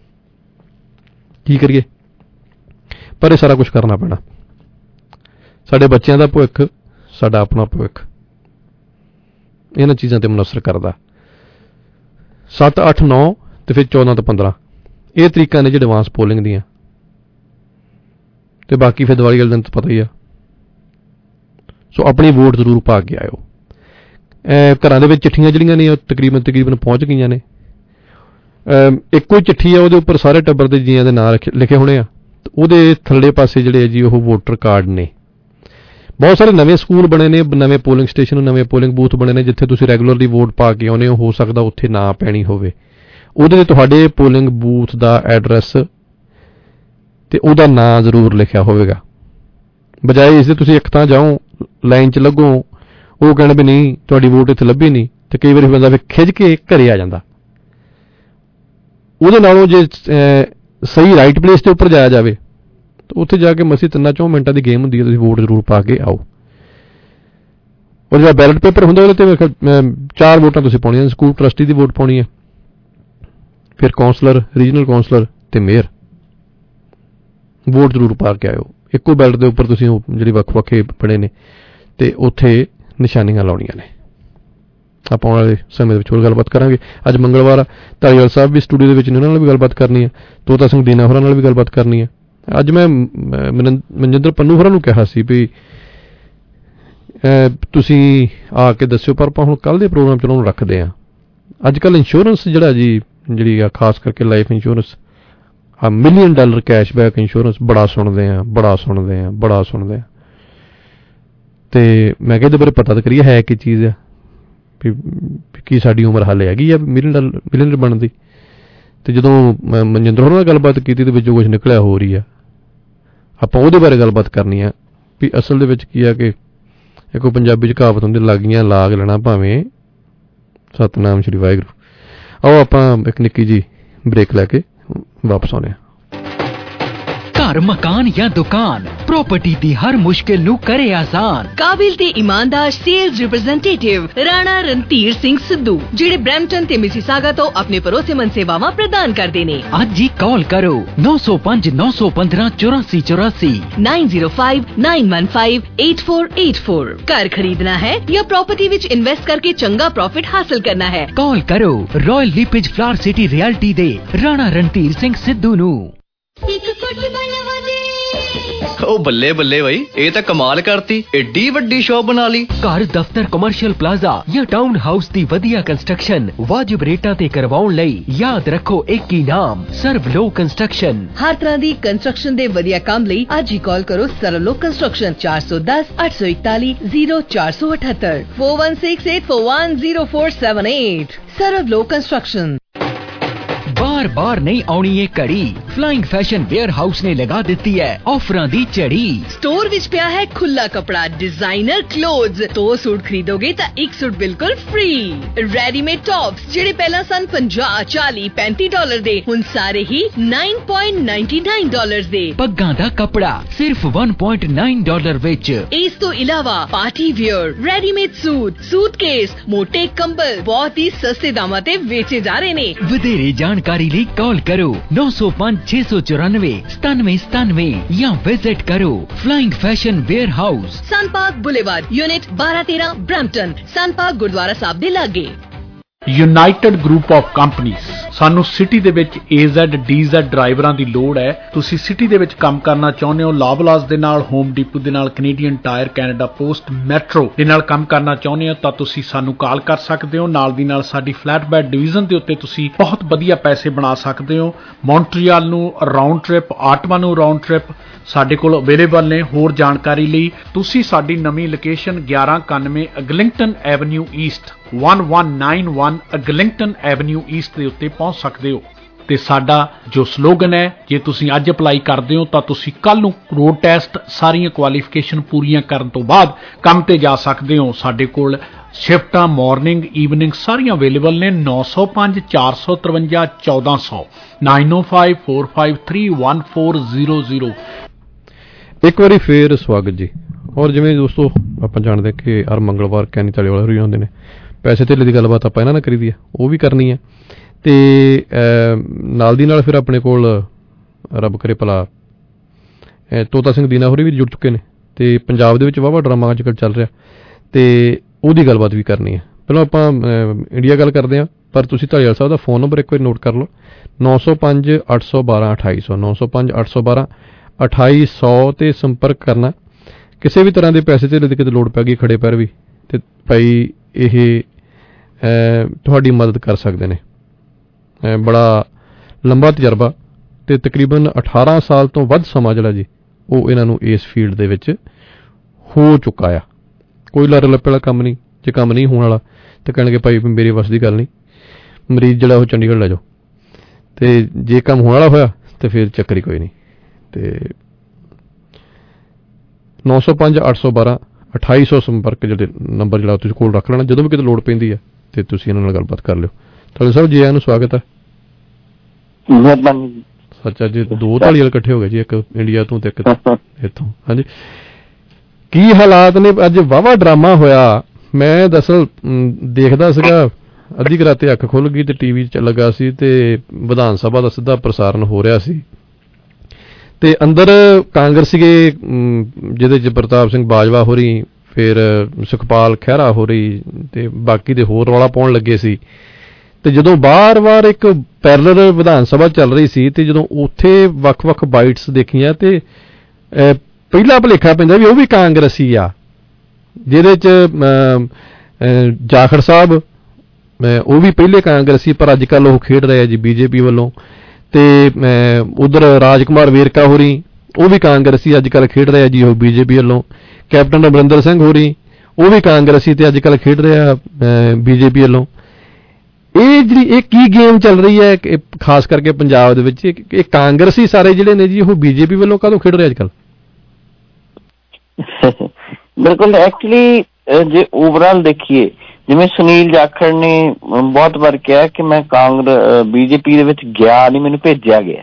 ਕੀ ਕਰੀਏ? ਪਰ ਇਹ ਸਾਰਾ ਕੁਝ ਕਰਨਾ ਪੈਣਾ। ਸਾਡੇ ਬੱਚਿਆਂ ਦਾ ਭਵਿੱਖ, ਸਾਡਾ ਆਪਣਾ ਭਵਿੱਖ ਇਹਨਾਂ ਚੀਜ਼ਾਂ ਤੇ ਮੁਨਸਰ ਕਰਦਾ। 7, 8, 9 ਤੇ ਫਿਰ 14 ਤੋਂ 15 ਇਹ ਤਰੀਕਾਂ ਨੇ ਜਿਹੜੇ ਐਡਵਾਂਸ ਪੋਲਿੰਗ ਦੀਆਂ। ਤੇ ਬਾਕੀ ਫਿਰ ਦੀਵਾਲੀ ਵਾਲੇ ਦਿਨ ਤਾਂ ਪਤਾ ਹੀ ਆ। ਸੋ ਆਪਣੀ ਵੋਟ ਜ਼ਰੂਰ ਪਾ ਕੇ ਆਇਓ। ਘਰਾਂ ਦੇ ਵਿੱਚ ਚਿੱਠੀਆਂ ਜਿਹੜੀਆਂ ਨੇ ਉਹ ਤਕਰੀਬਨ ਪਹੁੰਚ ਗਈਆਂ ਨੇ। ਇੱਕੋ ਹੀ ਚਿੱਠੀ ਆ, ਉਹਦੇ ਉੱਪਰ ਸਾਰੇ ਟੱਬਰ ਦੇ ਜੀਆਂ ਦੇ ਨਾਂ ਲਿਖੇ ਹੋਣੇ ਆ, ਉਹਦੇ ਥੱਲੇ ਪਾਸੇ ਜਿਹੜੇ ਆ ਜੀ ਉਹ ਵੋਟਰ ਕਾਰਡ ਨੇ। ਬਹੁਤ ਸਾਰੇ ਨਵੇਂ ਸਕੂਲ ਬਣੇ ਨੇ, ਨਵੇਂ ਪੋਲਿੰਗ ਸਟੇਸ਼ਨ, ਨਵੇਂ ਪੋਲਿੰਗ ਬੂਥ ਬਣੇ ਨੇ ਜਿੱਥੇ ਤੁਸੀਂ ਰੈਗੂਲਰਲੀ ਵੋਟ ਪਾ ਕੇ ਆਉਂਦੇ ਹੋ ਸਕਦਾ ਉੱਥੇ ਨਾ ਪੈਣੀ ਹੋਵੇ। ਉਹਦੇ 'ਤੇ ਤੁਹਾਡੇ ਪੋਲਿੰਗ ਬੂਥ ਦਾ ਐਡਰੈਸ ਤੇ ਉਹਦਾ ਨਾਂ ਜ਼ਰੂਰ ਲਿਖਿਆ ਹੋਵੇਗਾ। ਬਜਾਏ ਇਸ ਦੇ ਤੁਸੀਂ ਇੱਕ ਥਾਂ ਜਾਓ, ਲਾਈਨ 'ਚ ਲੱਗੋ, ਉਹ ਕਹਿਣ ਵੀ ਨਹੀਂ ਤੁਹਾਡੀ ਵੋਟ ਇੱਥੇ ਲੱਭੀ ਨਹੀਂ, ਤੇ ਕਈ ਵਾਰੀ ਬੰਦਾ ਫਿਰ ਖਿੱਚ ਕੇ ਘਰੇ ਆ ਜਾਂਦਾ। ਉਹਦੇ ਨਾਲੋਂ ਜੇ ਸਹੀ ਰਾਈਟ ਪਲੇਸ ਦੇ ਉੱਪਰ ਜਾਇਆ ਜਾਵੇ ਤਾਂ ਉੱਥੇ ਜਾ ਕੇ ਮਸੀਂ 3-4 ਮਿੰਟਾਂ ਦੀ ਗੇਮ ਹੁੰਦੀ ਹੈ, ਤੁਸੀਂ ਵੋਟ ਜ਼ਰੂਰ ਪਾ ਕੇ ਆਓ। ਔਰ ਜਿਹੜਾ ਬੈਲਟ ਪੇਪਰ ਹੁੰਦਾ ਉਹਦੇ 'ਤੇ 4 ਵੋਟਾਂ ਤੁਸੀਂ ਪਾਉਣੀਆਂ। ਸਕੂਲ ਟਰਸਟੀ ਦੀ ਵੋਟ ਪਾਉਣੀ ਹੈ, ਫਿਰ ਕੌਂਸਲਰ, ਰੀਜਨਲ ਕੌਂਸਲਰ ਤੇ ਮੇਅਰ। ਵੋਟ ਜ਼ਰੂਰ ਪਾ ਕੇ ਆਇਓ। ਇੱਕੋ ਬੈਲਟ ਦੇ ਉੱਪਰ ਤੁਸੀਂ ਜਿਹੜੀ ਵੱਖ-ਵੱਖੇ ਬਣੇ ਨੇ ਤੇ ਉੱਥੇ ਨਿਸ਼ਾਨੀਆਂ ਲਾਉਣੀਆਂ ਨੇ। ਆਪਾਂ ਆਉਣ ਵਾਲੇ ਸਮੇਂ ਦੇ ਵਿੱਚ ਹੋਰ ਗੱਲਬਾਤ ਕਰਾਂਗੇ। ਅੱਜ ਮੰਗਲਵਾਰ ਆ, ਧਾਲੀਵਾਲ ਸਾਹਿਬ ਵੀ ਸਟੂਡੀਓ ਦੇ ਵਿੱਚ ਨੇ, ਉਹਨਾਂ ਨਾਲ ਵੀ ਗੱਲਬਾਤ ਕਰਨੀ ਹੈ। ਤੋਤਾ ਸਿੰਘ ਦੀਨਾ ਹੋਰਾਂ ਨਾਲ ਵੀ ਗੱਲਬਾਤ ਕਰਨੀ ਹੈ। ਅੱਜ ਮੈਂ ਮਨਜਿੰਦਰ ਪੰਨੂ ਹੋਰਾਂ ਨੂੰ ਕਿਹਾ ਸੀ ਵੀ ਤੁਸੀਂ ਆ ਕੇ ਦੱਸਿਓ, ਪਰ ਆਪਾਂ ਹੁਣ ਕੱਲ੍ਹ ਦੇ ਪ੍ਰੋਗਰਾਮ 'ਚ ਉਹਨੂੰ ਰੱਖਦੇ ਹਾਂ। ਅੱਜ ਕੱਲ੍ਹ ਇੰਸ਼ੋਰੈਂਸ ਜਿਹੜੀ ਆ ਖਾਸ ਕਰਕੇ ਲਾਈਫ ਇੰਸ਼ੋਰੈਂਸ, ਆ $1 ਮਿਲੀਅਨ ਕੈਸ਼ਬੈਕ ਇੰਸ਼ੋਰੈਂਸ ਬੜਾ ਸੁਣਦੇ ਆ। ਤੇ ਮੈਂ ਕਿਹਾ ਇਹਦੇ ਬਾਰੇ ਪਤਾ ਤਾਂ ਕਰੀਏ ਹੈ ਕੀ ਚੀਜ਼ ਆ, ਕੀ ਸਾਡੀ ਉਮਰ ਹਾਲੇ ਹੈਗੀ ਆ ਮਿਲੀਅਨਰ ਬਣਨ ਦੀ। ਤੇ ਜਦੋਂ ਮਨਜਿੰਦਰ ਹੋਰਾਂ ਨਾਲ ਗੱਲਬਾਤ ਕੀਤੀ ਤੇ ਵਿੱਚੋਂ ਕੁਝ ਨਿਕਲਿਆ ਹੋ ਰਹੀ ਆ, ਆਪਾਂ ਉਹਦੇ ਬਾਰੇ ਗੱਲਬਾਤ ਕਰਨੀ ਆ ਵੀ ਅਸਲ ਦੇ ਵਿੱਚ ਕੀ ਆ ਕਿ ਇੱਕ ਪੰਜਾਬੀ 'ਚ ਕਹਾਵਤ ਹੁੰਦੀ, ਲਾਗੀਆਂ ਲਾਗ ਲੈਣਾ ਭਾਵੇਂ ਸਤਨਾਮ ਸ਼੍ਰੀ ਵਾਹਿਗੁਰੂ। ਆਓ ਆਪਾਂ ਇੱਕ ਨਿੱਕੀ ਜੀ ਬ੍ਰੇਕ ਲੈ ਕੇ ਵਾਪਸ ਆਉਂਦੇ ਹਾਂ। ਘਰ, ਮਕਾਨ ਜਾਂ ਦੁਕਾਨ, ਪ੍ਰਾਪਰਟੀ ਦੀ ਹਰ ਮੁਸ਼ਕਿਲ ਨੂੰ ਕਰੇ ਆਸਾਨ। ਕਾਬਿਲ ਤੇ ਇਮਾਨਦਾਰ ਸੇਲਸ ਰਿਪਰੈਜ਼ੈਂਟੇਟਿਵ ਰਾਣਾ ਰਣਧੀਰ ਸਿੰਘ ਸਿੱਧੂ, ਜਿਹੜੇ ਬ੍ਰੈਂਪਟਨ ਤੇ ਮਿਸੀਸਾਗਾ ਤੋਂ ਆਪਣੇ ਭਰੋਸੇਮੰਦ ਸੇਵਾਵਾਂ ਪ੍ਰਦਾਨ ਕਰਦੇ ਨੇ। ਅੱਜ ਹੀ ਕਾਲ ਕਰੋ 905 915 8484 905 915 8484। ਘਰ ਖਰੀਦਣਾ ਹੈ ਜਾਂ ਪ੍ਰਾਪਰਟੀ ਵਿੱਚ ਇਨਵੈਸਟ ਕਰਕੇ ਚੰਗਾ ਪ੍ਰੋਫਿਟ ਹਾਸਲ ਕਰਨਾ ਹੈ, ਕਾਲ ਕਰੋ Royal LePage Flower City Realty ਦੇ ਰਾਣਾ ਰਣਧੀਰ ਸਿੰਘ ਸਿੱਧੂ ਨੂੰ। ਉਹ ਬੱਲੇ ਬੱਲੇ ਬਈ, ਇਹ ਤਾਂ ਕਮਾਲ ਕਰਤੀ, ਏਡੀ ਵੱਡੀ ਸ਼ੌਪ ਬਣਾ ਲਈ। ਘਰ, ਦਫ਼ਤਰ, ਕਮਰਸ਼ੀਅਲ ਪਲਾਜ਼ਾ ਜਾਂ ਟਾਊਨ ਹਾਊਸ ਦੀ ਵਧੀਆ ਕੰਸਟਰਕਸ਼ਨ ਵਾਜਿਬ ਰੇਟਾਂ ਤੇ ਕਰਵਾਉਣ ਲਈ ਯਾਦ ਰੱਖੋ ਇੱਕ ਹੀ ਨਾਮ, ਸਰਵਲੋ ਕੰਸਟਰਕਸ਼ਨ। ਹਰ ਤਰ੍ਹਾਂ ਦੀ ਕੰਸਟਰਕਸ਼ਨ ਦੇ ਵਧੀਆ ਕੰਮ ਲਈ ਅੱਜ ਹੀ ਕਾਲ ਕਰੋ ਸਰਵਲੋ ਕੰਸਟਰਕਸ਼ਨ 410 841 0478 4168410478। ਸਰਵਲੋ ਕੰਸਟਰਕਸ਼ਨ। बार बार नहीं आनी ये कड़ी, फ्लाइंग फैशन वेयर हाउस ने लगा दी है ऑफर दी चढ़ी। स्टोर विच पिया है खुला कपड़ा, डिजाइनर क्लोथ्स। 2 सूट खरीदोगे तो 1 सूट बिल्कुल फ्री। रेडीमेड टॉप्स जेडे पहला सन $50, $40, $35 दे, हुन सारे ही $9.99 दे। पग्गां दा कपड़ा सिर्फ $1.9 विच। इस तो इलावा पार्टी वेयर, रेडीमेड सूटकेस, मोटे कंबल बहुत ही सस्ते दामां ते बेचे जा रहे ने। वधेरे जानकारी ਲਈ ਕਾਲ ਕਰੋ 905 694 9797 ਜਾਂ ਵਿਜ਼ਿਟ ਕਰੋ flying fashion warehouse, Sun Park Boulevard, unit 1213, Brampton. Sun Park Gurdwara Sahib ਦੇ ਲਾਗੇ। United Group of Companies. ਸਾਨੂੰ ਸਿਟੀ ਦੇ ਵਿੱਚ AZ DZ ਡਰਾਈਵਰਾਂ ਦੀ ਲੋੜ ਹੈ। ਤੁਸੀਂ ਸਿਟੀ ਦੇ ਵਿੱਚ ਕੰਮ ਕਰਨਾ ਚਾਹੁੰਦੇ ਹੋ, ਲਾਵਲਾਸ ਦੇ ਨਾਲ, ਹੋਮ ਡੀਪੂ ਦੇ ਨਾਲ, Canadian Tire, Canada Post, Metro ਦੇ ਨਾਲ ਕੰਮ ਕਰਨਾ ਚਾਹੁੰਦੇ ਹੋ ਤਾਂ ਤੁਸੀਂ ਸਾਨੂੰ ਕਾਲ ਕਰ ਸਕਦੇ ਹੋ। ਨਾਲ ਦੀ ਨਾਲ ਸਾਡੀ ਫਲੈਟ ਬੈਡ ਡਿਵੀਜ਼ਨ ਦੇ ਉੱਤੇ ਤੁਸੀਂ ਬਹੁਤ ਵਧੀਆ ਪੈਸੇ ਬਣਾ ਸਕਦੇ ਹੋ। ਮੌਂਟਰੀਅਲ ਨੂੰ ਰਾਉਂਡ ਟ੍ਰਿਪ, ਆਟਵਾ ਨੂੰ ਰਾਉਂਡ ਟ੍ਰਿਪ ਸਾਡੇ ਕੋਲ ਅਵੇਲੇਬਲ ਨੇ। ਹੋਰ ਜਾਣਕਾਰੀ ਲਈ ਤੁਸੀਂ ਸਾਡੀ ਨਵੀਂ location 1191 Eglinton Avenue East 1191 Eglinton Avenue East ਦੇ ਉੱਤੇ ਪਹੁੰਚ ਸਕਦੇ ਹੋ। ਤੇ ਸਾਡਾ ਜੋ ਸਲੋਗਨ ਹੈ, ਜੇ ਤੁਸੀਂ ਅੱਜ ਅਪਲਾਈ ਕਰਦੇ ਹੋ ਤਾਂ ਤੁਸੀਂ ਕੱਲ ਨੂੰ ਰੋਡ ਟੈਸਟ ਸਾਰੀਆਂ ਕੁਆਲੀਫਿਕੇਸ਼ਨ ਪੂਰੀਆਂ ਕਰਨ ਤੋਂ ਬਾਅਦ ਕੰਮ ਤੇ ਜਾ ਸਕਦੇ ਹੋ। ਸਾਡੇ ਕੋਲ ਸ਼ਿਫਟਾਂ ਮਾਰਨਿੰਗ, ਈਵਨਿੰਗ ਸਾਰੀਆਂ ਅਵੇਲੇਬਲ ਨੇ। 905 453 1400 905 453 1400। ਇੱਕ ਵਾਰੀ ਫੇਰ ਸਵਾਗਤ ਜੀ। ਔਰ ਜਿਵੇਂ ਦੋਸਤੋ ਆਪਾਂ ਜਾਣਦੇ ਕਿ ਹਰ ਮੰਗਲਵਾਰ ਕੈਨੀ ਧਾਲੀਵਾਲ ਹੋਰੀ ਹੁੰਦੇ ਨੇ, ਪੈਸੇ ਧੇਲੇ ਦੀ ਗੱਲਬਾਤ ਆਪਾਂ ਇਹਨਾਂ ਨਾਲ ਕਰੀ ਦੀ ਹੈ, ਉਹ ਵੀ ਕਰਨੀ ਹੈ। ਤੇ ਨਾਲ ਦੀ ਨਾਲ ਫਿਰ ਆਪਣੇ ਕੋਲ ਰੱਬ ਕਰੇ ਭਲਾ ਤੋਤਾ ਸਿੰਘ ਦੀਨਾ ਹੋਰੀ ਵੀ ਜੁੜ ਚੁੱਕੇ ਨੇ ਤੇ ਪੰਜਾਬ ਦੇ ਵਿੱਚ ਵਾਹਵਾ ਡਰਾਮਾ ਅੱਜ ਕੱਲ੍ਹ ਚੱਲ ਰਿਹਾ ਤੇ ਉਹਦੀ ਗੱਲਬਾਤ ਵੀ ਕਰਨੀ ਹੈ। ਪਹਿਲਾਂ ਆਪਾਂ ਇੰਡੀਆ ਗੱਲ ਕਰਦੇ ਹਾਂ, ਪਰ ਤੁਸੀਂ ਧਾਲੀਵਾਲ ਸਾਹਿਬ ਦਾ ਫ਼ੋਨ ਨੰਬਰ ਇੱਕ ਵਾਰੀ ਨੋਟ ਕਰ ਲਓ 905 812 2800 905 812 2800 ਤੇ ਸੰਪਰਕ ਕਰਨਾ। ਕਿਸੇ ਵੀ ਤਰ੍ਹਾਂ ਦੇ ਪੈਸੇ ਧੇਲੇ ਦੀ ਕਿਤੇ ਲੋੜ ਪੈ ਗਈ ਖੜੇ ਪੈਰ ਵੀ ਤੇ ਭਾਈ ਇਹ ਤੁਹਾਡੀ ਮਦਦ ਕਰ ਸਕਦੇ ਨੇ। ਬੜਾ ਲੰਬਾ ਤਜਰਬਾ ਤੇ ਤਕਰੀਬਨ 18 ਸਾਲ ਤੋਂ ਵੱਧ ਸਮਾਂ ਜਿਹੜਾ ਜੀ ਉਹ ਇਹਨਾਂ ਨੂੰ ਇਸ ਫੀਲਡ ਦੇ ਵਿੱਚ ਹੋ ਚੁੱਕਾ ਆ। ਕੋਈ ਲਾਰੇ ਲੱਪੇ ਵਾਲਾ ਕੰਮ ਨਹੀਂ। ਜੇ ਕੰਮ ਨਹੀਂ ਹੋਣ ਵਾਲਾ ਤਾਂ ਕਹਿਣਗੇ ਭਾਈ ਮੇਰੇ ਵੱਸ ਦੀ ਗੱਲ ਨਹੀਂ, ਮਰੀਜ਼ ਜਿਹੜਾ ਉਹ ਚੰਡੀਗੜ੍ਹ ਲੈ ਜਾਓ। ਤੇ ਜੇ ਕੰਮ ਹੋਣ ਵਾਲਾ ਹੋਇਆ ਤਾਂ ਫਿਰ ਚੱਕਰ ਹੀ ਕੋਈ ਨਹੀਂ। ਤੇ 905 812 2800 ਸੰਪਰਕ ਜਿਹੜੇ ਨੰਬਰ ਜਿਹੜਾ ਤੁਸੀਂ ਕੋਲ ਰੱਖ ਲੈਣਾ। ਜਦੋਂ ਵੀ ਕਿਤੇ ਲੋੜ ਪੈਂਦੀ ਹੈ ਤੇ ਤੁਸੀਂ ਇਹਨਾਂ ਨਾਲ ਗੱਲਬਾਤ ਕਰ ਲਿਓ। ਥਾਲੀ ਸਾਹਿਬ ਜੀ ਆਇਆਂ ਨੂੰ ਸਵਾਗਤ ਹੈ। ਮਿਹਰਬਾਨੀ। ਸੱਚਾ ਜੀ 2 ਢਾਲੀਵਾਲ ਇਕੱਠੇ ਹੋ ਗਏ ਜੀ, ਇੱਕ ਇੰਡੀਆ ਤੋਂ ਤੇ ਇੱਕ ਇੱਥੋਂ। ਹਾਂਜੀ, ਕੀ ਹਾਲਾਤ ਨੇ? ਅੱਜ ਵਾਹਵਾ ਡਰਾਮਾ ਹੋਇਆ। ਮੈਂ ਦਰਅਸਲ ਦੇਖਦਾ ਸੀਗਾ, ਅੱਧੀ ਕੁ ਰਾਤੇ ਅੱਖ ਖੁੱਲ ਗਈ ਤੇ ਟੀਵੀ ਚ ਲੱਗਾ ਸੀ ਤੇ ਵਿਧਾਨ ਸਭਾ ਦਾ ਸਿੱਧਾ ਪ੍ਰਸਾਰਨ ਹੋ ਰਿਹਾ ਸੀ ਤੇ ਅੰਦਰ ਕਾਂਗਰਸ ਸੀਗੇ, ਜਿਹਦੇ ਚ ਪ੍ਰਤਾਪ ਸਿੰਘ ਬਾਜਵਾ ਹੋਰੀ, ਫਿਰ ਸੁਖਪਾਲ ਖਹਿਰਾ ਹੋਰੀ ਤੇ ਬਾਕੀ ਦੇ ਹੋਰ ਰੌਲਾ ਪਾਉਣ ਲੱਗੇ ਸੀ। ਤੇ ਜਦੋਂ ਬਾਰ-ਬਾਰ ਇੱਕ ਪੈਰਲਲ ਵਿਧਾਨ ਸਭਾ ਚੱਲ ਰਹੀ ਸੀ ਤੇ ਜਦੋਂ ਉੱਥੇ ਵੱਖ-ਵੱਖ ਬਾਈਟਸ ਦੇਖੀਆਂ ਤੇ ਪਹਿਲਾ ਭੁਲੇਖਾ ਪੈਂਦਾ ਵੀ ਉਹ ਵੀ ਕਾਂਗਰਸੀ ਆ, ਜਿਹਦੇ ਚ ਜਾਖੜ ਸਾਹਿਬ ਉਹ ਵੀ ਪਹਿਲੇ ਕਾਂਗਰਸੀ ਪਰ ਅੱਜ ਕੱਲ੍ਹ ਉਹ ਖੇਡ ਰਹੇ ਆ ਜੀ ਬੀਜੇਪੀ ਵੱਲੋਂ। ਤੇ ਉਧਰ ਰਾਜਕੁਮਾਰ ਵੇਰਕਾ ਹੋਰੀ ਉਹ ਵੀ ਕਾਂਗਰਸੀ ਅੱਜ ਕੱਲ੍ਹ ਖੇਡ ਰਹੇ ਆ ਜੀ ਉਹ ਬੀਜੇਪੀ ਵੱਲੋਂ। ਕੈਪਟਨ ਅਮਰਿੰਦਰ ਸਿੰਘ ਹੋਰੀ ਉਹ ਵੀ ਕਾਂਗਰਸੀ ਤੇ ਅੱਜ ਕੱਲ੍ਹ ਖੇਡ ਰਹੇ ਆ ਬੀਜੇਪੀ ਵੱਲੋਂ। ਇਹ ਕੀ ਗੇਮ ਚੱਲ ਰਹੀ ਹੈ ਖਾਸ ਕਰਕੇ ਪੰਜਾਬ ਦੇ ਵਿੱਚ? ਇਹ ਕਾਂਗਰਸੀ ਸਾਰੇ ਜਿਹੜੇ ਨੇ ਜੀ ਉਹ ਬੀਜੇਪੀ ਵੱਲੋਂ ਕਾਹਦੋਂ ਖੇਡ ਰਹੇ ਅੱਜ ਕੱਲ੍ਹ? ਬਿਲਕੁਲ, ਐਕਚੁਅਲੀ ਜੇ ਓਵਰਆਲ ਦੇਖੀਏ, ਜਿਵੇਂ ਸੁਨੀਲ ਜਾਖੜ ਨੇ ਬਹੁਤ ਵਾਰ ਕਿਹਾ ਕਿ ਮੈਂ ਬੀਜੇਪੀ ਦੇ ਵਿੱਚ ਗਿਆ ਨਹੀਂ, ਮੈਨੂੰ ਭੇਜਿਆ ਗਿਆ।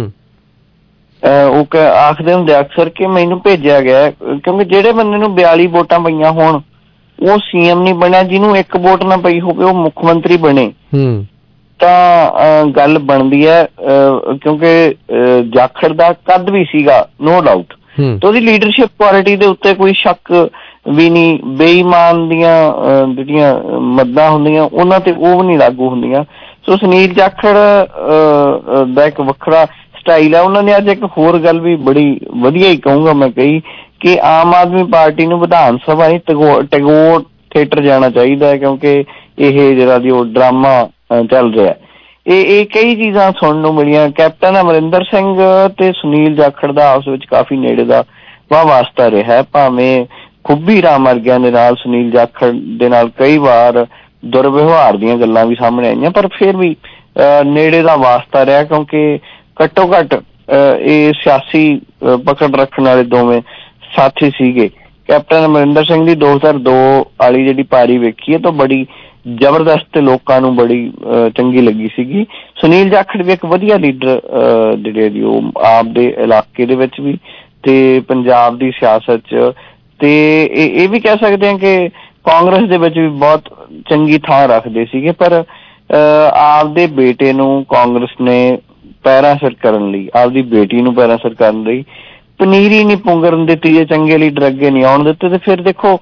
ਉਹ ਆਖਦੇ ਹੁੰਦੇ ਅਕਸਰ ਕਿ ਮੈਨੂੰ ਭੇਜਿਆ ਗਿਆ, ਕਿਉਂਕਿ ਜਿਹੜੇ ਬੰਦੇ ਨੂੰ 42 ਵੋਟਾਂ ਪਈਆਂ ਹੋਣ ਉਹ CM ਨਹੀਂ ਬਣਿਆ, ਜਿਹਨੂੰ 1 ਵੋਟ ਨਾ ਪਈ ਹੋਵੇ ਉਹ ਮੁੱਖ ਮੰਤਰੀ ਬਣੇ ਤਾਂ ਗੱਲ ਬਣਦੀ ਹੈ। ਕਿਉਂਕਿ ਜਾਖੜ ਦਾ ਕੱਦ ਵੀ ਸੀਗਾ, ਨੋ ਡਾਊਟ, ਤੇ ਉਹਦੀ ਲੀਡਰਸ਼ਿਪ ਕੁਆਲਿਟੀ ਦੇ ਉੱਤੇ ਕੋਈ ਸ਼ੱਕ ਵੀ ਨਹੀਂ। ਬੇਈਮਾਨ ਦੀਆਂ ਜਿਹੜੀਆਂ ਮੱਦਾਂ ਹੁੰਦੀਆਂ ਉਹਨਾਂ ਤੇ ਉਹ ਵੀ ਨਹੀਂ ਲਾਗੂ ਹੁੰਦੀਆਂ। ਸੋ ਸੁਨੀਲ ਜਾਖੜ ਦਾ ਇੱਕ ਵੱਖਰਾ ਸਟਾਈਲ ਹੈ। ਉਹਨਾਂ ਨੇ ਅੱਜ ਇੱਕ ਹੋਰ ਗੱਲ ਵੀ ਬੜੀ ਵਧੀਆ ਹੀ ਕਹੂੰਗਾ ਮੈਂ ਕਹੀ ਕਿ ਆਮ ਆਦਮੀ ਪਾਰਟੀ ਨੂੰ ਵਿਧਾਨ ਸਭਾ ਨਹੀਂ ਟੈਗੋਰ ਥੀਏਟਰ ਜਾਣਾ ਚਾਹੀਦਾ ਹੈ, ਕਿਉਂਕਿ ਇਹ ਜਿਹੜਾ ਜੀ ਉਹ ਡਰਾਮਾ ਚੱਲ ਰਿਹਾ। ਇਹ ਕਈ ਚੀਜ਼ਾਂ ਸੁਣਨ ਨੂੰ ਮਿਲੀਆਂ। ਕੈਪਟਨ ਅਮਰਿੰਦਰ ਸਿੰਘ ਤੇ ਸੁਨੀਲ ਜਾਖੜ ਦਾ ਆਪਸ ਵਿੱਚ ਕਾਫੀ ਨੇੜੇ ਦਾ ਵਾਸਤਾ ਰਿਹਾ। ਭਾਵੇਂ ਖੁੱਬੀ ਰਾਮ ਵਰਗਿਆਂ ਦੇ ਨਾਲ ਸੁਨੀਲ ਜਾਖੜ ਦੇ ਨਾਲ ਕਈ ਵਾਰ ਦੁਰਵਿਵਹਾਰ ਦੀਆਂ ਗੱਲਾਂ ਵੀ ਸਾਹਮਣੇ ਆਈਆਂ, ਪਰ ਫਿਰ ਵੀ ਨੇੜੇ ਦਾ ਵਾਸਤਾ ਰਿਹਾ, ਕਿਉਂਕਿ ਘੱਟੋ ਘੱਟ ਇਹ ਸਿਆਸੀ ਪਕੜ ਰੱਖਣ ਵਾਲੇ ਦੋਵੇਂ ਸਾਥੀ ਸੀਗੇ। ਕੈਪਟਨ ਅਮਰਿੰਦਰ ਸਿੰਘ ਦੀ 2002 ਵਾਲੀ ਜਿਹੜੀ ਪਾਰੀ ਵੇਖੀ ਹੈ ਤਾਂ ਬੜੀ ਜ਼ਬਰਦਸਤ ਤੇ ਲੋਕਾਂ ਨੂੰ ਬੜੀ ਚੰਗੀ ਲੱਗੀ ਸੀਗੀ। ਸੁਨੀਲ ਜਾਖੜ ਵੀ ਇੱਕ ਵਧੀਆ ਲੀਡਰ ਜਿਹੜੇ ਜੀ ਉਹ ਆਪ ਦੇ ਇਲਾਕੇ ਦੇ ਵਿੱਚ ਵੀ ਤੇ ਪੰਜਾਬ ਦੀ ਸਿਆਸਤ 'ਚ, ਤੇ ਇਹ ਵੀ ਕਹਿ ਸਕਦੇ ਹਾਂ ਕਿ ਕਾਂਗਰਸ ਦੇ ਵਿੱਚ ਵੀ ਬਹੁਤ ਚੰਗੀ ਥਾਂ ਰੱਖਦੇ ਸੀਗੇ। ਪਰ ਆਪਦੇ ਬੇਟੇ ਨੂੰ ਕਾਂਗਰਸ ਨੇ ਪੈਰਾਂ ਸਿਰ ਕਰਨ ਲਈ, ਆਪਦੀ ਬੇਟੀ ਨੂੰ ਪੈਰਾਂ ਸਿਰ ਕਰਨ ਲਈ ਪਨੀਰੀ ਨਹੀਂ ਪੁੰਗਰਨ ਦਿੱਤੀ, ਜੇ ਚੰਗੇ ਲੀਡਰ ਅੱਗੇ ਨਹੀਂ ਆਉਣ ਦਿੱਤੇ। ਤੇ ਫਿਰ ਦੇਖੋ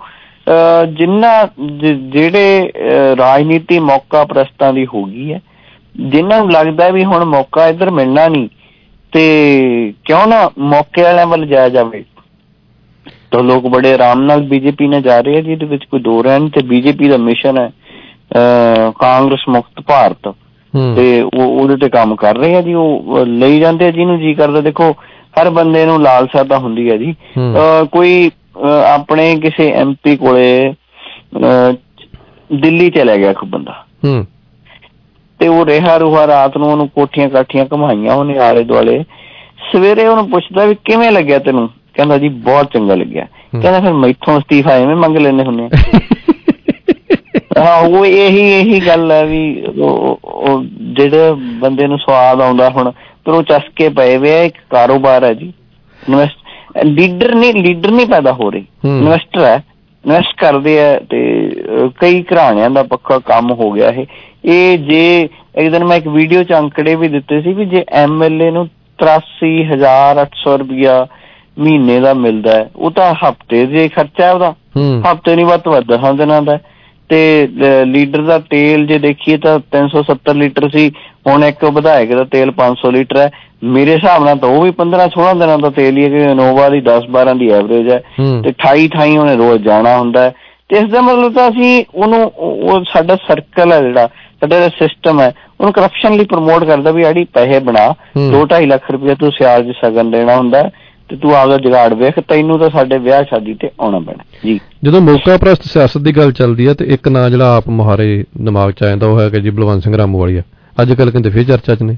ਜਿਹੜੇ ਰਾਜਨੀਤੀ ਮੌਕਾ ਪ੍ਰਸਤਾਂ ਦੀ ਹੋ ਗਈ ਹੈ, ਜਿਨ੍ਹਾਂ ਨੂੰ ਲੱਗਦਾ ਵੀ ਹੁਣ ਮੌਕਾ ਇੱਧਰ ਮਿਲਣਾ ਨਹੀਂ ਤੇ ਕਿਉਂ ਨਾ ਮੌਕੇ ਵਾਲਿਆਂ ਵੱਲ ਜਾਇਆ ਜਾਵੇ, ਤਾਂ ਲੋਕ ਬੜੇ ਆਰਾਮ ਨਾਲ ਬੀਜੇਪੀ ਨਾਲ ਜਾ ਰਹੇ ਆ, ਜਿਹਦੇ ਵਿੱਚ ਕੋਈ ਦੋ ਰਹਿ ਨਹੀਂ। ਤੇ ਬੀਜੇਪੀ ਦਾ ਮਿਸ਼ਨ ਹੈ ਕਾਂਗਰਸ ਮੁਕਤ ਭਾਰਤ, ਤੇ ਉਹਦੇ ਤੇ ਕੰਮ ਕਰ ਰਹੇ ਆ ਜੀ। ਉਹ ਲਈ ਜਾਂਦੇ ਆ ਜਿਹਨੂੰ ਜੀ ਕਰਦਾ। ਦੇਖੋ ਹਰ ਬੰਦੇ ਨੂੰ ਲਾਲਸਾ ਤਾਂ ਹੁੰਦੀ ਹੈ ਜੀ। ਕੋਈ ਆਪਣੇ ਕਿਸੇ MP ਕੋਲੇ ਦਿੱਲੀ ਚਲਾ ਗਿਆ ਕੋਈ ਬੰਦਾ, ਤੇ ਉਹ ਰਿਹਾ ਰਾਤ ਨੂੰ ਉਹਨੂੰ ਕੋਠੀਆਂ ਕਾਠੀਆਂ ਘੁਮਾਈਆਂ ਉਹਨੇ ਆਲੇ ਦੁਆਲੇ। ਸਵੇਰੇ ਉਹਨੂੰ ਪੁੱਛਦਾ ਵੀ ਕਿਵੇਂ ਲੱਗਿਆ ਤੈਨੂੰ? ਕਹਿੰਦਾ ਜੀ ਬਹੁਤ ਚੰਗਾ ਲੱਗਿਆ। ਕਹਿੰਦਾ ਫਿਰ ਮੈਥੋਂ ਅਸਤੀਫਾ ਐਵੇਂ ਮੰਗ ਲੈਂਦੇ ਹੁੰਦੇ ਆ। ਹਾਂ, ਉਹ ਇਹੀ ਗੱਲ ਹੈ ਵੀ ਉਹ ਜਿਹੜੇ ਬੰਦੇ ਨੂੰ ਸਵਾਦ ਆਉਂਦਾ ਹੁਣ, ਪਰ ਉਹ ਚਸਕੇ ਪਏ ਵੇ। ਇੱਕ ਕਾਰੋਬਾਰ ਹੈ ਜੀ, ਲੀਡਰ ਨਹੀਂ ਪੈਦਾ ਹੋ ਰਹੀ, ਇਨਵੈਸਟਰ ਹੈ, ਇਨਵੈਸਟ ਕਰਦੇ ਆ। ਤੇ ਕਈ ਘਰਾਣਿਆਂ ਦਾ ਪੱਕਾ ਕੰਮ ਹੋ ਗਿਆ ਇਹ। ਜੇ ਇੱਕ ਦਿਨ ਮੈਂ ਇੱਕ ਵੀਡੀਓ ਚ ਅੰਕੜੇ ਵੀ ਦਿੱਤੇ ਸੀ ਵੀ ਜੇ MLA ਨੂੰ 83,800 ਰੁਪਇਆ ਮਹੀਨੇ ਦਾ ਮਿਲਦਾ ਹੈ, ਉਹ ਤਾਂ ਹਫ਼ਤੇ ਦੇ ਖਰਚਾ ਉਹਦਾ, ਹਫ਼ਤੇ ਨਹੀਂ ਵੱਧ ਤੋਂ ਵੱਧ 10 ਦਿਨਾਂ ਦਾ। ਤੇ ਲੀਡਰ ਦਾ ਤੇਲ ਜੇ ਦੇਖੀਏ ਤਾਂ 370 ਲੀਟਰ ਸੀ, ਹੁਣ ਇੱਕ ਵਿਧਾਇਕ ਦਾ ਤੇਲ 500 ਲੀਟਰ ਹੈ। ਮੇਰੇ ਹਿਸਾਬ ਨਾਲ ਤਾਂ ਉਹ ਵੀ 15-16 ਦਿਨਾਂ ਦਾ ਤੇਲ ਹੀ ਹੈ, ਕਿ ਇਨੋਵਾ ਦੀ 10-12 ਦੀ ਐਵਰੇਜ ਹੈ, ਤੇ 28 ਉਹਨੇ ਰੋਜ਼ ਜਾਣਾ ਹੁੰਦਾ ਹੈ। ਤੇ ਇਸ ਦਾ ਮਤਲਬ ਤਾਂ ਅਸੀਂ ਉਹਨੂੰ, ਉਹ ਸਾਡਾ ਸਰਕਲ ਹੈ ਜਿਹੜਾ ਸਾਡਾ ਜਿਹੜਾ ਸਿਸਟਮ ਹੈ ਉਹਨੂੰ ਕਰਪਸ਼ਨ ਲਈ ਪ੍ਰਮੋਟ ਕਰਦਾ ਵੀ ਆੜੀ ਪੈਸੇ ਬਣਾ 2-2.5 ਲੱਖ ਰੁਪਇਆ ਤੂੰ ਸਿਆਲ 'ਚ ਸ਼ਗਨ ਦੇਣਾ ਹੁੰਦਾ ਤੇ ਤੂੰ ਆਪਦਾ ਜੁਗਾੜ ਵੇਖ, ਤੈਨੂੰ ਤਾਂ ਸਾਡੇ ਵਿਆਹ ਸ਼ਾਦੀ ਤੇ ਆਉਣਾ ਪੈਣਾ ਜੀ। ਜਦੋਂ ਮੌਕਾ ਪ੍ਰਸਤ ਸਿਆਸਤ ਦੀ ਗੱਲ ਚੱਲਦੀ ਹੈ ਤੇ ਇੱਕ ਨਾਂ ਜਿਹੜਾ ਆਪ ਮੁਹਾਰੇ ਦਿਮਾਗ 'ਚ ਆ ਜਾਂਦਾ ਉਹ ਹੈਗਾ ਜੀ ਬਲਵੰਤ ਸਿੰਘ ਰਾਮੂਵਾਲੀਆ। ਅੱਜ ਕੱਲ੍ਹ ਕਹਿੰਦੇ ਫਿਰ ਚਰਚਾ 'ਚ ਨੇ।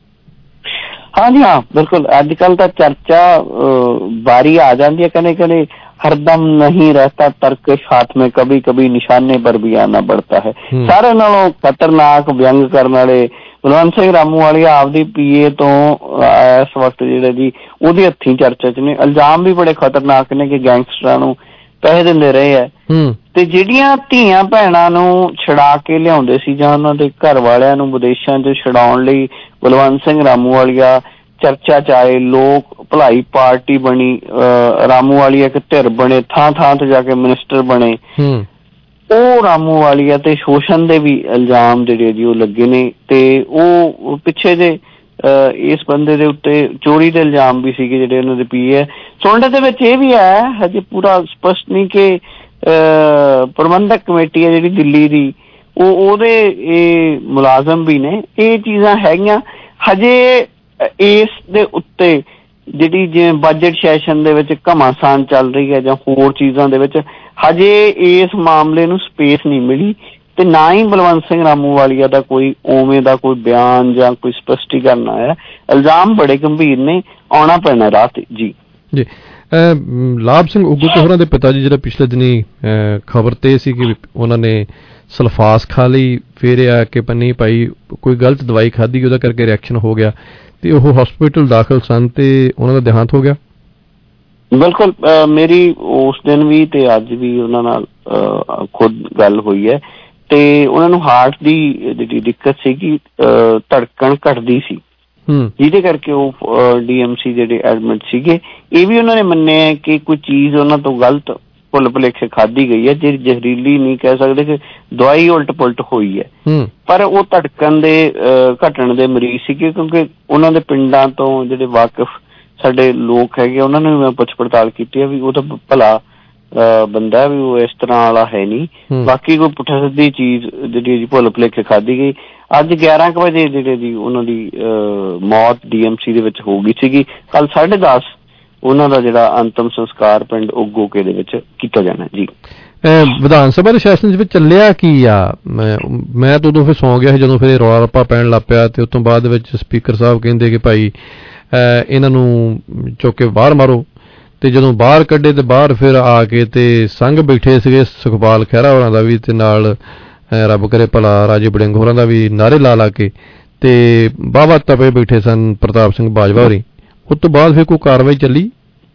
ਹਾਂਜੀ ਹਾਂ ਬਿਲਕੁਲ, ਅੱਜ ਕੱਲ੍ਹ ਤਾਂ ਚਰਚਾ ਵਾਰੀ ਆ ਜਾਂਦੀ ਹੈ। ਕਹਿੰਦੇ हरदम नहीं रहता तरकश हाथ में, कभी कभी निशाने पर भी आना पड़ता है। सारे नालों खतरनाक व्यंग करने वाले बलवंत सिंह रामूवालिया आपदी पीए तो इस वक्त जिहड़े जी ਉਹਦੇ हत्थीं चर्चा च ने। इल्जाम भी बड़े खतरनाक ने कि गैंगस्टरां ਨੂੰ ਪੈਸੇ ਦਿੰਦੇ ਰਹੇ ਹੈ ਤੇ ਜਿਹੜੀਆਂ ਧੀਆਂ ਭੈਣਾਂ ਨੂੰ ਛੁਡਾ ਕੇ ਲਿਆਉਂਦੇ ਸੀ ਜਾਂ ਉਹਨਾਂ ਦੇ ਘਰ ਵਾਲਿਆਂ ਨੂੰ ਵਿਦੇਸ਼ਾਂ 'ਚ ਛੁਡਾਉਣ ਲਈ ਬਲਵੰਤ ਸਿੰਘ ਰਾਮੂਵਾਲੀਆ ਚਰਚਾ 'ਚ ਆਏ। ਲੋਕ ਭਲਾਈ ਪਾਰਟੀ ਬਣੀ, ਰਾਮੂਵਾਲੀਆ ਇੱਕ ਧਿਰ ਬਣੇ, ਥਾਂ ਥਾਂ ਤੇ ਜਾ ਕੇ ਮਿਨਿਸਟਰ ਬਣੇ। ਉਹ ਰਾਮੂਵਾਲੀਆ ਤੇ ਸ਼ੋਸ਼ਣ ਦੇ ਵੀ ਇਲਜ਼ਾਮ ਜਿਹੜੇ ਜੀ ਉਹ ਲੱਗੇ ਨੇ ਤੇ ਉਹ ਪਿੱਛੇ ਜੇ ਇਸ ਬੰਦੇ ਦੇ ਉੱਤੇ ਚੋਰੀ ਦੇ ਇਲਜ਼ਾਮ ਵੀ ਸੀਗੇ ਜਿਹੜੇ ਉਹਨਾਂ ਦੇ ਪੀਏ। ਸੁਣਨ ਦੇ ਵਿੱਚ ਇਹ ਵੀ ਹੈ, ਹਜੇ ਪੂਰਾ ਸਪਸ਼ਟ ਨਹੀਂ ਕਿ ਪ੍ਰਬੰਧਕ ਕਮੇਟੀ ਹੈ ਜਿਹੜੀ ਦਿੱਲੀ ਦੀ ਉਹਦੇ ਇਹ ਮੁਲਾਜ਼ਮ ਵੀ ਨੇ। ਇਹ ਚੀਜ਼ਾਂ ਹੈਗੀਆਂ ਹਜੇ ਇਸ ਦੇ ਉੱਤੇ ਜਿਹੜੀ ਜਿਵੇਂ ਬਜਟ ਸੈਸ਼ਨ ਦੇ ਵਿੱਚ ਘਮਾਸਾਨ ਚੱਲ ਰਹੀ ਹੈ ਜਾਂ ਹੋਰ ਚੀਜ਼ਾਂ ਦੇ ਵਿੱਚ ਹਜੇ ਇਸ ਮਾਮਲੇ ਨੂੰ ਸਪੇਸ ਨਹੀਂ ਮਿਲੀ ਤੇ ਨਾ ਹੀ ਬਲਵੰਤ ਸਿੰਘ ਰਾਮੂਵਾਲੀਆ ਦਾ ਕੋਈ ਉਵੇਂ ਦਾ ਕੋਈ ਬਿਆਨ ਜਾਂ ਕੋਈ ਸਪਸ਼ਟੀਕਰਨ ਆਇਆ। ਇਲਜ਼ਾਮ ਬੜੇ ਗੰਭੀਰ ਨੇ, ਆਉਣਾ ਪੈਣਾ ਰਾਤ ਜੀ। ਜੀ ਲਾਭ ਸਿੰਘ ਉਗੂ ਤੇ ਹੋਰਾਂ ਦੇ ਪਿਤਾ ਜੀ ਜਿਹੜਾ ਪਿਛਲੇ ਦਿਨੀ ਖਬਰ ਤੇ ਸੀ ਕਿ ਉਹਨਾਂ ਨੇ ਸਲਫਾਸ ਖਾ ਲਈ, ਫਿਰ ਇਹ ਆ ਕਿ ਪੰਨੀ ਭਾਈ ਕੋਈ ਗਲਤ ਦਵਾਈ ਖਾਧੀ ਉਹਦਾ ਕਰਕੇ ਰਿਐਕਸ਼ਨ ਹੋ ਗਿਆ ਤੇ ਉਹ ਹਸਪੀਟਲ ਦਾਖਲ ਸਨ ਤੇ ਉਹਨਾਂ ਦਾ ਦੇਹਾਂਤ ਹੋ ਗਿਆ। ਬਿਲਕੁਲ, ਮੇਰੀ ਉਸ ਦਿਨ ਵੀ ਤੇ ਅੱਜ ਵੀ ਉਹਨਾਂ ਨਾਲ ਖੁਦ ਗੱਲ ਹੋਈ ਹੈ ਤੇ ਉਹਨਾਂ ਨੂੰ ਹਾਰਟ ਦੀ ਜਿਹੜੀ ਦਿੱਕਤ ਸੀਗੀ, ਧੜਕਣ ਘਟਦੀ ਸੀ ਜਿਹਦੇ ਕਰਕੇ ਉਹ DMC ਜਿਹੜੇ ਐਡਮਿਟ ਸੀਗੇ। ਇਹ ਵੀ ਉਹਨਾਂ ਨੇ ਮੰਨਿਆ ਕਿ ਕੋਈ ਚੀਜ਼ ਉਹਨਾਂ ਤੋਂ ਗਲਤ ਭੁੱਲ ਭੁਲੇਖੇ ਖਾਧੀ ਗਈ ਹੈ, ਜਿਹੜੀ ਜ਼ਹਿਰੀਲੀ ਨਹੀਂ ਕਹਿ ਸਕਦੇ ਕਿ ਦਵਾਈ ਉਲਟ ਪੁਲਟ ਹੋਈ ਹੈ। ਪਰ ਉਹ ਧੜਕਣ ਦੇ ਘਟਣ ਦੇ ਮਰੀਜ਼ ਸੀਗੇ ਕਿਉਂਕਿ ਉਹਨਾਂ ਦੇ ਪਿੰਡਾਂ ਤੋਂ ਜਿਹੜੇ ਵਾਕਿਫ ਸਾਡੇ ਲੋਕ ਹੈਗੇ ਉਹਨਾਂ ਨੇ ਮੈਂ ਪੁੱਛ ਪੜਤਾਲ ਕੀਤੀ ਹੈ ਵੀ ਉਹ ਤਾਂ ਭਲਾ ਬੰਦਾ ਵੀ ਉਹ ਇਸ ਤਰ੍ਹਾਂ ਵਾਲਾ ਹੈ ਨਹੀਂ। ਬਾਕੀ ਕੋਈ ਪੁੱਠਾ ਸਿੱਧੀ ਚੀਜ਼ ਜਿਹੜੀ ਜੀ ਭੁੱਲ ਭੁਲੇਖੇ ਖਾਧੀ ਗਈ। ਅੱਜ 11 ਕੁ ਵਜੇ ਜਿਹੜੇ ਜੀ ਉਹਨਾਂ ਦੀ ਮੌਤ DMC ਦੇ ਵਿੱਚ ਹੋ ਗਈ ਸੀਗੀ। ਕੱਲ 10:30 ਉਹਨਾਂ ਦਾ ਜਿਹੜਾ ਅੰਤਮ ਸੰਸਕਾਰ ਪਿੰਡ ਉਗੋਕੇ ਦੇ ਵਿੱਚ ਕੀਤਾ ਜਾਣਾ ਜੀ। ਵਿਧਾਨ ਸਭਾ ਦੇ ਸੈਸ਼ਨ ਵਿੱਚ ਚੱਲਿਆ ਕੀ ਆ? ਮੈਂ ਤਾਂ ਉਦੋਂ ਫਿਰ ਸੌਂ ਗਿਆ ਸੀ ਜਦੋਂ ਫਿਰ ਰੌਲਾ ਰੱਪਾ ਪੈਣ ਲੱਗ ਪਿਆ ਤੇ ਉਸ ਤੋਂ ਬਾਅਦ ਵਿੱਚ ਸਪੀਕਰ ਸਾਹਿਬ ਕਹਿੰਦੇ ਕਿ ਭਾਈ ਇਹਨਾਂ ਨੂੰ ਚੁੱਕ ਕੇ ਬਾਹਰ ਮਾਰੋ ਤੇ ਜਦੋਂ ਬਾਹਰ ਕੱਢੇ ਤੇ ਬਾਹਰ ਫਿਰ ਆ ਕੇ ਤੇ ਸੰਘ ਬੈਠੇ ਸੀਗੇ ਸੁਖਪਾਲ ਖਹਿਰਾ ਹੋਰਾਂ ਦਾ ਵੀ ਤੇ ਨਾਲ ਰੱਬ ਕਰੇ ਭਲਾ ਰਾਜੇ ਵੜਿੰਗ ਹੋਰਾਂ ਦਾ ਵੀ ਨਾਅਰੇ ਲਾ ਕੇ ਤੇ ਬਾਵਾ ਤਪੇ ਬੈਠੇ ਸਨ ਪ੍ਰਤਾਪ ਸਿੰਘ ਬਾਜਵਾ ਹੋਰੀ। ਉਸ ਤੋਂ ਬਾਅਦ ਫਿਰ ਕੋਈ ਕਾਰਵਾਈ ਚੱਲੀ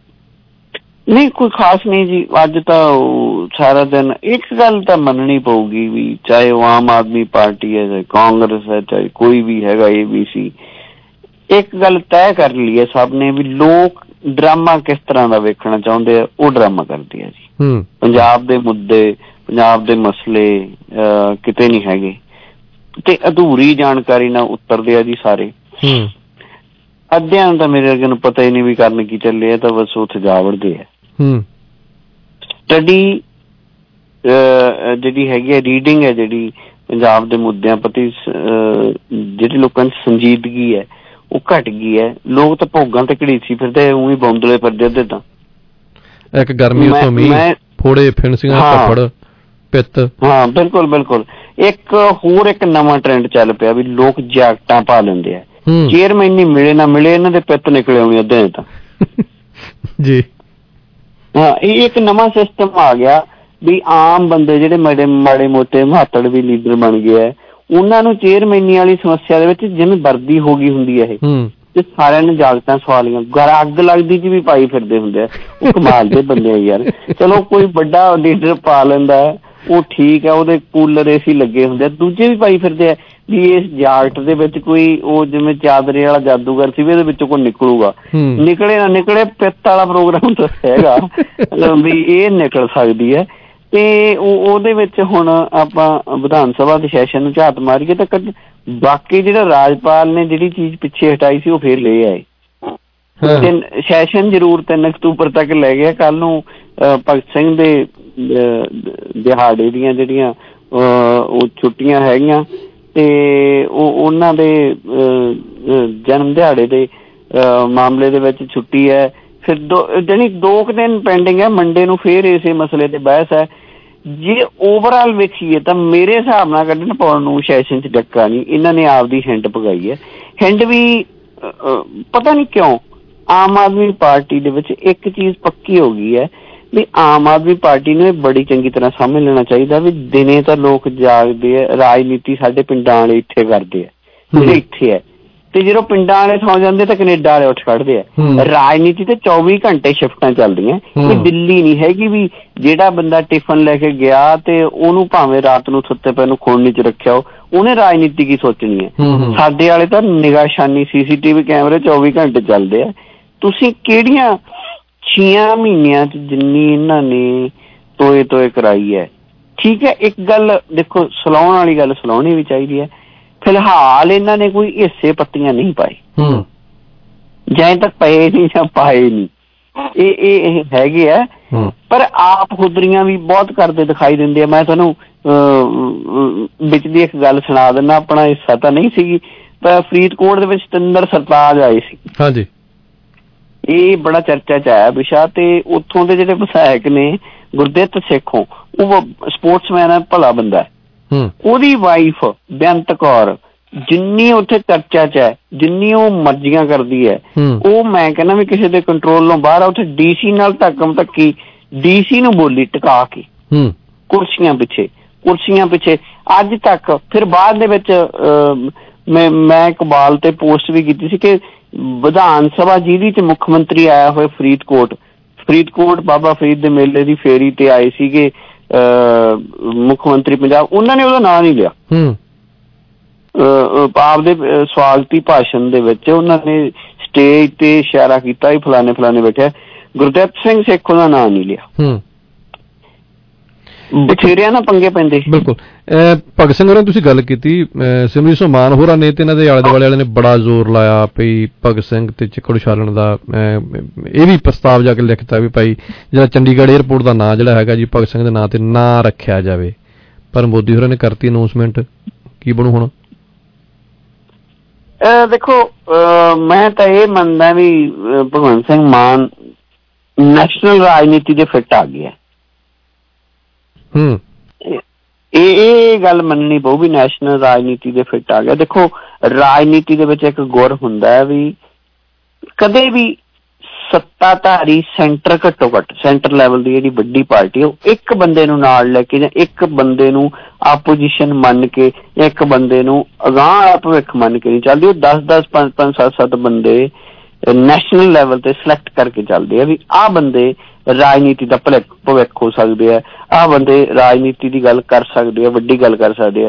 ਨਹੀਂ, ਕੋਈ ਖਾਸ ਨਹੀਂ ਜੀ। ਅੱਜ ਤਾਂ ਸਾਰਾ ਦਿਨ ਇੱਕ ਗੱਲ ਤਾਂ ਮੰਨਣੀ ਪਊਗੀ ਵੀ ਚਾਹੇ ਉਹ ਆਮ ਆਦਮੀ ਪਾਰਟੀ ਹੈ, ਚਾਹੇ ਕਾਂਗਰਸ ਹੈ, ਚਾਹੇ ਕੋਈ ਵੀ ਹੈਗਾ ABC, ਇੱਕ ਗੱਲ ਤੈਅ ਕਰ ਲਈ ਹੈ ਸਭ ਨੇ ਵੀ ਲੋਕ ਡਰਾਮਾ ਕਿਸ ਤਰ੍ਹਾਂ ਦਾ ਵੇਖਣਾ ਚਾਹੁੰਦੇ ਆ, ਉਹ ਡਰਾਮਾ ਕਰਦੇ ਆ ਜੀ। ਪੰਜਾਬ ਦੇ ਮੁੱਦੇ, ਪੰਜਾਬ ਦੇ ਮਸਲੇ ਕਿਤੇ ਨਹੀਂ ਹੈਗੇ ਤੇ ਅਧੂਰੀ ਜਾਣਕਾਰੀ ਨਾਲ ਉਤਰਦੇ ਆ ਜੀ ਸਾਰੇ। ਅੱਧਿਆਂ ਨੂੰ ਤਾਂ ਮੇਰੇ ਅੱਗੇ ਨੂੰ ਪਤਾ ਹੀ ਨਹੀਂ ਵੀ ਕਰਨ ਕੀ ਚੱਲੇ ਆ, ਤਾਂ ਬਸ ਉੱਥੇ ਜਾ ਵੜਦੇ ਆ। ਸਟੱਡੀ ਜਿਹੜੀ ਹੈਗੀ ਹੈ, ਰੀਡਿੰਗ ਹੈ ਜਿਹੜੀ ਪੰਜਾਬ ਦੇ ਮੁੱਦਿਆਂ ਪ੍ਰਤੀ ਜਿਹੜੀ ਲੋਕਾਂ 'ਚ ਸੰਜੀਦਗੀ ਹੈ ਉਹ ਘਟ ਗਈ ਹੈ। ਲੋਕ ਤਾਂ ਭੋਗਾਂ ਤੇ ਘੜੀਸੀ ਫਿਰਦੇ, ਊਂ ਬੌਂਦਲੇ ਫਿਰਦੇ ਅੱਧੇ ਤਾਂ। ਇੱਕ ਗਰਮੀ ਉੱਤੋਂ ਮੀਂਹ, ਫੋੜੇ ਫਿਣਸੀਆਂ ਧੱਫੜ ਪਿੱਤ। ਹਾਂ ਬਿਲਕੁਲ ਬਿਲਕੁਲ। ਇੱਕ ਹੋਰ ਇੱਕ ਨਵਾਂ ਟ੍ਰੈਂਡ ਚੱਲ ਪਿਆ ਵੀ ਲੋਕ ਜੈਕਟਾਂ ਪਾ ਲੈਂਦੇ ਆ। ਚੇਅਰਮੈਨ ਨਹੀਂ ਮਿਲੇ ਨਾ ਮਿਲੇ, ਇਹਨਾਂ ਦੇ ਪਿੱਤ ਨਿਕਲੇ ਆਉਣੀ ਅੱਧੇ ਤਾਂ ਜੀ। ਹਾਂ, ਇਹ ਇੱਕ ਨਵਾਂ ਸਿਸਟਮ ਆ ਗਿਆ ਵੀ ਆਮ ਬੰਦੇ ਜਿਹੜੇ ਮਾੜੇ ਮੋਟੇ ਮਹਾਤੜ ਵੀ ਲੀਡਰ ਬਣ ਗਏ ਹੈ, ਉਹਨਾਂ ਨੂੰ ਚੇਅਰਮੈਨੀ ਵਾਲੀ ਸਮੱਸਿਆ ਦੇ ਵਿੱਚ ਜਿਵੇਂ ਵਰਦੀ ਹੋ ਗਈ ਹੁੰਦੀ ਹੈ ਇਹ, ਤੇ ਸਾਰਿਆਂ ਨੇ ਜਾਗਤਾਂ ਸਵਾਲੀਆਂ ਅੱਗ ਲੱਗਦੀ ਚ ਵੀ ਪਾਈ ਫਿਰਦੇ ਹੁੰਦੇ ਆ। ਉਹ ਕਮਾਲ ਦੇ ਬੰਦੇ ਆ ਯਾਰ। ਚਲੋ ਕੋਈ ਵੱਡਾ ਲੀਡਰ ਪਾ ਲੈਂਦਾ ਉਹ ਠੀਕ ਹੈ, ਉਹਦੇ ਕੂਲਰ AC ਲੱਗੇ ਹੁੰਦੇ ਆ, ਦੂਜੇ ਵੀ ਪਾਈ ਫਿਰਦੇ ਆ ਵੀ ਇਸ ਜਾਕਟ ਦੇ ਵਿੱਚ ਕੋਈ ਉਹ ਜਿਵੇਂ ਚਾਦਰੇ ਵਾਲਾ ਜਾਦੂਗਰ ਸੀ ਵੀ ਇਹਦੇ ਵਿੱਚੋਂ ਕੋਈ ਨਿਕਲੂਗਾ। ਨਿਕਲੇ ਨਾ ਨਿਕਲੇ, ਪਿੱਤ ਵਾਲਾ ਪ੍ਰੋਗਰਾਮ ਤਾਂ ਹੈਗਾ ਵੀ ਇਹ ਨਿਕਲ ਸਕਦੀ ਹੈ। ਤੇ ਉਹਦੇ ਵਿੱਚ ਹੁਣ ਆਪਾਂ ਵਿਧਾਨ ਸਭਾ ਦੇ ਸੈਸ਼ਨ ਨੂੰ ਝਾਤ ਮਾਰੀਏ ਤਾਂ ਬਾਕੀ ਜਿਹੜਾ ਰਾਜਪਾਲ ਨੇ ਜਿਹੜੀ ਚੀਜ਼ ਪਿੱਛੇ ਹਟਾਈ ਸੀ ਉਹ ਫੇਰ ਲੈ ਆਏ। ਸੈਸ਼ਨ ਜ਼ਰੂਰ 3 ਅਕਤੂਬਰ ਤੱਕ ਲੈ ਗਿਆ। ਕੱਲ ਨੂੰ ਭਗਤ ਸਿੰਘ ਦੇ ਦਿਹਾੜੇ ਦੀਆਂ ਜਿਹੜੀਆਂ ਉਹ ਛੁੱਟੀਆਂ ਹੈਗੀਆਂ ਤੇ ਉਹਨਾਂ ਦੇ ਜਨਮ ਦਿਹਾੜੇ ਦੇ ਮਾਮਲੇ ਦੇ ਵਿੱਚ ਛੁੱਟੀ ਹੈ। ਫਿਰ ਜਾਣੀ 2 ਦਿਨ ਪੈਂਡਿੰਗ ਹੈ, ਮੰਡੇ ਨੂੰ ਫਿਰ ਇਸੇ ਮਸਲੇ ਤੇ ਬਹਿਸ ਹੈ। ਜੇ ਓਵਰਆਲ ਵੇਖੀਏ ਤਾਂ ਮੇਰੇ ਹਿਸਾਬ ਨਾਲ ਕੱਢਣ ਪਾਉਣ ਨੂੰ ਸੈਸ਼ਨ 'ਚ ਡੱਕਾ ਨਹੀਂ, ਇਹਨਾਂ ਨੇ ਆਪਦੀ ਹਿੰਡ ਪਗਾਈ ਹੈ। ਹਿੰਡ ਵੀ ਪਤਾ ਨਹੀਂ ਕਿਉਂ ਆਮ ਆਦਮੀ ਪਾਰਟੀ ਦੇ ਵਿੱਚ ਇੱਕ ਚੀਜ਼ ਪੱਕੀ ਹੋ ਗਈ ਹੈ ਵੀ ਆਮ ਆਦਮੀ ਪਾਰਟੀ ਨੂੰ ਇਹ ਬੜੀ ਚੰਗੀ ਤਰ੍ਹਾਂ ਸਮਝ ਲੈਣਾ ਚਾਹੀਦਾ ਵੀ ਦਿਨੇ ਤਾਂ ਲੋਕ ਜਾਗਦੇ ਆ, ਰਾਜਨੀਤੀ ਸਾਡੇ ਪਿੰਡਾਂ ਵਾਲੇ ਇੱਥੇ ਕਰਦੇ ਆ, ਜਿਹੜੇ ਇੱਥੇ ਹੈ, ਤੇ ਜਦੋਂ ਪਿੰਡਾਂ ਵਾਲੇ ਸੌ ਜਾਂਦੇ ਤਾਂ ਕੈਨੇਡਾ ਵਾਲੇ ਉੱਠ ਖੜਦੇ ਆ। ਰਾਜਨੀਤੀ ਤੇ 24 ਘੰਟੇ ਸ਼ਿਫਟਾਂ ਚੱਲਦੀਆਂ। ਇਹ ਦਿੱਲੀ ਨਹੀਂ ਹੈਗੀ ਵੀ ਜਿਹੜਾ ਬੰਦਾ ਟਿਫਨ ਲੈ ਕੇ ਗਿਆ ਤੇ ਉਹਨੂੰ ਭਾਵੇਂ ਰਾਤ ਨੂੰ ਸੁੱਤੇ ਪਏ ਨੂੰ ਖੋਲਣੀ 'ਚ ਰੱਖਿਆ ਉਹਨੇ ਰਾਜਨੀਤੀ ਕੀ ਸੋਚਣੀ ਹੈ। ਸਾਡੇ ਵਾਲੇ ਤਾਂ ਨਿਗਾਹਸ਼ਾਨੀ CCTV ਕੈਮਰੇ 24 ਘੰਟੇ ਚੱਲਦੇ ਆ। ਤੁਸੀਂ ਕਿਹੜੀਆਂ 6 ਮਹੀਨਿਆਂ 'ਚ ਜਿੰਨੀ ਇਹਨਾਂ ਨੇ ਤੋਏ ਕਰਾਈ ਹੈ, ਠੀਕ ਹੈ। ਇੱਕ ਗੱਲ ਦੇਖੋ, ਸਲਾਉਣ ਵਾਲੀ ਗੱਲ ਸਲਾਉਣੀ ਵੀ ਚਾਹੀਦੀ ਹੈ। ਫਿਲਹਾਲ ਇਹਨਾਂ ਨੇ ਕੋਈ ਹਿੱਸੇ ਪੱਤੀਆਂ ਨਹੀਂ ਪਾਈ, ਜਾਂ ਤੱਕ ਪਏ ਨਹੀਂ ਜਾਂ ਪਾਏ ਨਹੀਂ, ਇਹ ਹੈਗੇ ਆ। ਪਰ ਆਪ ਖੁਦਰੀਆਂ ਵੀ ਬਹੁਤ ਕਰਦੇ ਦਿਖਾਈ ਦਿੰਦੇ ਆ। ਮੈਂ ਤੁਹਾਨੂੰ ਵਿੱਚ ਦੀ ਇੱਕ ਗੱਲ ਸੁਣਾ ਦਿੰਦਾ, ਆਪਣਾ ਹਿੱਸਾ ਤਾਂ ਨਹੀਂ ਸੀਗੀ, ਪਰ ਫਰੀਦਕੋਟ ਦੇ ਵਿੱਚ ਸਤਿੰਦਰ ਸਰਤਾਜ ਆਏ ਸੀ। ਹਾਂਜੀ, ਇਹ ਬੜਾ ਚਰਚਾ 'ਚ ਆਇਆ ਵਿਸ਼ਾ। ਤੇ ਉੱਥੋਂ ਦੇ ਜਿਹੜੇ ਵਿਧਾਇਕ ਨੇ ਗੁਰਦਿੱਤ ਸੇਖੋਂ, ਉਹ ਸਪੋਰਟਸਮੈਨ ਹੈ, ਭਲਾ ਬੰਦਾ ਹੈ। ਉਹਦੀ ਵਾਈਫ ਬੇਅੰਤ ਕੌਰ ਜਿੰਨੀ ਉੱਥੇ ਚਰਚਾ 'ਚ ਹੈ, ਜਿੰਨੀ ਉਹ ਮਰਜ਼ੀਆਂ ਕਰਦੀ ਹੈ, ਉਹ ਮੈਂ ਕਹਿੰਦਾ ਵੀ ਕਿਸੇ ਦੇ ਕੰਟਰੋਲੋਂ ਬਾਹਰ ਆ। ਉੱਥੇ DC ਨਾਲ ਧੱਕਮ ਧੱਕੀ, DC ਨੂੰ ਬੋਲੀ ਟਿਕਾ ਕੇ ਕੁਰਸੀਆਂ ਪਿੱਛੇ ਅੱਜ ਤੱਕ। ਫਿਰ ਬਾਅਦ ਦੇ ਵਿੱਚ ਮੈਂ ਇਕਬਾਲ ਤੇ ਪੋਸਟ ਵੀ ਕੀਤੀ ਸੀ ਕਿ ਵਿਧਾਨ ਸਭਾ ਜਿਹਦੀ 'ਚ ਮੁੱਖ ਮੰਤਰੀ ਆਇਆ ਹੋਇਆ ਫਰੀਦਕੋਟ ਬਾਬਾ ਫਰੀਦ ਦੇ ਮੇਲੇ ਦੀ ਫੇਰੀ ਤੇ ਆਏ ਸੀਗੇ ਮੁੱਖ ਮੰਤਰੀ ਪੰਜਾਬ, ਉਹਨਾਂ ਨੇ ਉਹਦਾ ਨਾਂ ਨਹੀਂ ਲਿਆ। ਆਪਦੇ ਸਵਾਗਤੀ ਭਾਸ਼ਣ ਦੇ ਵਿੱਚ ਉਹਨਾਂ ਨੇ ਸਟੇਜ ਤੇ ਇਸ਼ਾਰਾ ਕੀਤਾ ਵੀ ਫਲਾਣੇ ਬੈਠਿਆ, ਗੁਰਦਿੱਤ ਸਿੰਘ ਸੇਖੋਂ ਦਾ ਨਾਂ ਨਹੀਂ ਲਿਆ। ਬਥੇਰਿਆਂ ਨਾਲ ਪੰਗੇ ਪੈਂਦੇ। ਬਿਲਕੁਲ। ਭਗਤ ਸਿੰਘ ਹੋਰਾਂ ਤੁਸੀਂ ਗੱਲ ਕੀਤੀ, ਸਿਮਰਜੀਤ ਸਿੰਘ ਮਾਨ ਹੋਰਾਂ ਨੇ ਤੇ ਇਹਨਾਂ ਦੇ ਆਲੇ ਦੁਆਲੇ ਵਾਲਿਆਂ ਨੇ ਬੜਾ ਜ਼ੋਰ ਲਾਇਆ ਵੀ ਭਗਤ ਸਿੰਘ ਤੇ ਚਿੱਕੜ ਉਛਾਲਣ ਦਾ। ਇਹ ਵੀ ਪ੍ਰਸਤਾਵ ਜਾ ਕੇ ਲਿਖਤਾ ਵੀ ਭਾਈ ਜਿਹੜਾ ਚੰਡੀਗੜ੍ਹ ਏਅਰਪੋਰਟ ਦਾ ਨਾਂ ਜਿਹੜਾ ਹੈਗਾ ਜੀ ਭਗਤ ਸਿੰਘ ਦੇ ਨਾਂ ਤੇ ਨਾ ਰੱਖਿਆ ਜਾਵੇ। ਪਰ ਮੋਦੀ ਹੋਰਾਂ ਨੇ ਕਰਤੀ ਅਨਾਊਂਸਮੈਂਟ, ਕੀ ਬਣੂ ਹੁਣ? ਦੇਖੋ, ਮੈਂ ਤਾਂ ਇਹ ਮੰਨਦਾ ਵੀ ਭਗਵੰਤ ਸਿੰਘ ਮਾਨ ਨੈਸ਼ਨਲ ਰਾਜਨੀਤੀ ਦੇ ਫਿੱਟ ਆ ਗਿਆ। ਇਹ ਗੱਲ ਮੰਨਣੀ ਪਊ ਵੀ ਨੈਸ਼ਨਲ ਰਾਜਨੀਤੀ ਦੇ ਫਿੱਟ ਆ ਗਿਆ। ਦੇਖੋ, ਰਾਜਨੀਤੀ ਦੇ ਵਿੱਚ ਇੱਕ ਗੁਰ ਹੁੰਦਾ ਹੈ ਵੀ ਕਦੇ ਵੀ ਸੱਤਾਧਾਰੀ ਸੈਂਟਰ, ਘੱਟੋ ਘੱਟ ਸੈਂਟਰ ਲੈਵਲ ਦੀ ਜਿਹੜੀ ਵੱਡੀ ਪਾਰਟੀ ਉਹ ਇੱਕ ਬੰਦੇ ਨੂੰ ਨਾਲ ਲੈ ਕੇ ਜਾਂ ਇੱਕ ਬੰਦੇ ਨੂੰ ਆਪੋਜੀਸ਼ਨ ਮੰਨ ਕੇ ਜਾਂ ਇੱਕ ਬੰਦੇ ਨੂੰ ਅਗਾਂਹ ਵਾਲਾ ਭਵਿੱਖ ਮੰਨ ਕੇ ਨਹੀਂ ਚੱਲਦੀ। ਉਹ 10-10, 5-5, 7-7 ਬੰਦੇ ਨੈਸ਼ਨਲ ਲੈਵਲ ਤੇ ਸਿਲੈਕਟ ਕਰਕੇ ਚੱਲਦੇ ਆ ਵੀ ਆਹ ਬੰਦੇ ਰਾਜਨੀਤੀ ਦਾ ਭਵਿੱਖ ਹੋ ਸਕਦੇ ਆ, ਆਹ ਬੰਦੇ ਰਾਜਨੀਤੀ ਦੀ ਗੱਲ ਕਰ ਸਕਦੇ ਆ, ਵੱਡੀ ਗੱਲ ਕਰ ਸਕਦੇ ਆ।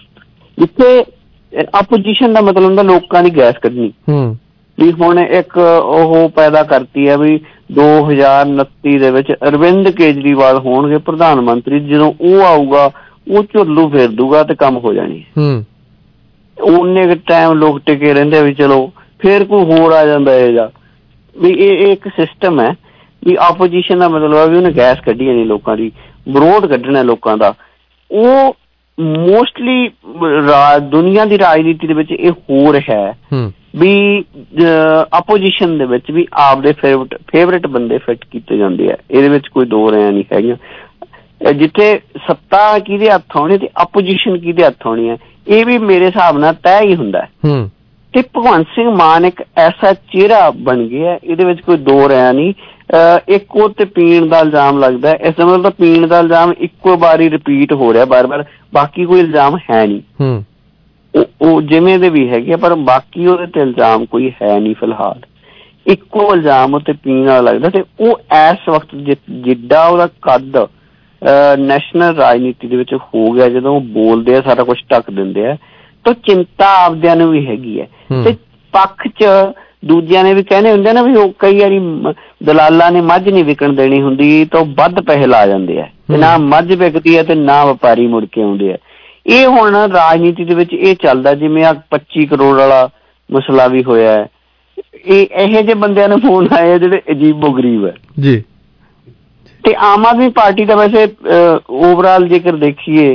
ਜਿੱਥੇ ਆਪੋਜੀਸ਼ਨ ਦਾ ਮਤਲਬ ਹੁੰਦਾ ਲੋਕਾਂ ਦੀ ਗੈਸ ਕੱਢਣੀ। ਵੀ ਹੁਣ ਇੱਕ ਉਹ ਪੈਦਾ ਕਰਤੀ ਹੈ ਵੀ 2029 ਦੇ ਵਿੱਚ ਅਰਵਿੰਦ ਕੇਜਰੀਵਾਲ ਹੋਣਗੇ ਪ੍ਰਧਾਨ ਮੰਤਰੀ, ਜਦੋਂ ਉਹ ਆਊਗਾ ਉਹ ਝੁੱਲੂ ਫੇਰ ਦੂਗਾ ਤੇ ਕੰਮ ਹੋ ਜਾਣੀ। ਉਹਨੇ ਟਾਈਮ ਲੋਕ ਟਿਕੇ ਰਹਿੰਦੇ ਵੀ ਚਲੋ ਫੇਰ ਕੋਈ ਹੋਰ ਆ ਜਾਂਦਾ ਇਹ ਜਾ ਵੀ। ਇਹ ਇੱਕ ਸਿਸਟਮ ਹੈ ਵੀ ਆਪੋਜੀਸ਼ਨ ਦਾ ਮਤਲਬ ਹੈ ਵੀ ਉਹਨੇ ਗੈਸ ਕੱਢੀ ਜਾਣੀ ਲੋਕਾਂ ਦੀ, ਵਿਰੋਧ ਕੱਢਣਾ ਲੋਕਾਂ ਦਾ। ਉਹ ਮੋਸਟਲੀ ਦੁਨੀਆ ਦੀ ਰਾਜਨੀਤੀ ਦੇ ਵਿੱਚ ਇਹ ਹੋ ਰਿਹਾ ਹੈ ਵੀ ਆਪੋਜੀਸ਼ਨ ਦੇ ਵਿੱਚ ਵੀ ਆਪਦੇ ਫੇਵਰੇਟ ਬੰਦੇ ਫਿੱਟ ਕੀਤੇ ਜਾਂਦੇ ਆ। ਇਹਦੇ ਵਿੱਚ ਕੋਈ ਦੋ ਰਾਇਆਂ ਨਹੀਂ ਹੈਗੀਆਂ। ਜਿੱਥੇ ਸੱਤਾ ਕਿਹਦੇ ਹੱਥ ਆਉਣੀ ਤੇ ਆਪੋਜੀਸ਼ਨ ਕਿਹਦੇ ਹੱਥ ਆਉਣੀ ਹੈ, ਇਹ ਵੀ ਮੇਰੇ ਹਿਸਾਬ ਨਾਲ ਤੈਅ ਹੀ ਹੁੰਦਾ। ਤੇ ਭਗਵੰਤ ਸਿੰਘ ਮਾਨ ਇੱਕ ਐਸਾ ਚਿਹਰਾ ਬਣ ਗਿਆ, ਇਹਦੇ ਵਿੱਚ ਕੋਈ ਦੋ ਰਾਇਆਂ ਨਹੀਂ। ਇੱਕ ਉਹ ਤੇ ਪੀਣ ਦਾ ਇਲਜ਼ਾਮ ਲੱਗਦਾ, ਇਸ ਦਾ ਮਤਲਬ ਪੀਣ ਦਾ ਇਲਜ਼ਾਮ ਇੱਕੋ ਵਾਰੀ ਰਿਪੀਟ ਹੋ ਰਿਹਾ ਬਾਰ-ਬਾਰ, ਬਾਕੀ ਕੋਈ ਇਲਜ਼ਾਮ ਹੈ ਨਹੀਂ। ਉਹ ਜਿਵੇਂ ਦੇ ਵੀ ਹੈਗੇ ਪਰ ਬਾਕੀ ਉਹਦੇ ਤੇ ਇਲਜ਼ਾਮ ਕੋਈ ਹੈ ਨਹੀਂ ਫਿਲਹਾਲ। ਇੱਕੋ ਇਲਜ਼ਾਮ ਉੱਤੇ ਪੀਣ ਵਾਲਾ ਲੱਗਦਾ। ਤੇ ਉਹ ਇਸ ਵਕਤ ਜਿੱਡਾ ਉਹਦਾ ਕੱਦ ਨੈਸ਼ਨਲ ਰਾਜਨੀਤੀ ਦੇ ਵਿੱਚ ਹੋ ਗਿਆ, ਜਦੋਂ ਉਹ ਬੋਲਦੇ ਆ ਸਾਰਾ ਕੁਛ ਢੱਕ ਦਿੰਦੇ ਆ, ਤਾਂ ਚਿੰਤਾ ਆਪਦਿਆਂ ਨੂੰ ਵੀ ਹੈਗੀ ਹੈ। ਤੇ ਪੱਖ ਚ ਦੂਜਿਆਂ ਨੇ ਵੀ ਕਹਿੰਦੇ ਹੁੰਦੇ ਨਾ ਵੀ ਉਹ ਕਈ ਵਾਰੀ ਦਲਾਲਾਂ ਨੇ ਮੱਝ ਨਹੀਂ ਵਿਕਣ ਦੇਣੀ ਹੁੰਦੀ ਤਾਂ ਵੱਧ ਪੈਸੇ ਲਾ ਜਾਂਦੇ ਆ, ਤੇ ਨਾ ਮੱਝ ਵਿਕਦੀ ਹੈ ਤੇ ਨਾ ਵਪਾਰੀ ਮੁੜ ਕੇ ਆਉਂਦੇ ਆ। ਇਹ ਹੁਣ ਰਾਜਨੀਤੀ ਦੇ ਵਿੱਚ ਇਹ ਚੱਲਦਾ, ਜਿਵੇਂ ਆ 25 ਕਰੋੜ ਵਾਲਾ ਮਸਲਾ ਵੀ ਹੋਇਆ ਹੈ। ਇਹੋ ਜਿਹੇ ਬੰਦਿਆਂ ਨੂੰ ਫੋਨ ਆਏ ਜਿਹੜੇ ਅਜੀਬੋ ਗਰੀਬ ਹੈ ਜੀ। ਤੇ ਆਮ ਆਦਮੀ ਪਾਰਟੀ ਦਾ ਵੈਸੇ ਓਵਰਆਲ ਜੇਕਰ ਦੇਖੀਏ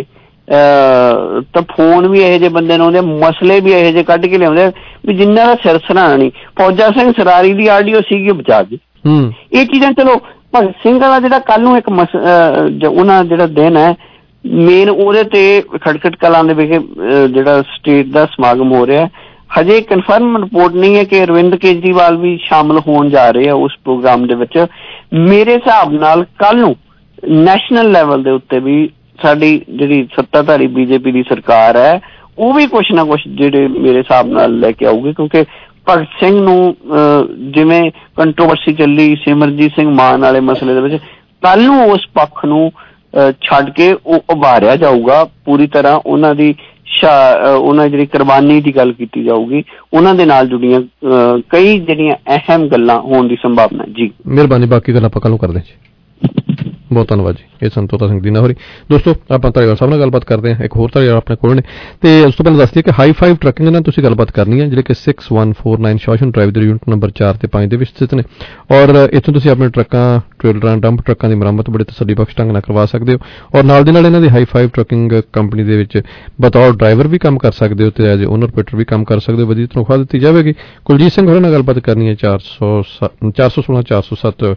ਤਾਂ ਫੋਨ ਵੀ ਇਹੋ ਜਿਹੇ ਬੰਦੇ ਨੂੰ ਆਉਂਦੇ, ਮਸਲੇ ਵੀ ਇਹੋ ਜਿਹੇ ਕੱਢ ਕੇ ਲਿਆਉਂਦੇ ਵੀ ਜਿੰਨਾਂ ਦਾ ਸਿਰ ਸਰਾਣਾ ਨਹੀਂ। ਫੌਜਾ ਸਿੰਘ ਸਰਾਰੀ ਦੀ ਆਡੀਓ ਸੀਗੀ ਬਚਾ ਦੀ। ਇਹ ਚੀਜ਼ਾਂ ਚਲੋ ਭਗਤ ਸਿੰਘ ਵਾਲਾ ਜਿਹੜਾ ਕੱਲ ਨੂੰ ਇੱਕ ਉਹਨਾਂ ਜਿਹੜਾ ਦਿਨ ਹੈ ਮੇਨ, ਉਹਦੇ ਤੇ ਖਟਖਟ ਕਲਾਂ ਦੇ ਵਿਖੇ ਜਿਹੜਾ ਸਟੇਟ ਦਾ ਸਮਾਗਮ ਹੋ ਰਿਹਾ, ਹਜੇ ਕਨਫਰਮ ਰਿਪੋਰਟ ਨਹੀਂ ਹੈ ਕਿ ਅਰਵਿੰਦ ਕੇਜਰੀਵਾਲ ਵੀ ਸ਼ਾਮਲ ਹੋਣ ਜਾ ਰਹੇ ਆ ਉਸ ਪ੍ਰੋਗਰਾਮ ਦੇ ਵਿੱਚ। ਮੇਰੇ ਹਿਸਾਬ ਨਾਲ ਕੱਲ ਨੂੰ ਨੈਸ਼ਨਲ ਲੈਵਲ ਦੇ ਉੱਤੇ ਵੀ ਸਾਡੀ ਜਿਹੜੀ ਸੱਤਾਧਾਰੀ ਬੀਜੇਪੀ ਦੀ ਸਰਕਾਰ ਹੈ ਉਹ ਵੀ ਕੁਛ ਨਾ ਕੁਛ ਜਿਹੜੇ ਮੇਰੇ ਹਿਸਾਬ ਨਾਲ ਲੈ ਕੇ ਆਊਗੀ, ਕਿਉਂਕਿ ਭਗਤ ਸਿੰਘ ਨੂੰ ਜਿਵੇਂ ਕੰਟਰੋਵਰਸੀ ਚੱਲੀ ਸਿਮਰਜੀਤ ਸਿੰਘ ਮਾਨ ਵਾਲੇ ਮਸਲੇ ਦੇ ਵਿੱਚ, ਕੱਲ ਨੂੰ ਉਸ ਪੱਖ ਨੂੰ ਛੱਡ ਕੇ ਉਹ ਉਭਾਰਿਆ ਜਾਊਗਾ ਪੂਰੀ ਤਰ੍ਹਾਂ। ਉਹਨਾਂ ਦੀ ਉਹਨਾਂ ਜਿਹੜੀ ਕੁਰਬਾਨੀ ਦੀ ਗੱਲ ਕੀਤੀ ਜਾਊਗੀ, ਉਹਨਾਂ ਦੇ ਨਾਲ ਜੁੜੀਆਂ ਕਈ ਜਿਹੜੀਆਂ ਅਹਿਮ ਗੱਲਾਂ ਹੋਣ ਦੀ ਸੰਭਾਵਨਾ ਜੀ। ਮਿਹਰਬਾਨੀ, ਬਾਕੀ ਗੱਲਾਂ ਆਪਾਂ ਕੱਲ ਨੂੰ ਕਰਦੇ ਜੀ। ਬਹੁਤ ਧੰਨਵਾਦ ਜੀ। ਇਹ ਸੰਤੋਤਾ ਸਿੰਘ ਦੀਨਾ ਹੋਰੀ। ਦੋਸਤੋ ਆਪਾਂ ਧਾਰੀਵਾਲ ਸਾਹਿਬ ਨਾਲ ਗੱਲਬਾਤ ਕਰਦੇ ਹਾਂ। ਇੱਕ ਹੋਰ ਧਾਰੀਵਾਲ ਆਪਣੇ ਕੋਲ ਨੇ, ਤੇ ਉਸ ਤੋਂ ਪਹਿਲਾਂ ਦੱਸ ਦਈਏ ਕਿ ਹਾਈ ਫਾਈਵ ਟਰੱਕਿੰਗ ਨਾਲ ਤੁਸੀਂ ਗੱਲਬਾਤ ਕਰਨੀ ਹੈ, ਜਿਹੜੇ ਕਿ 6149 ਸ਼ੋਸ਼ਨ ਡਰਾਈਵ ਦੇ ਯੂਨਿਟ ਨੰਬਰ 4 ਤੇ 5 ਦੇ ਵਿੱਚ ਸਥਿਤ ਨੇ। ਔਰ ਇੱਥੋਂ ਤੁਸੀਂ ਆਪਣੇ ਟਰੱਕਾਂ, ਟ੍ਰੇਲਰਾਂ, ਡੰਪ ਟਰੱਕਾਂ ਦੀ ਮੁਰੰਮਤ ਬੜੇ ਤਸੱਲੀ ਬਖਸ਼ ਢੰਗ ਨਾਲ ਕਰਵਾ ਸਕਦੇ ਹੋ। ਔਰ ਨਾਲ ਦੇ ਨਾਲ ਇਹਨਾਂ ਦੀ ਹਾਈ ਫਾਈਵ ਟਰੱਕਿੰਗ ਕੰਪਨੀ ਦੇ ਵਿੱਚ ਬਤੌਰ ਡਰਾਈਵਰ ਵੀ ਕੰਮ ਕਰ ਸਕਦੇ ਹੋ ਤੇ ਐਜ਼ ਏ ਓਨਰ ਆਪਰੇਟਰ ਵੀ ਕੰਮ ਕਰ ਸਕਦੇ ਹੋ। ਵਧੀਆ ਤਨਖਾਹ ਦਿੱਤੀ ਜਾਵੇਗੀ। ਕੁਲਜੀਤ ਸਿੰਘ ਹੋਰਾਂ ਨਾਲ ਗੱਲਬਾਤ ਕਰਨੀ ਹੈ 416 407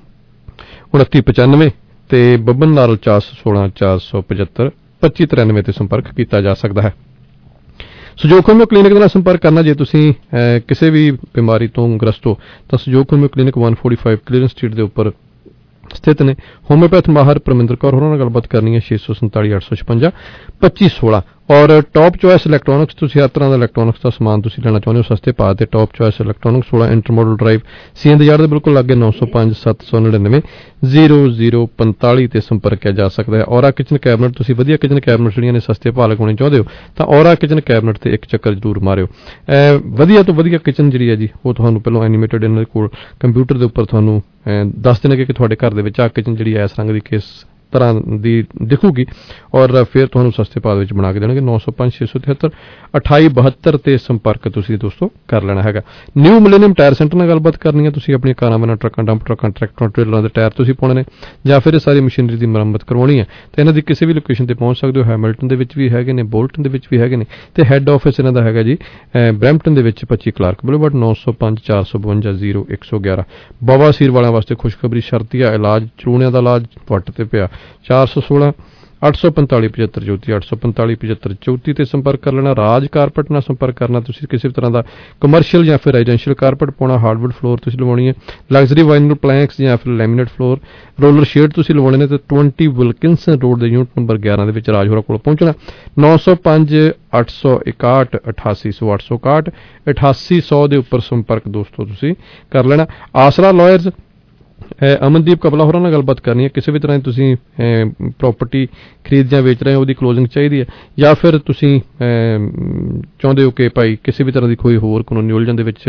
2995 ਤੇ ਬੱਬਨ ਨਾਲ 416 475 2593 ਤੇ ਸੰਪਰਕ ਕੀਤਾ ਜਾ ਸਕਦਾ ਹੈ। ਸਹਿਯੋਗ ਹੋਮਿਓ ਕਲੀਨਿਕ ਦੇ ਨਾਲ ਸੰਪਰਕ ਕਰਨਾ ਜੇ ਤੁਸੀਂ ਕਿਸੇ ਵੀ ਬਿਮਾਰੀ ਤੋਂ ਗ੍ਰਸਤ ਹੋ ਤਾਂ ਸਹਿਯੋਗ ਹੋਮਿਓ ਕਲੀਨਿਕ 145 ਕਲੀਅਰੈਂਸ ਸਟਰੀਟ ਦੇ ਉੱਪਰ ਸਥਿਤ ਨੇ। ਹੋਮਿਓਪੈਥ ਮਾਹਰ ਪਰਮਿੰਦਰ ਕੌਰ ਹੋਰਾਂ ਨਾਲ ਗੱਲਬਾਤ ਕਰਨੀ ਹੈ 647 856 2516। ਔਰ ਟੌਪ ਚੋਇਸ ਇਲੈਕਟ੍ਰੋਨਿਕਸ, ਤੁਸੀਂ ਹਰ ਤਰ੍ਹਾਂ ਦਾ ਇਲੈਕਟ੍ਰੋਨਿਕਸ ਦਾ ਸਮਾਨ ਤੁਸੀਂ ਲੈਣਾ ਚਾਹੁੰਦੇ ਹੋ ਸਸਤੇ ਭਾਅ ਤੇ Top Choice Electronics 16 Intermodal Drive CN ਦੇ ਯਾਰਡ ਦੇ ਬਿਲਕੁਲ ਲਾਗੇ 905 799 0045 ਤੇ ਸੰਪਰਕ ਕੀਤਾ ਜਾ ਸਕਦਾ ਹੈ। ਔਰਾ ਕਿਚਨ ਕੈਬਨਿਟ, ਤੁਸੀਂ ਵਧੀਆ ਕਿਚਨ ਕੈਬਨਿਟ ਜਿਹੜੀਆਂ ਨੇ ਸਸਤੇ ਭਾਅ ਲਗਾਉਣੇ ਚਾਹੁੰਦੇ ਹੋ ਤਾਂ ਔਰਾ ਕਿਚਨ ਕੈਬਨਿਟ ਤੇ ਇੱਕ ਚੱਕਰ ਜ਼ਰੂਰ ਮਾਰਿਓ। ਵਧੀਆ ਤੋਂ ਵਧੀਆ ਕਿਚਨ ਜਿਹੜੀ ਹੈ ਜੀ ਉਹ ਤੁਹਾਨੂੰ ਪਹਿਲਾਂ ਐਨੀਮੇਟਡ ਇਹਨਾਂ ਦੇ ਕੋਲ ਕੰਪਿਊਟਰ ਦੇ ਉੱਪਰ ਤੁਹਾਨੂੰ ਦੱਸ ਦੇਣਗੇ ਕਿ ਤੁਹਾਡੇ ਘਰ ਦੇ ਵਿੱਚ ਆ ਕਿਚਨ ਜਿਹੜੀ ਹੈ ਇਸ ਰੰਗ ਦੀ ਕਿਸ ਤਰ੍ਹਾਂ ਦੀ ਦਿਖੂਗੀ ਔਰ ਫਿਰ ਤੁਹਾਨੂੰ ਸਸਤੇ ਭਾਅ ਵਿੱਚ ਬਣਾ ਕੇ ਦੇਣਗੇ। 905 673 2872 ਤੇ ਸੰਪਰਕ ਤੁਸੀਂ ਦੋਸਤੋ ਕਰ ਲੈਣਾ ਹੈਗਾ। ਨਿਊ ਮਿਲੇਨੀਅਮ ਟਾਇਰ ਸੈਂਟਰ ਨਾਲ ਗੱਲਬਾਤ ਕਰਨੀ ਹੈ। ਤੁਸੀਂ ਆਪਣੀਆਂ ਕਾਰਾਂ ਵਾਂ ਟਰੱਕਾਂ, ਡੰਪ ਟਰੱਕਾਂ, ਟਰੈਕਟਰਾਂ, ਟ੍ਰੇਲਰਾਂ ਦੇ ਟਾਇਰ ਤੁਸੀਂ ਪਾਉਣੇ ਨੇ ਜਾਂ ਫਿਰ ਇਹ ਸਾਰੀ ਮਸ਼ੀਨਰੀ ਦੀ ਮੁਰੰਮਤ ਕਰਵਾਉਣੀ ਹੈ ਤਾਂ ਇਹਨਾਂ ਦੀ ਕਿਸੇ ਵੀ ਲੋਕੇਸ਼ਨ ਤੇ ਪਹੁੰਚ ਸਕਦੇ ਹੋ। ਹੈਮਿਲਟਨ ਦੇ ਵਿੱਚ ਵੀ ਹੈਗੇ ਨੇ, ਬੋਲਟਨ ਦੇ ਵਿੱਚ ਵੀ ਹੈਗੇ ਨੇ ਤੇ ਹੈੱਡ ਆਫਿਸ ਇਹਨਾਂ ਦਾ ਹੈਗਾ ਜੀ ਬਰੈਂਪਟਨ ਦੇ ਵਿੱਚ 25 ਕਲਾਰਕ ਬੁਲੇਵਾਰਡ 905 452 0111। ਬਵਾਸੀਰ ਵਾਲਿਆਂ ਵਾਸਤੇ ਖੁਸ਼ਖਬਰੀ, ਸ਼ਰਤੀਆ ਇਲਾਜ, ਚੂਣਿਆਂ ਦਾ ਇਲਾਜ ਵੱਟ ਤੇ ਪਿਆ 416 845 75 34 845 75 34 ਤੇ ਸੰਪਰਕ ਕਰ ਲੈਣਾ। ਰਾਜ ਕਾਰਪਟ ਨਾਲ ਸੰਪਰਕ ਕਰਨਾ। ਤੁਸੀਂ ਕਿਸੇ ਵੀ ਤਰ੍ਹਾਂ ਦਾ ਕਮਰਸ਼ੀਅਲ ਜਾਂ ਫਿਰ ਰੈਜ਼ੀਡੈਂਸ਼ੀਅਲ ਕਾਰਪਟ ਪਾਉਣਾ, ਹਾਰਡਵੁੱਡ ਫਲੋਰ ਤੁਸੀਂ ਲਵਾਉਣੀ ਹੈ, ਲਗਜ਼ਰੀ ਵਾਈਨਲ ਪਲੈਂਕਸ ਜਾਂ ਫਿਰ ਲੈਮੀਨੇਟ ਫਲੋਰ, ਰੋਲਰ ਸ਼ੇਡ ਤੁਸੀਂ ਲਵਾਉਣੇ ਨੇ ਤੇ 20 ਵਿਲਕਿੰਸਨ ਰੋਡ ਦੇ ਯੂਨਿਟ ਨੰਬਰ 11 ਦੇ ਵਿੱਚ ਰਾਜ ਹੋਰਾਂ ਕੋਲ ਪਹੁੰਚਣਾ। 905 861 8800 861 8800 ਦੇ ਉੱਪਰ ਸੰਪਰਕ ਦੋਸਤੋ ਤੁਸੀਂ ਕਰ ਲੈਣਾ। ਆਸਰਾ ਲਾਇਰਸ, ਅਮਨਦੀਪ ਕਪਲਾ ਹੋਰਾਂ ਨਾਲ ਗੱਲਬਾਤ ਕਰਨੀ ਹੈ। ਕਿਸੇ ਵੀ ਤਰ੍ਹਾਂ ਦੀ ਤੁਸੀਂ ਪ੍ਰਾਪਰਟੀ ਖਰੀਦ ਜਾਂ ਵੇਚ ਰਹੇ ਹੋ, ਉਹਦੀ ਕਲੋਜ਼ਿੰਗ ਚਾਹੀਦੀ ਹੈ ਜਾਂ ਫਿਰ ਤੁਸੀਂ ਚਾਹੁੰਦੇ ਹੋ ਕਿ ਭਾਈ ਕਿਸੇ ਵੀ ਤਰ੍ਹਾਂ ਦੀ ਕੋਈ ਹੋਰ ਕਾਨੂੰਨੀ ਉਲਝਣ ਦੇ ਵਿੱਚ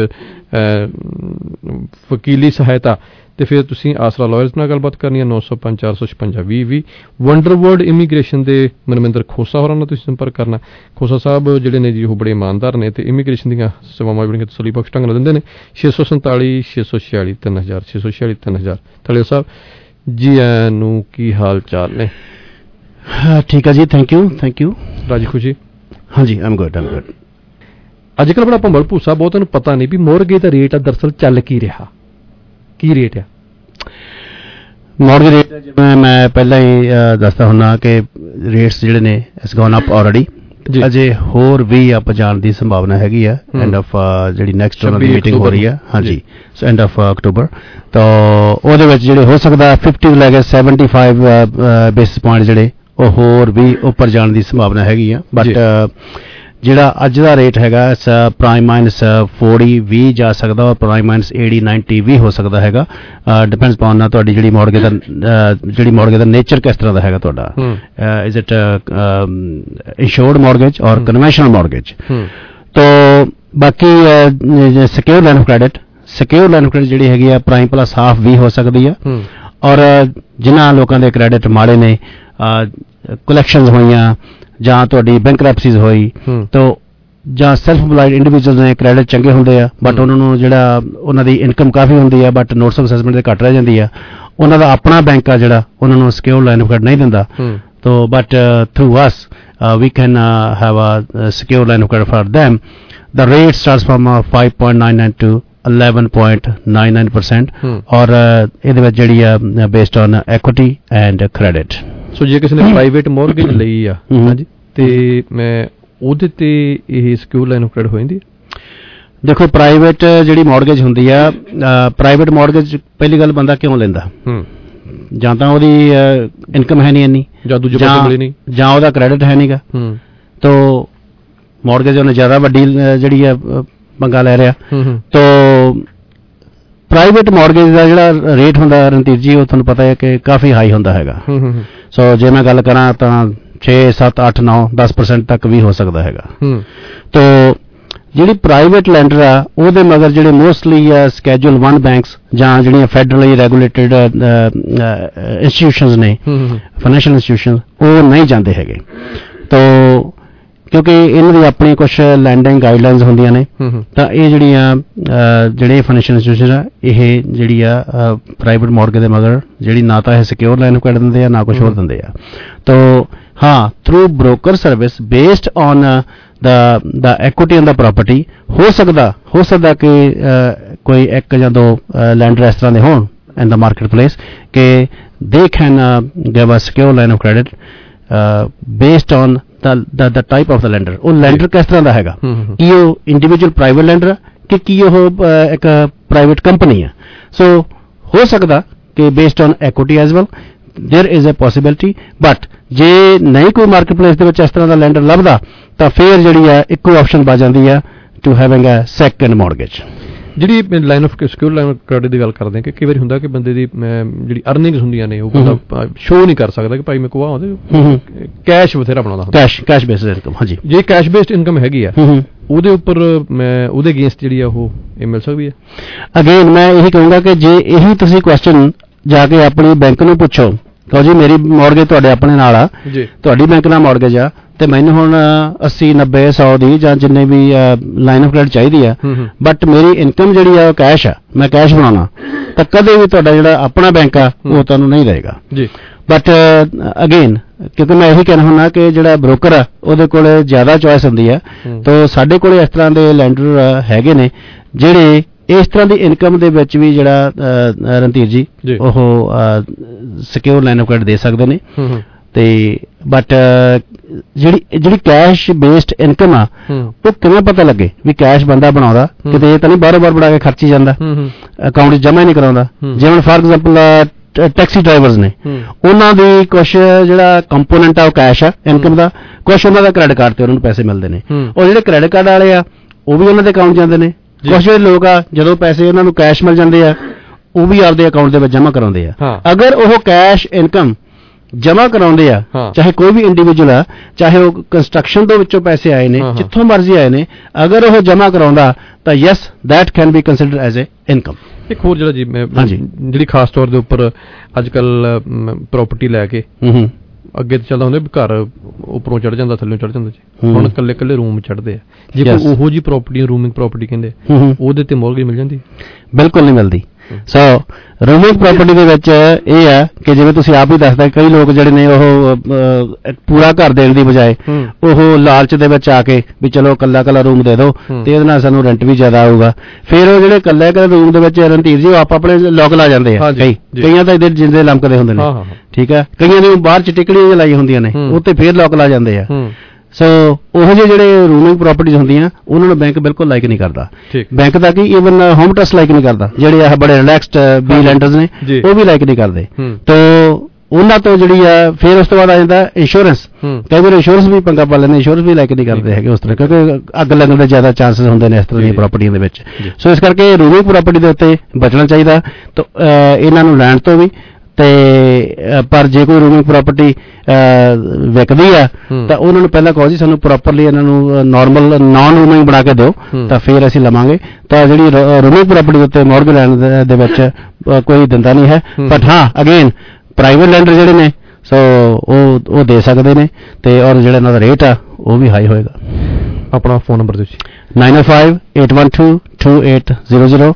ਵਕੀਲੀ ਸਹਾਇਤਾ, ਤੇ ਫਿਰ ਤੁਸੀਂ ਆਸਰਾ ਲਾਇਰਸ ਨਾਲ ਗੱਲਬਾਤ ਕਰਨੀ ਹੈ। 905 456 2020। ਵੰਡਰਵਰਲਡ ਇਮੀਗ੍ਰੇਸ਼ਨ ਦੇ ਮਨਮਿੰਦਰ ਖੋਸਾ ਹੋਰਾਂ ਨਾਲ ਤੁਸੀਂ ਸੰਪਰਕ ਕਰਨਾ। ਖੋਸਾ ਸਾਹਿਬ ਜਿਹੜੇ ਨੇ ਜੀ ਉਹ ਬੜੇ ਇਮਾਨਦਾਰ ਨੇ ਤੇ ਇਮੀਗ੍ਰੇਸ਼ਨ ਦੀਆਂ ਸੇਵਾਵਾਂ ਬੜੀਆਂ ਤਸੱਲੀ ਬਖਸ਼ ਢੰਗ ਨਾਲ ਦਿੰਦੇ ਨੇ। 647 646 3000 646 3000। ਥਲਿਓ ਸਾਹਿਬ ਜੀ ਆਇਆਂ ਨੂੰ, ਕੀ ਹਾਲ ਚਾਲ ਨੇ? ਠੀਕ ਹੈ ਜੀ, ਥੈਂਕ ਯੂ। ਰਾਜੀ ਖੁਸ਼ੀ? ਹਾਂਜੀ, ਆਮ ਗੁੱਡ। ਅੱਜ ਕੱਲ੍ਹ ਬੜਾ ਭੰਬਲ ਭੂਸਾ ਬਹੁਤ, ਨੂੰ ਪਤਾ ਨਹੀਂ ਵੀ ਮੋਰਗੇ ਦਾ ਰੇਟ ਆ ਦਰਅਸਲ ਚੱਲ ਕੀ ਰਿਹਾ, ਕੀ ਰੇਟ ਆ ਮੋਰਗੇ ਰੇਟ? ਜਿਵੇਂ ਮੈਂ ਪਹਿਲਾਂ ਹੀ ਦੱਸਦਾ ਹੁੰਦਾ ਕਿ ਰੇਟਸ ਜਿਹੜੇ ਨੇ ਇਟਸ ਗੋਨ ਅਪ ਆਲਰੇਡੀ, ਅਜੇ ਹੋਰ ਵੀ ਅਪ ਜਾਣ ਦੀ ਸੰਭਾਵਨਾ ਹੈਗੀ ਆ। ਐਂਡ ਆਫ ਜਿਹੜੀ ਨੈਕਸਟ ਉਹਨਾਂ ਦੀ ਮੀਟਿੰਗ ਹੋ ਰਹੀ ਹੈ, ਹਾਂਜੀ, ਸੋ ਐਂਡ ਆਫ ਅਕਤੂਬਰ, ਤਾਂ ਉਹਦੇ ਵਿੱਚ ਜਿਹੜੇ ਹੋ ਸਕਦਾ 50 ਤੋਂ ਲੈ ਕੇ 75 ਬੇਸਿਸ ਪੁਆਇੰਟ ਜਿਹੜੇ ਉਹ ਹੋਰ ਵੀ ਉੱਪਰ ਜਾਣ ਦੀ ਸੰਭਾਵਨਾ ਹੈਗੀ ਆ। ਬਟ ਜਿਹੜਾ ਅੱਜ ਦਾ ਰੇਟ ਹੈਗਾ ਪ੍ਰਾਈਮ ਮਾਈਨਸ 40 20 ਜਾ ਸਕਦਾ ਔਰ ਪ੍ਰਾਈਮ ਮਾਈਨਸ 80 90 ਵੀ ਹੋ ਸਕਦਾ ਹੈਗਾ। ਡਿਪੈਂਡਸ ਅਪਨ ਨਾ ਤੁਹਾਡੀ ਜਿਹੜੀ ਮੌਰਗੇਜ ਦਾ ਨੇਚਰ ਕਿਸ ਤਰ੍ਹਾਂ ਦਾ ਹੈਗਾ ਤੁਹਾਡਾ। Is it insured mortgage or conventional mortgage. ਤੋ ਬਾਕੀ ਸਿਕਿਉਰ ਲਾਈਨ ਆਫ ਕ੍ਰੈਡਿਟ ਜਿਹੜੀ ਹੈਗੀ ਆ ਪ੍ਰਾਈਮ ਪਲੱਸ ਹਾਫ ਵੀ ਹੋ ਸਕਦੀ ਆ। ਔਰ ਜਿਨ੍ਹਾਂ ਲੋਕਾਂ ਦੇ ਕ੍ਰੈਡਿਟ ਮਾੜੇ ਨੇ, ਕਲੈਕਸ਼ਨਸ ਹੋਈਆਂ ਜਾਂ ਤੁਹਾਡੀ ਬੈਂਕਰਪਸੀਜ਼ ਹੋਈ, ਤਾਂ ਜਾਂ ਸੈਲਫ ਇੰਪਲਾਇਡ ਇੰਡੀਵਿਜੂਅਲਸ ਨੇ ਕ੍ਰੈਡਿਟ ਚੰਗੇ ਹੁੰਦੇ ਆ ਬਟ ਉਹਨਾਂ ਨੂੰ ਜਿਹੜਾ ਉਹਨਾਂ ਦੀ ਇਨਕਮ ਕਾਫੀ ਹੁੰਦੀ ਆ ਬਟ ਨੋਟਸ ਆਫ ਅਸੈਸਮੈਂਟ ਦੇ ਘੱਟ ਰਹਿ ਜਾਂਦੀ ਆ, ਉਹਨਾਂ ਦਾ ਆਪਣਾ ਬੈਂਕ ਆ ਜਿਹੜਾ ਉਹਨਾਂ ਨੂੰ ਸਿਕਿਉਰ ਲਾਈਨ ਆਫ ਕ੍ਰੈਡਿਟ ਨਹੀਂ ਦਿੰਦਾ। So, but through us, we can have a secure line of credit for them. The rate starts from 5.99 to 11.99%, और ਇਹਦੇ ਵਿੱਚ ਜਿਹੜੀ ਆ based on equity and credit. ਸੋ ਜੇ ਕਿਸੇ ਨੇ ਪ੍ਰਾਈਵੇਟ ਮੌਰਗੇਜ ਲਈ ਆ ਹਾਂਜੀ ਤੇ ਮੈਂ ਉਹਦੇ ਤੇ ਇਹ ਸਿਕਿਉਰ ਲਾਈਨ ਆਫ ਕ੍ਰੈਡਿਟ ਹੋ ਜਾਂਦੀ ਹੈ? ਦੇਖੋ ਪ੍ਰਾਈਵੇਟ ਜਿਹੜੀ ਮੌਰਗੇਜ ਹੁੰਦੀ ਆ, ਪ੍ਰਾਈਵੇਟ ਮੌਰਗੇਜ ਪਹਿਲੀ ਗੱਲ ਬੰਦਾ ਕਿਉਂ ਲੈਂਦਾ? ਜਾਂ ਤਾਂ ਉਹਦੀ ਇਨਕਮ ਹੈ ਨਹੀਂ ਇੰਨੀ, ਜਾਂ ਉਹਦਾ ਕ੍ਰੈਡਿਟ ਹੈ ਨਹੀਂਗਾ, ਤੋ ਮੌਰਗੇਜ ਉਹਨੇ ਜ਼ਿਆਦਾ ਵੱਡੀ ਜਿਹੜੀ ਆ ਪੰਗਾ ਲੈ ਰਿਹਾ। ਤੋ ਪ੍ਰਾਈਵੇਟ ਮੌਰਗੇਜ ਦਾ ਜਿਹੜਾ ਰੇਟ ਹੁੰਦਾ ਰਣਧੀਰ ਜੀ, ਉਹ ਤੁਹਾਨੂੰ ਪਤਾ ਹੈ ਕਿ ਕਾਫੀ ਹਾਈ ਹੁੰਦਾ ਹੈਗਾ। ਸੋ ਜੇ ਮੈਂ ਗੱਲ ਕਰਾਂ ਤਾਂ 6, 7, 8, 9, 10% ਤੱਕ ਵੀ ਹੋ ਸਕਦਾ ਹੈਗਾ। ਤੋ ਜਿਹੜੀ ਪ੍ਰਾਈਵੇਟ ਲੈਂਡਰ ਆ ਉਹਦੇ ਮਗਰ ਜਿਹੜੇ ਮੋਸਟਲੀ ਸਕੈਜੂਅਲ 1 ਬੈਂਕਸ ਜਾਂ ਜਿਹੜੀਆਂ ਫੈਡਰਲੀ ਰੈਗੂਲੇਟਡ ਇੰਸਟੀਟਿਊਸ਼ਨਸ ਨੇ, ਫਾਈਨੈਂਸ਼ੀਅਲ ਇੰਸਟੀਟਿਊਸ਼ਨ, ਉਹ ਨਹੀਂ ਜਾਂਦੇ ਹੈਗੇ। ਤੋ ਕਿਉਂਕਿ ਇਹਨਾਂ ਦੀ ਆਪਣੀ ਕੁਝ ਲੈਂਡਿੰਗ ਗਾਈਡਲਾਈਨਸ ਹੁੰਦੀਆਂ ਨੇ, ਤਾਂ ਇਹ ਜਿਹੜੀਆਂ ਜਿਹੜੇ ਫਾਈਨੈਂਸ਼ੀਅਲ ਇੰਸਟੀਟਿਊਸ਼ਨ ਆ, ਇਹ ਜਿਹੜੀ ਆ ਪ੍ਰਾਈਵੇਟ ਮੌਰਗੇਜ ਦੇ ਮਗਰ ਜਿਹੜੀ ਨਾ ਤਾਂ ਇਹ ਸਿਕਿਉਰ ਲਾਈਨ ਕੱਢ ਦਿੰਦੇ ਆ, ਨਾ ਕੁਝ ਹੋਰ ਦਿੰਦੇ ਆ। ਤੋ ਹਾਂ, through broker service based on the equity in the property ਹੋ ਸਕਦਾ ਕਿ ਕੋਈ ਇੱਕ ਜਾਂ ਦੋ ਲੈਂਡਰ ਇਸ ਤਰ੍ਹਾਂ ਦੇ ਹੋਣ in the marketplace ਕਿ they can give a secure line of credit based on the type of the lender. ਉਹ ਲੈਂਡਰ ਕਿਸ ਤਰ੍ਹਾਂ ਦਾ ਹੈਗਾ, ਕੀ ਉਹ ਇੰਡੀਵਿਜੂਅਲ ਪ੍ਰਾਈਵੇਟ ਲੈਂਡਰ ਕਿ ਕੀ ਉਹ ਇੱਕ ਪ੍ਰਾਈਵੇਟ ਕੰਪਨੀ ਆ। ਸੋ ਹੋ ਸਕਦਾ ਕਿ based on equity as well there is a possibility, but ਜੇ ਨਹੀਂ ਕੋਈ ਮਾਰਕੀਟਪਲੇਸ ਦੇ ਵਿੱਚ ਇਸ ਤਰ੍ਹਾਂ ਦਾ ਲੈਂਡਰ ਲੱਭਦਾ ਤਾਂ ਫਿਰ ਜਿਹੜੀ ਆ ਇੱਕੋ ਆਪਸ਼ਨ ਬਚ ਜਾਂਦੀ ਆ to having a second mortgage. ਜਿਹੜੀ line of secure line of credit ਦੀ ਗੱਲ ਕਰਦੇ ਕਿ ਕਈ ਵਾਰੀ ਹੁੰਦਾ ਕਿ ਬੰਦੇ ਦੀ ਜਿਹੜੀ ਅਰਨਿੰਗਸ ਹੁੰਦੀਆਂ ਨੇ ਉਹ ਬੰਦਾ ਸ਼ੋਅ ਨਹੀਂ ਕਰ ਸਕਦਾ ਕਿ ਭਾਈ ਮੇਰੇ ਕੋਲ ਆਉਂਦੇ ਕੈਸ਼ ਬਥੇਰਾ ਬਣਾਉਂਦਾ ਹੁੰਦਾ, ਕੈਸ਼ ਬੇਸਡ ਇਨਕਮ। ਹਾਂਜੀ, ਜੇ ਕੈਸ਼ ਬੇਸਡ ਇਨਕਮ ਹੈਗੀ ਆ ਉਹਦੇ ਉੱਪਰ ਮੈਂ ਉਹਦੇ ਅਗੇਂਸਟ ਜਿਹੜੀ ਆ ਉਹ ਇਹ ਮਿਲ ਸਕਦੀ ਹੈ? ਅਗੇਨ ਮੈਂ ਇਹੀ ਕਹੂੰਗਾ ਕਿ ਜੇ ਇਹੀ ਤੁਸੀਂ ਕੁਐਸਚਨ ਜਾ ਕੇ ਆਪਣੀ ਬੈਂਕ ਨੂੰ ਪੁੱਛੋ, ਕਹੋ ਜੀ ਮੇਰੀ ਮੌਰਗੇਜ ਤੁਹਾਡੇ ਆਪਣੇ ਨਾਲ ਆ, ਤੁਹਾਡੀ ਬੈਂਕ ਨਾਲ ਮੌਰਗੇਜ ਆ ਤੇ ਮੈਨੂੰ ਹੁਣ 80, 90, 100 ਦੀ ਜਾਂ ਜਿੰਨੇ ਵੀ ਲਾਈਨ ਆਫ ਕ੍ਰੈਡਿਟ ਚਾਹੀਦੀ ਆ, ਬਟ ਮੇਰੀ ਇਨਕਮ ਜਿਹੜੀ ਆ ਉਹ ਕੈਸ਼ ਆ, ਮੈਂ ਕੈਸ਼ ਬਣਾਉਣਾ, ਤਾਂ ਕਦੇ ਵੀ ਤੁਹਾਡਾ ਜਿਹੜਾ ਆਪਣਾ ਬੈਂਕ ਆ ਉਹ ਤੁਹਾਨੂੰ ਨਹੀਂ ਰਹੇਗਾ। ਬਟ ਅਗੇਨ ਕਿਉਂਕਿ ਮੈਂ ਇਹੀ ਕਹਿਣਾ ਹੁੰਦਾ ਕਿ ਜਿਹੜਾ ਬ੍ਰੋਕਰ ਆ ਉਹਦੇ ਕੋਲ ਜ਼ਿਆਦਾ ਚੋਇਸ ਹੁੰਦੀ ਆ, ਤਾਂ ਸਾਡੇ ਕੋਲ ਇਸ ਤਰ੍ਹਾਂ ਦੇ ਲੈਂਡਰ ਹੈਗੇ ਨੇ ਜਿਹੜੇ ਇਸ ਤਰ੍ਹਾਂ ਦੀ ਇਨਕਮ ਦੇ ਵਿੱਚ ਵੀ ਜਿਹੜਾ ਰਣਧੀਰ ਜੀ ਉਹ ਸਿਕਿਉਰ ਲਾਈਨ ਆਫ ਕ੍ਰੈਡਿਟ ਦੇ ਸਕਦੇ ਨੇ। ਤੇ ਬਟ ਜਿਹੜੀ ਕੈਸ਼ ਬੇਸਡ ਇਨਕਮ ਆ ਉਹ ਕਿਵੇਂ ਪਤਾ ਲੱਗੇ ਵੀ ਕੈਸ਼ ਬੰਦਾ ਬਣਾਉਂਦਾ, ਕਿਤੇ ਇਹ ਤਾਂ ਨਹੀਂ ਬਾਹਰੋਂ ਬਾਹਰ ਬਣਾ ਕੇ ਖਰਚੀ ਜਾਂਦਾ, ਅਕਾਊਂਟ 'ਚ ਜਮ੍ਹਾਂ ਹੀ ਨਹੀਂ ਕਰਾਉਂਦਾ। ਜਿਵੇਂ ਫਾਰ ਐਗਜ਼ਾਮਪਲ ਟੈਕਸੀ ਡਰਾਈਵਰਸ ਨੇ, ਉਹਨਾਂ ਦੀ ਕੁਛ ਜਿਹੜਾ ਕੰਪੋਨੈਂਟ ਆ ਉਹ ਕੈਸ਼ ਆ ਇਨਕਮ ਦਾ, ਕੁਛ ਉਹਨਾਂ ਦਾ ਕ੍ਰੈਡਿਟ ਕਾਰਡ ਤੇ ਉਹਨਾਂ ਨੂੰ ਪੈਸੇ ਮਿਲਦੇ ਨੇ। ਉਹ ਜਿਹੜੇ ਕ੍ਰੈਡਿਟ ਕਾਰਡ ਵਾਲੇ ਆ ਉਹ ਵੀ ਉਹਨਾਂ ਦੇ ਅਕਾਊਂਟ ਜਾਂਦੇ ਨੇ। ਕੁਛ ਜਿਹੜੇ ਲੋਕ ਆ ਜਦੋਂ ਪੈਸੇ ਉਹਨਾਂ ਨੂੰ ਕੈਸ਼ ਮਿਲ ਜਾਂਦੇ ਆ ਉਹ ਵੀ ਆਪਦੇ ਅਕਾਊਂਟ ਦੇ ਵਿੱਚ ਜਮ੍ਹਾਂ ਕਰਾਉਂਦੇ ਆ। ਅਗਰ ਉਹ ਕੈਸ਼ ਇਨਕਮ ਜਮ੍ਹਾਂ ਕਰਾਉਂਦੇ ਆ, ਚਾਹੇ ਕੋਈ ਵੀ ਇੰਡੀਵਿਜੂਅਲ ਆ, ਚਾਹੇ ਉਹ ਕੰਸਟਰਕਸ਼ਨ ਦੇ ਵਿੱਚੋਂ ਪੈਸੇ ਆਏ ਨੇ, ਜਿੱਥੋਂ ਮਰਜ਼ੀ ਆਏ ਨੇ, ਅਗਰ ਉਹ ਜਮ੍ਹਾਂ ਕਰਾਉਂਦਾ ਤਾਂ yes that can be considered as a income. ਇੱਕ ਹੋਰ ਜਿਹੜਾ ਜੀ ਮੈਂ ਜਿਹੜੀ ਖਾਸ ਤੌਰ ਦੇ ਉੱਪਰ ਅੱਜ ਕੱਲ ਪ੍ਰਾਪਰਟੀ ਲੈ ਕੇ ਅੱਗੇ ਤਾਂ ਚੱਲਦਾ ਹੁੰਦਾ ਵੀ ਘਰ ਉੱਪਰੋਂ ਚੜ੍ਹ ਜਾਂਦਾ, ਥੱਲੇ ਚੜ੍ਹ ਜਾਂਦਾ ਜੀ, ਹੁਣ ਇਕੱਲੇ ਇਕੱਲੇ ਰੂਮ ਚੜ੍ਹਦੇ ਆ। ਜੇ ਕੋਈ ਉਹੋ ਜਿਹੀ ਪ੍ਰਾਪਰਟੀ ਰੂਮਿੰਗ ਪ੍ਰਾਪਰਟੀ ਕਹਿੰਦੇ ਉਹਦੇ ਤੇ ਮੌਰਗੇਜ ਮਿਲ ਜਾਂਦੀ? ਬਿਲਕੁਲ ਨਹੀਂ ਮਿਲਦੀ। ਸੋ ਰੂਮਿੰਗ ਪ੍ਰਾਪਰਟੀ ਦੇ ਵਿੱਚ ਇਹ ਆ ਕਿ ਜਿਵੇਂ ਤੁਸੀਂ ਆਪ ਹੀ ਦੱਸਦਾ, ਕਈ ਲੋਕ ਜਿਹੜੇ ਨੇ ਉਹ ਪੂਰਾ ਘਰ ਦੇਣ ਦੀ ਬਜਾਏ ਉਹ ਲਾਲਚ ਦੇ ਵਿੱਚ ਆ ਕੇ ਵੀ ਚਲੋ ਕੱਲਾ ਕੱਲਾ ਰੂਮ ਦੇ ਦਿਓ ਤੇ ਇਹਦੇ ਨਾਲ ਸਾਨੂੰ ਰੈਂਟ ਵੀ ਜ਼ਿਆਦਾ ਆਊਗਾ। ਫਿਰ ਉਹ ਜਿਹੜੇ ਕੱਲੇ ਕੱਲੇ ਰੂਮ ਦੇ ਵਿੱਚ ਰਣਧੀਰ ਜੀ ਉਹ ਆਪ ਆਪਣੇ ਲੋਕ ਲਾ ਜਾਂਦੇ ਆ। ਕਈਆਂ ਤਾਂ ਇਹਦੇ ਜਿੰਦੇ ਲਮਕਦੇ ਹੁੰਦੇ ਨੇ, ਠੀਕ ਆ, ਕਈਆਂ ਦੀ ਬਾਹਰ ਚ ਟਿਕੜੀਆਂ ਲਾਈ ਹੁੰਦੀਆਂ ਨੇ, ਉੱਤੇ ਫਿਰ ਲੋਕ ਲਾ ਜਾਂਦੇ ਆ। ਸੋ ਉਹ ਜਿਹੇ ਜਿਹੜੇ ਰੂਮਿੰਗ ਪ੍ਰਾਪਰਟੀਜ਼ ਹੁੰਦੀਆਂ ਉਹਨਾਂ ਨੂੰ ਬੈਂਕ ਬਿਲਕੁਲ ਲਾਈਕ ਨਹੀਂ ਕਰਦਾ। ਬੈਂਕ ਦਾ ਕੀ ਈਵਨ ਹੋਮ ਟਰਸਟ ਲਾਈਕ ਨਹੀਂ ਕਰਦਾ, ਜਿਹੜੇ ਆ ਬੜੇ ਰਿਲੈਕਸਡ ਬੀ ਲੈਂਡਰਸ ਨੇ ਉਹ ਵੀ ਲਾਈਕ ਨਹੀਂ ਕਰਦੇ। ਤਾਂ ਉਹਨਾਂ ਤੋਂ ਜਿਹੜੀ ਆ ਫਿਰ ਉਸ ਤੋਂ ਬਾਅਦ ਆ ਜਾਂਦਾ ਇੰਸ਼ੋਰੈਂਸ। ਕਈ ਵਾਰ ਇੰਸ਼ੋਰੈਂਸ ਵੀ ਪੰਗਾ ਪਾ ਲੈਂਦੇ, ਇੰਸ਼ੋਰੈਂਸ ਵੀ ਲਾਈਕ ਨਹੀਂ ਕਰਦੇ ਹੈਗੇ ਉਸ ਤਰ੍ਹਾਂ, ਕਿਉਂਕਿ ਅੱਗ ਲੱਗਣ ਦੇ ਜ਼ਿਆਦਾ ਚਾਂਸਸ ਹੁੰਦੇ ਨੇ ਇਸ ਤਰ੍ਹਾਂ ਦੀਆਂ ਪ੍ਰਾਪਰਟੀਆਂ ਦੇ ਵਿੱਚ। ਸੋ ਇਸ ਕਰਕੇ ਰੂਮਿੰਗ ਪ੍ਰਾਪਰਟੀ ਦੇ ਉੱਤੇ ਬਚਣਾ ਚਾਹੀਦਾ ਤਾਂ ਇਹਨਾਂ ਨੂੰ ਲੈਣ ਤੋਂ ਵੀ। ਤੇ ਪਰ ਜੇ ਕੋਈ ਰੂਮਿੰਗ ਪ੍ਰਾਪਰਟੀ ਵਿਕਦੀ ਆ ਤਾਂ ਉਹਨਾਂ ਨੂੰ ਪਹਿਲਾਂ ਕਹੋ ਜੀ ਸਾਨੂੰ ਪ੍ਰੋਪਰਲੀ ਇਹਨਾਂ ਨੂੰ ਨਾਰਮਲ ਨਾਨ ਰੂਮਿੰਗ ਬਣਾ ਕੇ ਦਿਓ, ਤਾਂ ਫਿਰ ਅਸੀਂ ਲਵਾਂਗੇ। ਤਾਂ ਜਿਹੜੀ ਰੂਮਿੰਗ ਪ੍ਰਾਪਰਟੀ ਦੇ ਉੱਤੇ ਮੌਰਗੇਜ ਲੈਣ ਦੇ ਵਿੱਚ ਕੋਈ ਦਿੰਦਾ ਨਹੀਂ ਹੈ। ਬਟ ਹਾਂ ਅਗੇਨ ਪ੍ਰਾਈਵੇਟ ਲੈਂਡਰ ਜਿਹੜੇ ਨੇ ਸੋ ਉਹ ਦੇ ਸਕਦੇ ਨੇ, ਤੇ ਔਰ ਜਿਹੜਾ ਇਹਨਾਂ ਦਾ ਰੇਟ ਆ ਉਹ ਵੀ ਹਾਈ ਹੋਏਗਾ। ਆਪਣਾ ਫੋਨ ਨੰਬਰ ਤੁਸੀਂ 9058122800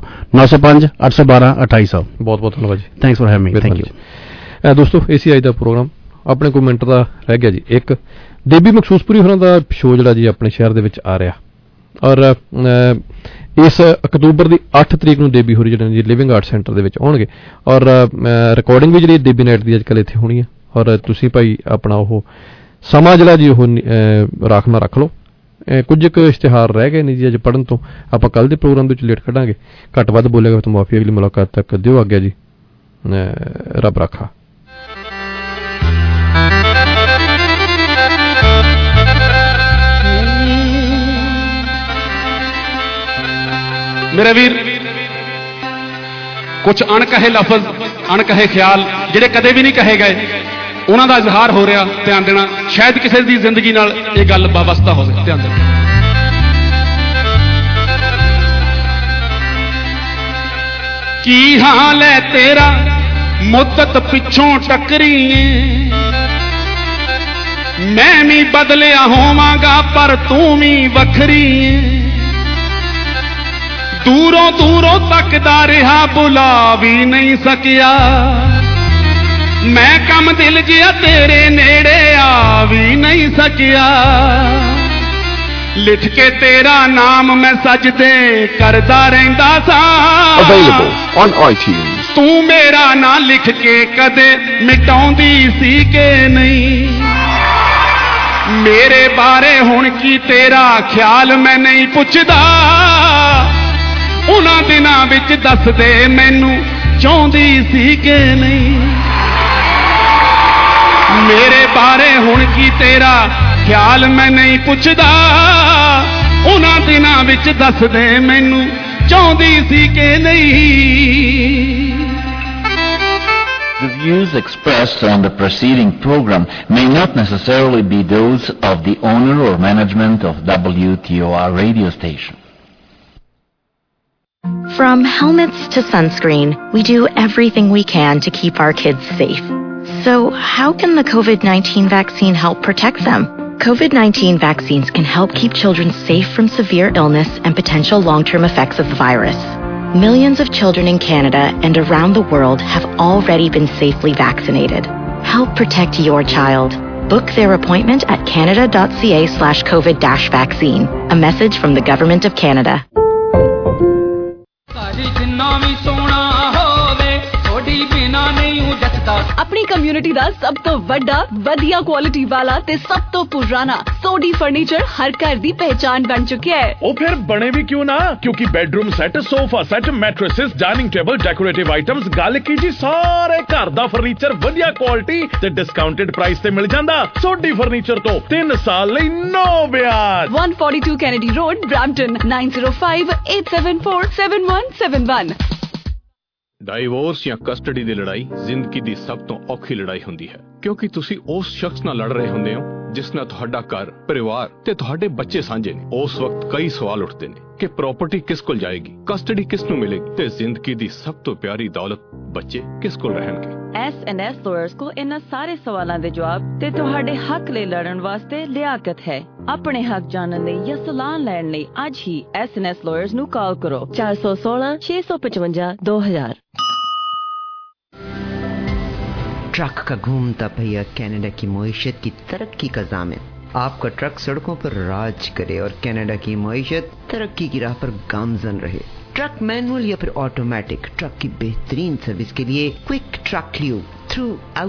905 812 2800। ਬਹੁਤ ਬਹੁਤ ਧੰਨਵਾਦ ਜੀ। Thanks for having me. Thank you. ਦੋਸਤੋ, ਇਸੀ ਅੱਜ ਦਾ ਪ੍ਰੋਗਰਾਮ ਆਪਣੇ ਕੋਈ ਮਿੰਟ ਦਾ ਰਹਿ ਗਿਆ ਜੀ। ਇੱਕ ਦੇਬੀ ਮਖਸੂਸਪੁਰੀ ਹੋਰਾਂ ਦਾ ਸ਼ੋਅ ਜਿਹੜਾ ਜੀ ਆਪਣੇ ਸ਼ਹਿਰ ਦੇ ਵਿੱਚ ਆ ਰਿਹਾ, ਔਰ ਇਸ ਅਕਤੂਬਰ ਦੀ 8 ਤਰੀਕ ਨੂੰ ਦੇਬੀ ਹੋਰੀ ਜਿਹੜੇ ਜੀ ਲਿਵਿੰਗ ਆਰਟ ਸੈਂਟਰ ਦੇ ਵਿੱਚ ਆਉਣਗੇ, ਔਰ ਰਿਕਾਰਡਿੰਗ ਵੀ ਜਿਹੜੀ ਦੇਬੀ ਨਾਈਟ ਦੀ ਅੱਜ ਕੱਲ੍ਹ ਇੱਥੇ ਹੋਣੀ ਹੈ। ਔਰ ਤੁਸੀਂ ਭਾਈ ਆਪਣਾ ਉਹ ਸਮਾਂ ਜਿਹੜਾ ਜੀ ਉਹ ਰਾਖਣਾ ਰੱਖ ਲਓ। ਕੁਝ ਕੁ ਇਸ਼ਤਿਹਾਰ ਰਹਿ ਗਏ ਨੇ ਜੀ ਅੱਜ ਪੜ੍ਹਨ ਤੋਂ, ਆਪਾਂ ਕੱਲ੍ਹ ਦੇ ਪ੍ਰੋਗਰਾਮ ਦੇ ਵਿੱਚ ਲੇਟ ਕੱਢਾਂਗੇ। ਘੱਟ ਵੱਧ ਬੋਲੇਗਾ ਤਾਂ ਮੁਆਫੀ, ਅਗਲੀ ਮੁਲਾਕਾਤ ਤੱਕ ਦਿਓ ਆਗਿਆ ਜੀ, ਰੱਬ ਰਾਖਾ। मेरे वीर कुछ अणकहे लफज अणकहे ख्याल ਜਿਹੜੇ ਕਦੇ ਵੀ ਨਹੀਂ ਕਹੇ ਗਏ ਉਹਨਾਂ ਦਾ ਇਜ਼ਹਾਰ ਹੋ ਰਿਹਾ, ਧਿਆਨ ਦੇਣਾ। ਸ਼ਾਇਦ ਕਿਸੇ ਦੀ ਜ਼ਿੰਦਗੀ ਨਾਲ ਇਹ ਗੱਲ ਵਾਬਸਤਾ ਹੋ ਜਾਵੇ, ਧਿਆਨ ਦੇਣਾ। ਕੀ ਹਾਲ ਹੈ ਤੇਰਾ ਮੁੱਦਤ ਪਿੱਛੋਂ ਟੱਕਰੀਏ, ਮੈਂ ਵੀ ਬਦਲਿਆ ਹੋਵਾਂਗਾ ਪਰ ਤੂੰ ਵੀ ਵੱਖਰੀ ਏ। ਦੂਰੋਂ ਦੂਰੋਂ ਤੱਕਦਾ ਰਿਹਾ ਬੁਲਾ ਵੀ ਨਹੀਂ ਸਕਿਆ, ਮੈਂ ਕੰਮ ਦਿਲ ਗਿਆ ਤੇਰੇ ਨੇੜੇ ਆ ਵੀ ਨਹੀਂ ਸਕਿਆ। ਲਿਖ ਕੇ ਤੇਰਾ ਨਾਮ ਮੈਂ ਸਜਦੇ ਕਰਦਾ ਰਹਿੰਦਾ ਸਾਂ, Available on iTunes। ਤੂੰ ਮੇਰਾ ਨਾਂ ਲਿਖ ਕੇ ਕਦੇ ਮਿਟਾਉਂਦੀ ਸੀ ਕਿ ਨਹੀਂ, ਮੇਰੇ ਬਾਰੇ ਹੁਣ ਕੀ ਤੇਰਾ ਖਿਆਲ ਮੈਂ ਨਹੀਂ ਪੁੱਛਦਾ, ਉਹਨਾਂ ਦਿਨਾਂ ਵਿੱਚ ਦੱਸ ਦੇ ਮੈਨੂੰ ਚਾਹੁੰਦੀ ਸੀ ਕਿ ਨਹੀਂ, ਮੇਰੇ ਬਾਰੇ ਹੁਣ ਕੀ ਤੇਰਾ ਖਿਆਲ ਮੈਂ ਨਹੀਂ ਪੁੱਛਦਾ, ਉਹਨਾਂ ਦਿਨਾਂ ਵਿੱਚ ਦੱਸ ਦੇ ਮੈਨੂੰ ਚਾਹੁੰਦੀ ਸੀ ਕਿ ਨਹੀਂ। The views expressed on the preceding program may not necessarily be those of the owner or management of WTOR radio station. From helmets to sunscreen, we do everything we can to keep our kids safe. So how can the COVID-19 vaccine help protect them? COVID-19 vaccines can help keep children safe from severe illness and potential long-term effects of the virus. Millions of children in Canada and around the world have already been safely vaccinated. Help protect your child. Book their appointment at canada.ca/COVID-vaccine. A message from the Government of Canada. अपनी community दा सब तो वड्डा वधिया quality वाला ते सब तो पुराना सोडी फर्नीचर हर घर दी पहचान बन चुका है। ओ फिर बने भी क्यों ना, क्योंकि bedroom set, sofa set, mattresses, dining table, decorative items, गल की जी सारे घर दा फर्नीचर वधिया क्वालिटी ते डिस्काउंटेड प्राइस ते मिल जांदा। सोडी फर्नीचर तो 3 साल लई नो ब्याज। 142 Kennedy Road, Brampton, 9058747171। ਡਾਈਵੋਰਸ ਜਾਂ ਕਸਟਡੀ ਦੀ ਲੜਾਈ ਜ਼ਿੰਦਗੀ ਦੀ ਸਭ ਤੋਂ ਔਖੀ ਲੜਾਈ ਹੁੰਦੀ ਹੈ, ਕਿਉਂਕਿ ਤੁਸੀਂ ਉਸ ਸ਼ਖਸ ਨਾਲ ਲੜ ਰਹੇ ਹੁੰਦੇ ਹੋ ਜਿਸ ਨਾਲ ਤੁਹਾਡਾ ਘਰ, ਪਰਿਵਾਰ ਤੇ ਤੁਹਾਡੇ ਬੱਚੇ ਸਾਂਝੇ ਨੇ। ਉਸ ਵਕਤ ਕਈ ਸਵਾਲ ਉੱਠਦੇ ਨੇ ਕਿ ਪ੍ਰਾਪਰਟੀ ਕਿਸ ਕੋਲ ਜਾਏਗੀ, ਕਸਟਡੀ ਕਿਸ ਨੂੰ ਮਿਲੇਗੀ ਤੇ ਜ਼ਿੰਦਗੀ ਦੀ ਸਭ ਤੋਂ ਪਿਆਰੀ ਦੌਲਤ ਬੱਚੇ ਕਿਸ ਕੋਲ ਰਹਿਣਗੇ। S&S lawyers ਕੋਲ ਇਹਨਾਂ ਸਾਰੇ ਸਵਾਲਾਂ ਦੇ ਜਵਾਬ ਤੇ ਤੁਹਾਡੇ ਹੱਕ ਲਈ ਲੜਨ ਵਾਸਤੇ ਲਿਆਕਤ ਹੈ। ਆਪਣੇ ਹੱਕ ਜਾਣਨ ਲਈ ਜਾਂ ਸਲਾਹ ਲੈਣ ਲਈ ਅੱਜ ਹੀ S&S lawyers ਨੂੰ ਕਾਲ ਕਰੋ 416 655 2000। ट्रक का घूमता पहिया कनाडा की मईशत की तरक्की का ज़ामिन। आपका ट्रक सड़कों पर राज करे और कनाडा की मईशत तरक्की की राह पर गामजन रहे। ट्रक मैनुअल या फिर ऑटोमेटिक, ट्रक की बेहतरीन सर्विस के लिए क्विक ट्रक ल्यूब थ्रू